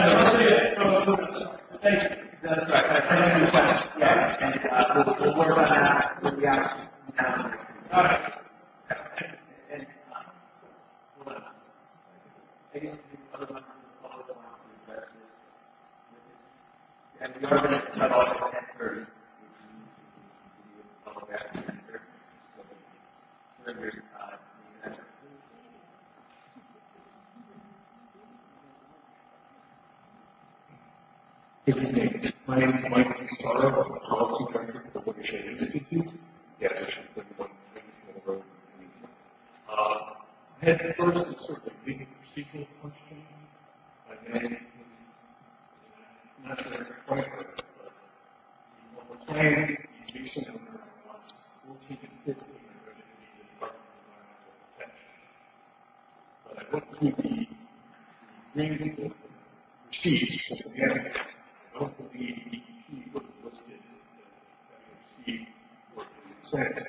Thank you. That's right. Thank you. Yeah, and we'll work on that with the applicant now. All right. And hold on. Any other members of the public want to address this? And we are going to cut off at 10:30, which means we can continue with the public Good evening. My name is Mike Pissarro. I'm the Policy Director for the Watershed Institute. Yeah, I should put one road. I had first a sort of a big procedural question. My name is, I'm not sure if I'm quite right, but the plans, the adjacent lots 14 and 15 are going to be the Department of Environmental Protection. But I went through the green receipts for the end. I don't believe DEP was listed as received for the consent.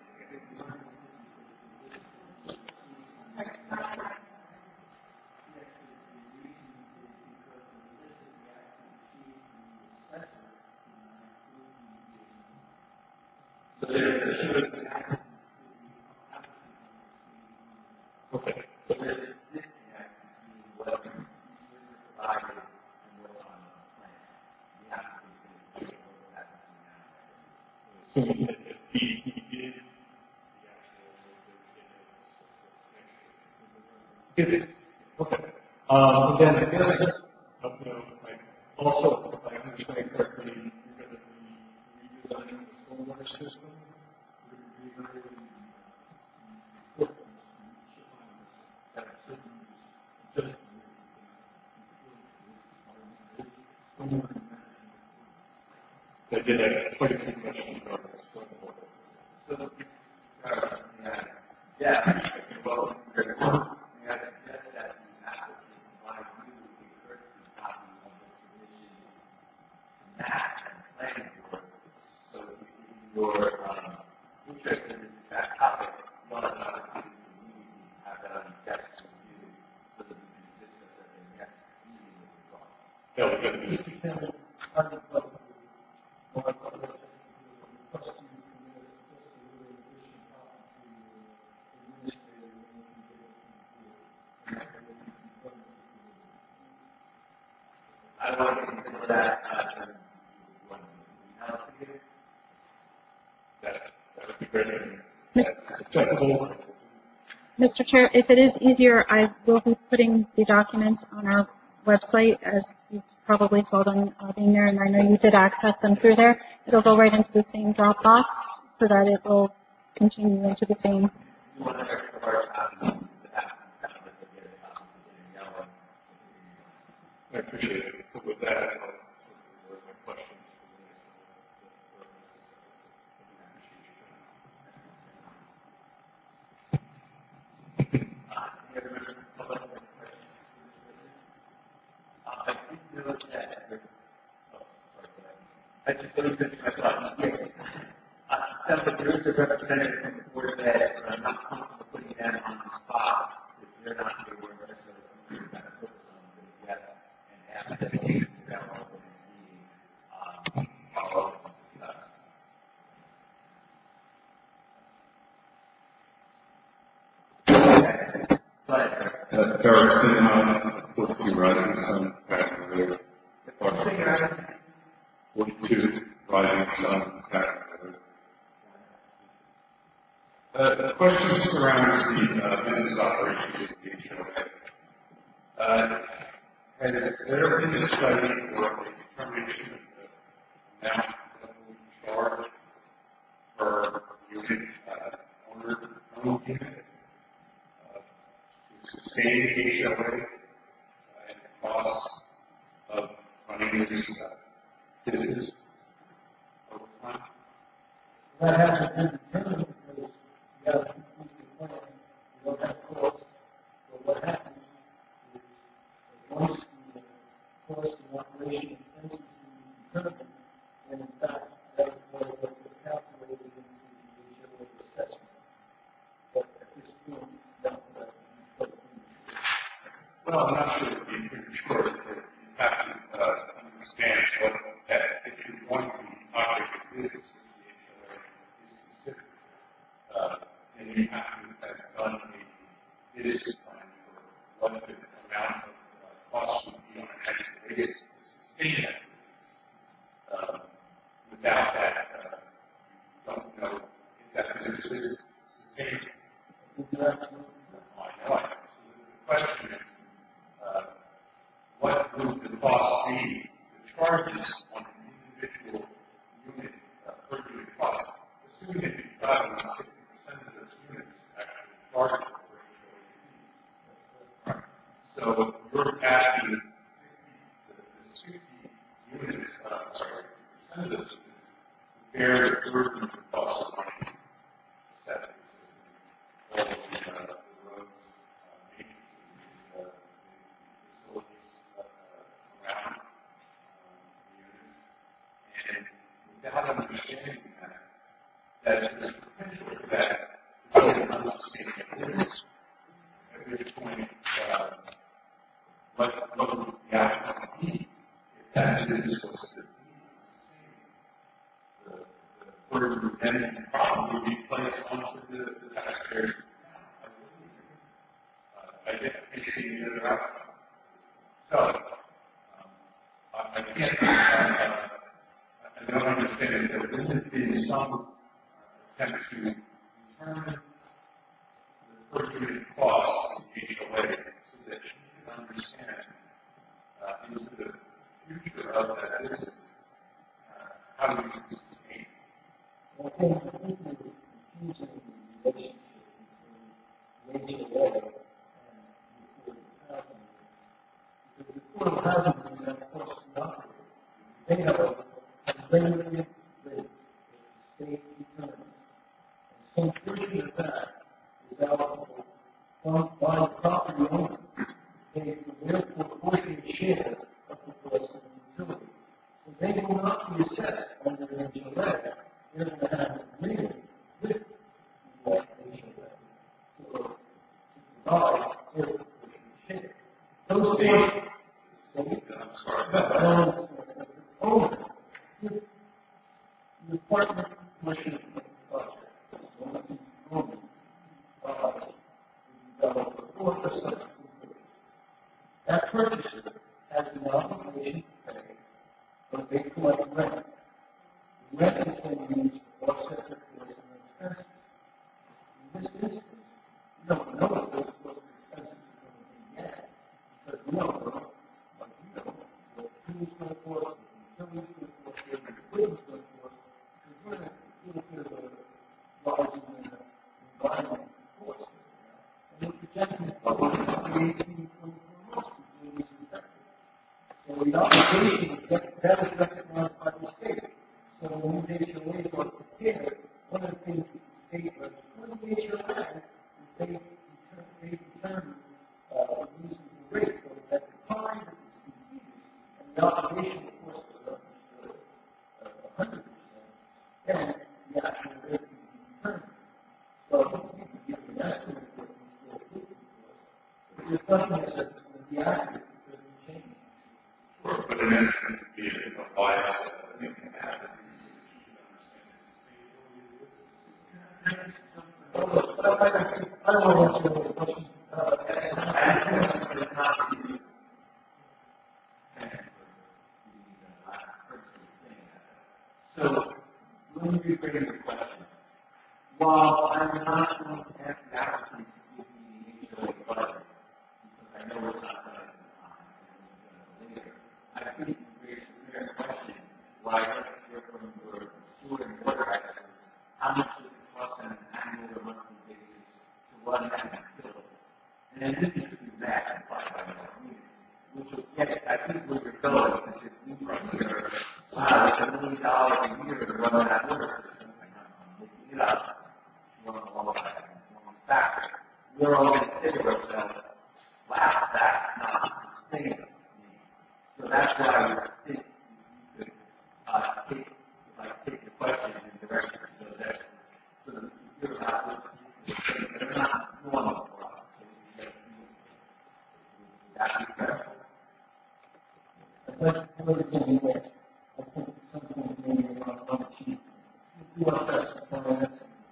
Okay. So there's a disconnect between what is provided and what's on the plan. We have to figure that out. Assuming that the DEP is the actual. Okay. And then I guess, also, if I understand correctly, you're going to be redesigning the stormwater system. I did have quite a few questions about this. So, yeah, well, I suggest that the applicant provide you with a courtesy copy of the submission to Matt and the planning board. So, if you're interested in that topic, you'll have an opportunity to immediately have that on your desk to review so that we can discuss it in the next meeting with the thoughts. Yeah, we're going to do it. I want to consider that that would be great. That's acceptable. Mr. Chair, if it is easier, I will be putting the documents on our website, as you probably saw them being there, and I know you did access them through there. It'll go right into the same Dropbox so that it will continue into the same. I appreciate it. So with that, I'll my questions I just don't think I thought, sounds like there is a representative from the board that I'm not comfortable putting them on the spot because they're not sure where necessarily going to focus on the yes and ask them to take that all the next meeting, follow up and discuss. Eric Sinha, 42 Rising Sun, Patrick Road. 42 Rising Sun, Patrick Road. The question surrounds the business operations of the HOA. Has there been a study or a determination of the amount that we charge per unit, owned unit, to sustain the HOA and the cost of running this business over time? That hasn't been determined because you have to complete the plan, you don't have costs. But what happens is that once the cost of operation expenses is determined, and in fact, that is what was calculated into the HOA assessment. But at this point, that would be quite premature. Well, I'm not sure it would be premature. You have to understand what that, if you want to operate a business, which the HOA is considered, then you have to have done a business plan for what the amount of cost would be on an annual basis to sustain that business. Without that, you don't know if that business is sustainable. I know. So the question is, what would the cost be to charges on an individual unit per unit cost, assuming that you've got 60% of those units actually charged for HOA fees. So you're asking the 60 units, 60% of those units to bear the burden of the cost of running the septic system, all of the roads, maintenance, the facilities around the units. And without understanding that there's potential for that to be an unsustainable business, at which point, what would the outcome be if that business was to be unsustainable? The burden then probably would be placed onto the taxpayers. I see the other outcome. So, I can't, I don't understand that there wouldn't be some attempt to determine the per unit cost of HOA so that you can understand into the future of that business how we can sustain. Well, I think we're confusing the relationship between HOA and the Affordable Housing. Because the Affordable Housing is, of course, not. They have a regulated rate that the state determines. And some portion of that is allocable by the property owner to pay for their proportionate share of the cost of the utility. So they will not be assessed under an HOA. They're going to have an agreement with the HOA to provide their proportionate share. Those state, I'm sorry, but owner, the partner portion of the project is one of the owner provides the developer or the subject. That purchaser has an obligation to pay, but they collect rent. The rent is then used to offset their costs and expenses. In this instance, we don't know what those costs and expenses are going to be yet, because we don't know, like you know, what fuel is going to cost, what utilities are going to cost, what equipment is going to cost, because we're in a little bit of a rising environment cost. And we're projecting probably 18 to 24 months before these are effective. So the obligation is that is recognized by the state. So when these HOAs are prepared, one of the things that the state does for the HOA is they determine reasonable rates so that the time that is completed and the obligation, of course, is understood 100%, then the actual rate can be determined. So you can give an estimate of what these still could be cost. But your question is that the accurate because it changes. Sure, but an estimate would be a bias that you can have. I don't want to answer the question. So, let me rephrase the question. While I'm not going to ask the applicant to give me the HOA budget, because I know it's not done at the time, and it's done later, I think you raised a fair question. Why don't you hear from your sewer and water experts how much does it cost on an annual or monthly basis to run that utility? And then we can do that and find out more units, which will get, I think, where you're going, is if we run here, wow, it's $1 million a year to run that water system, and I'm looking it up, run all of that, and one factor, we're all going to say to ourselves, wow, that's not sustainable. So that's why I think you could take the question in the direction of those experts. So that you're not they're not normal for us. So that be fair. I'd like to put it in that I think something maybe around one sheet. If you want to test the plan,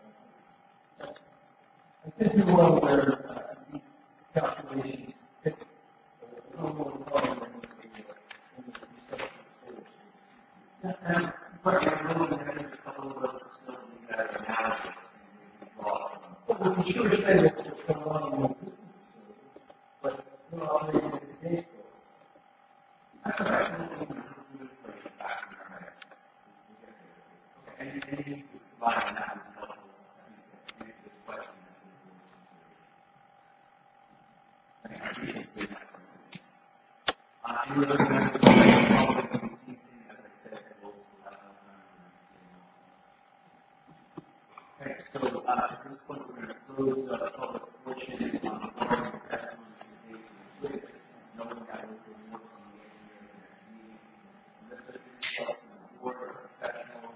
I think you're well aware of these calculations pick a little more color in this discussion stage. And but I'm really going to have a couple of other facilities that are analogous and maybe draw from. But we can sure say that it's going on in the existing facilities, but we're operating at today's goal. That's all right. anything you could provide on that would help answer this question. I appreciate that. Any other members of the public who see things, as I said, will have okay, so at this point, we're going to close the public portion on the board of testimony today to the witness, knowing that we will work on the engineering next meeting. And this is the question of the board or professional.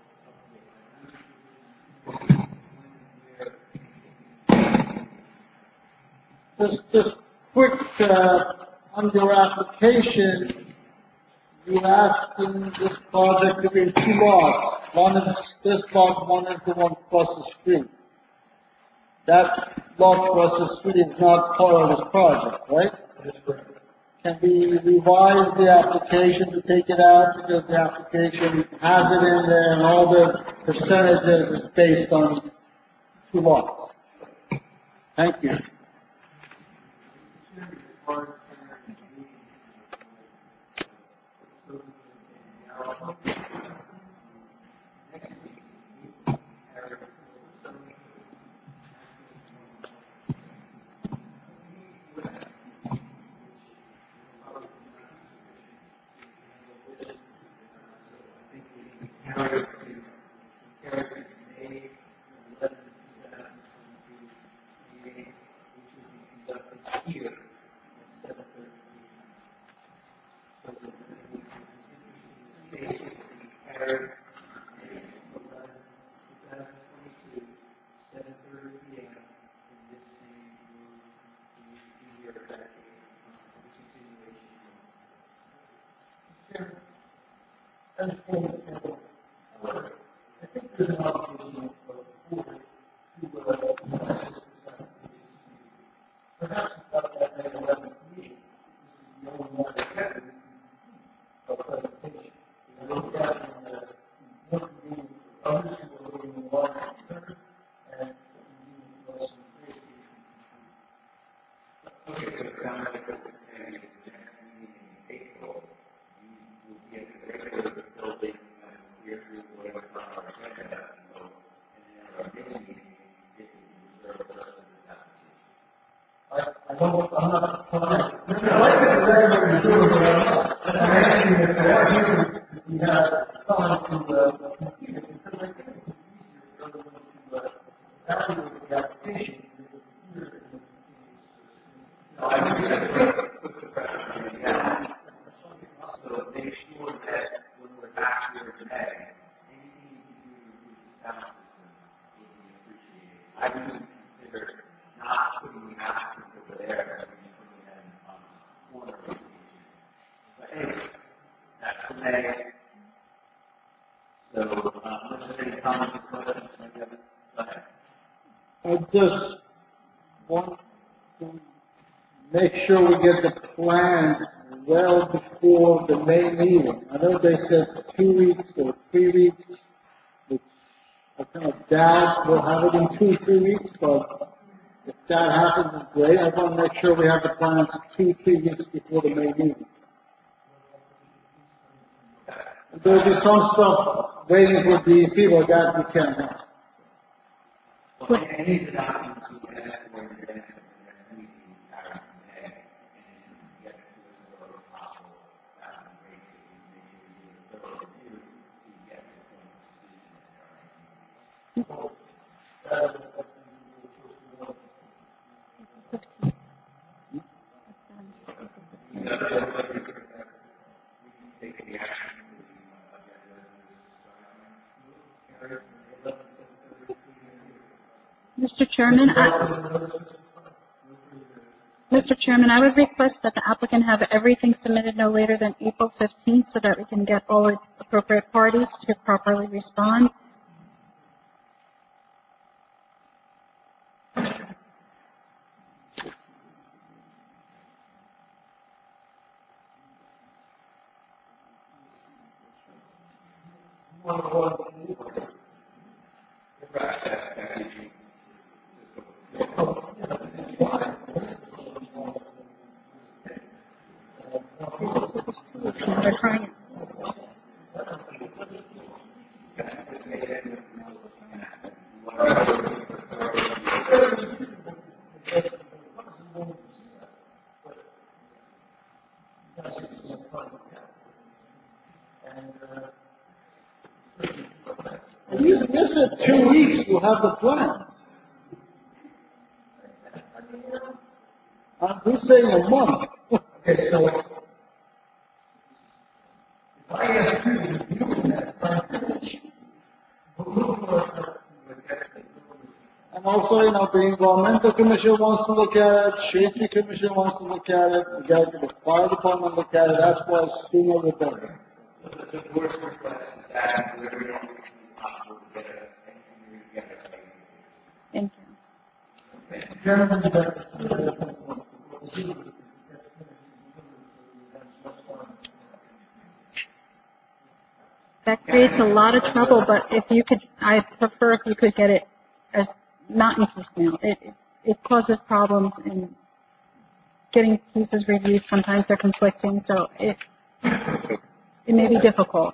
Just quick, on your application, you asked in this project to be in 2 lots. One is this lot, one is the one across the street. That lot across the street is not part of this project, right? That's correct. Can we revise the application to take it out because the application has it in there and all the percentages is based on 2 lots? Thank you. I think there's an obligation for the board to assist this application. Perhaps about that May 11th meeting, this is the only one that can be a presentation. I looked at it in the one meeting for others who are living in the large concern and meeting for us in the Okay, so it sounds like what we're saying is the next meeting in April, you will be at the regular building and we're through whatever our agenda and go, and then our next meeting, it will be reserved for the rest of this application. I don't, I'm not, I like that the regular is doing it, that's the next thing that's happening. We have time to, conceive it, because I think it's easier for everyone to, evaluate the application. I think that puts the pressure on you. Yeah. So make sure that when we're back here today, anything you can do to improve the sound system will be appreciated. I would consider not putting the applicant over there and putting them on the corner of the station. But anyway, that's for May. So, unless there's any comments or questions, maybe go ahead. I just want to make sure we get the plans well before the May meeting. I know they said 2 weeks or 3 weeks, which I kind of doubt we'll have it in 2 or 3 weeks, but if that happens, it's great. I want to make sure we have the plans 2 or 3 weeks before the May meeting. There'll be some stuff waiting for the people that we can't have. Well, any of the documents you can ask for in advance of the next meeting are in May, and get it to us as early as possible. That would be great to make sure you do a thorough review to get to the point of decision. So, We can take the action. Mr. Chairman, I would request that the applicant have everything submitted no later than April 15th so that we can get all the appropriate parties to properly respond. They're trying it. You said 2 weeks, we'll have the plans. I'm just saying a month. Okay, so if I ask you to do that, And also, the environmental commission wants to look at it, safety commission wants to look at it, we got to get the fire department look at it, that's why sooner the better. The board's request is that whatever you want to be possible to get it, and we get it. Thank you. That creates a lot of trouble, but if you could, I prefer if you could get it as not in piecemeal. It causes problems in getting pieces reviewed. Sometimes they're conflicting, so it may be difficult.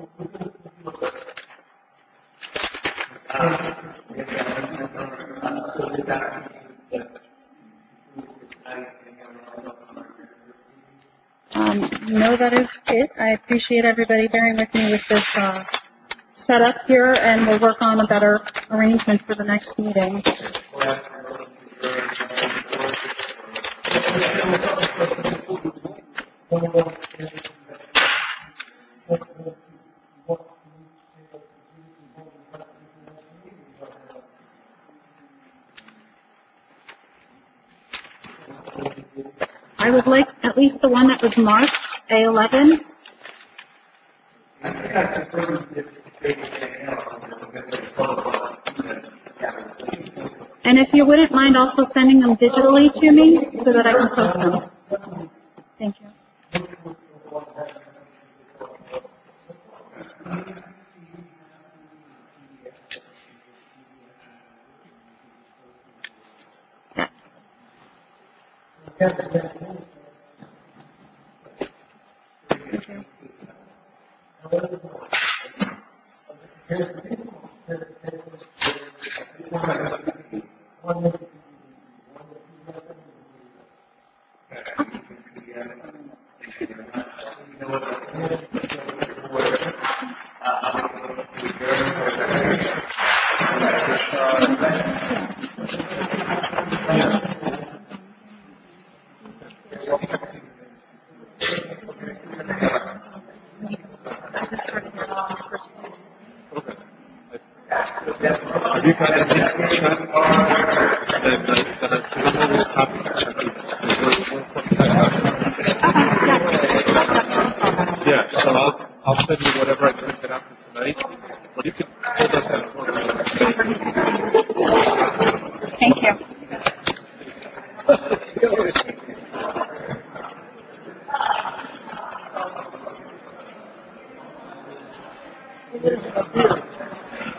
No, that is it. I appreciate everybody bearing with me with this setup here, and we'll work on a better arrangement for the next meeting. I would like at least the one that was marked, A11. And if you wouldn't mind also sending them digitally to me so that I can post them. Thank you. Have you got anything Yeah, so I'll send you whatever I printed out for tonight, but you can hold us at. Thank you.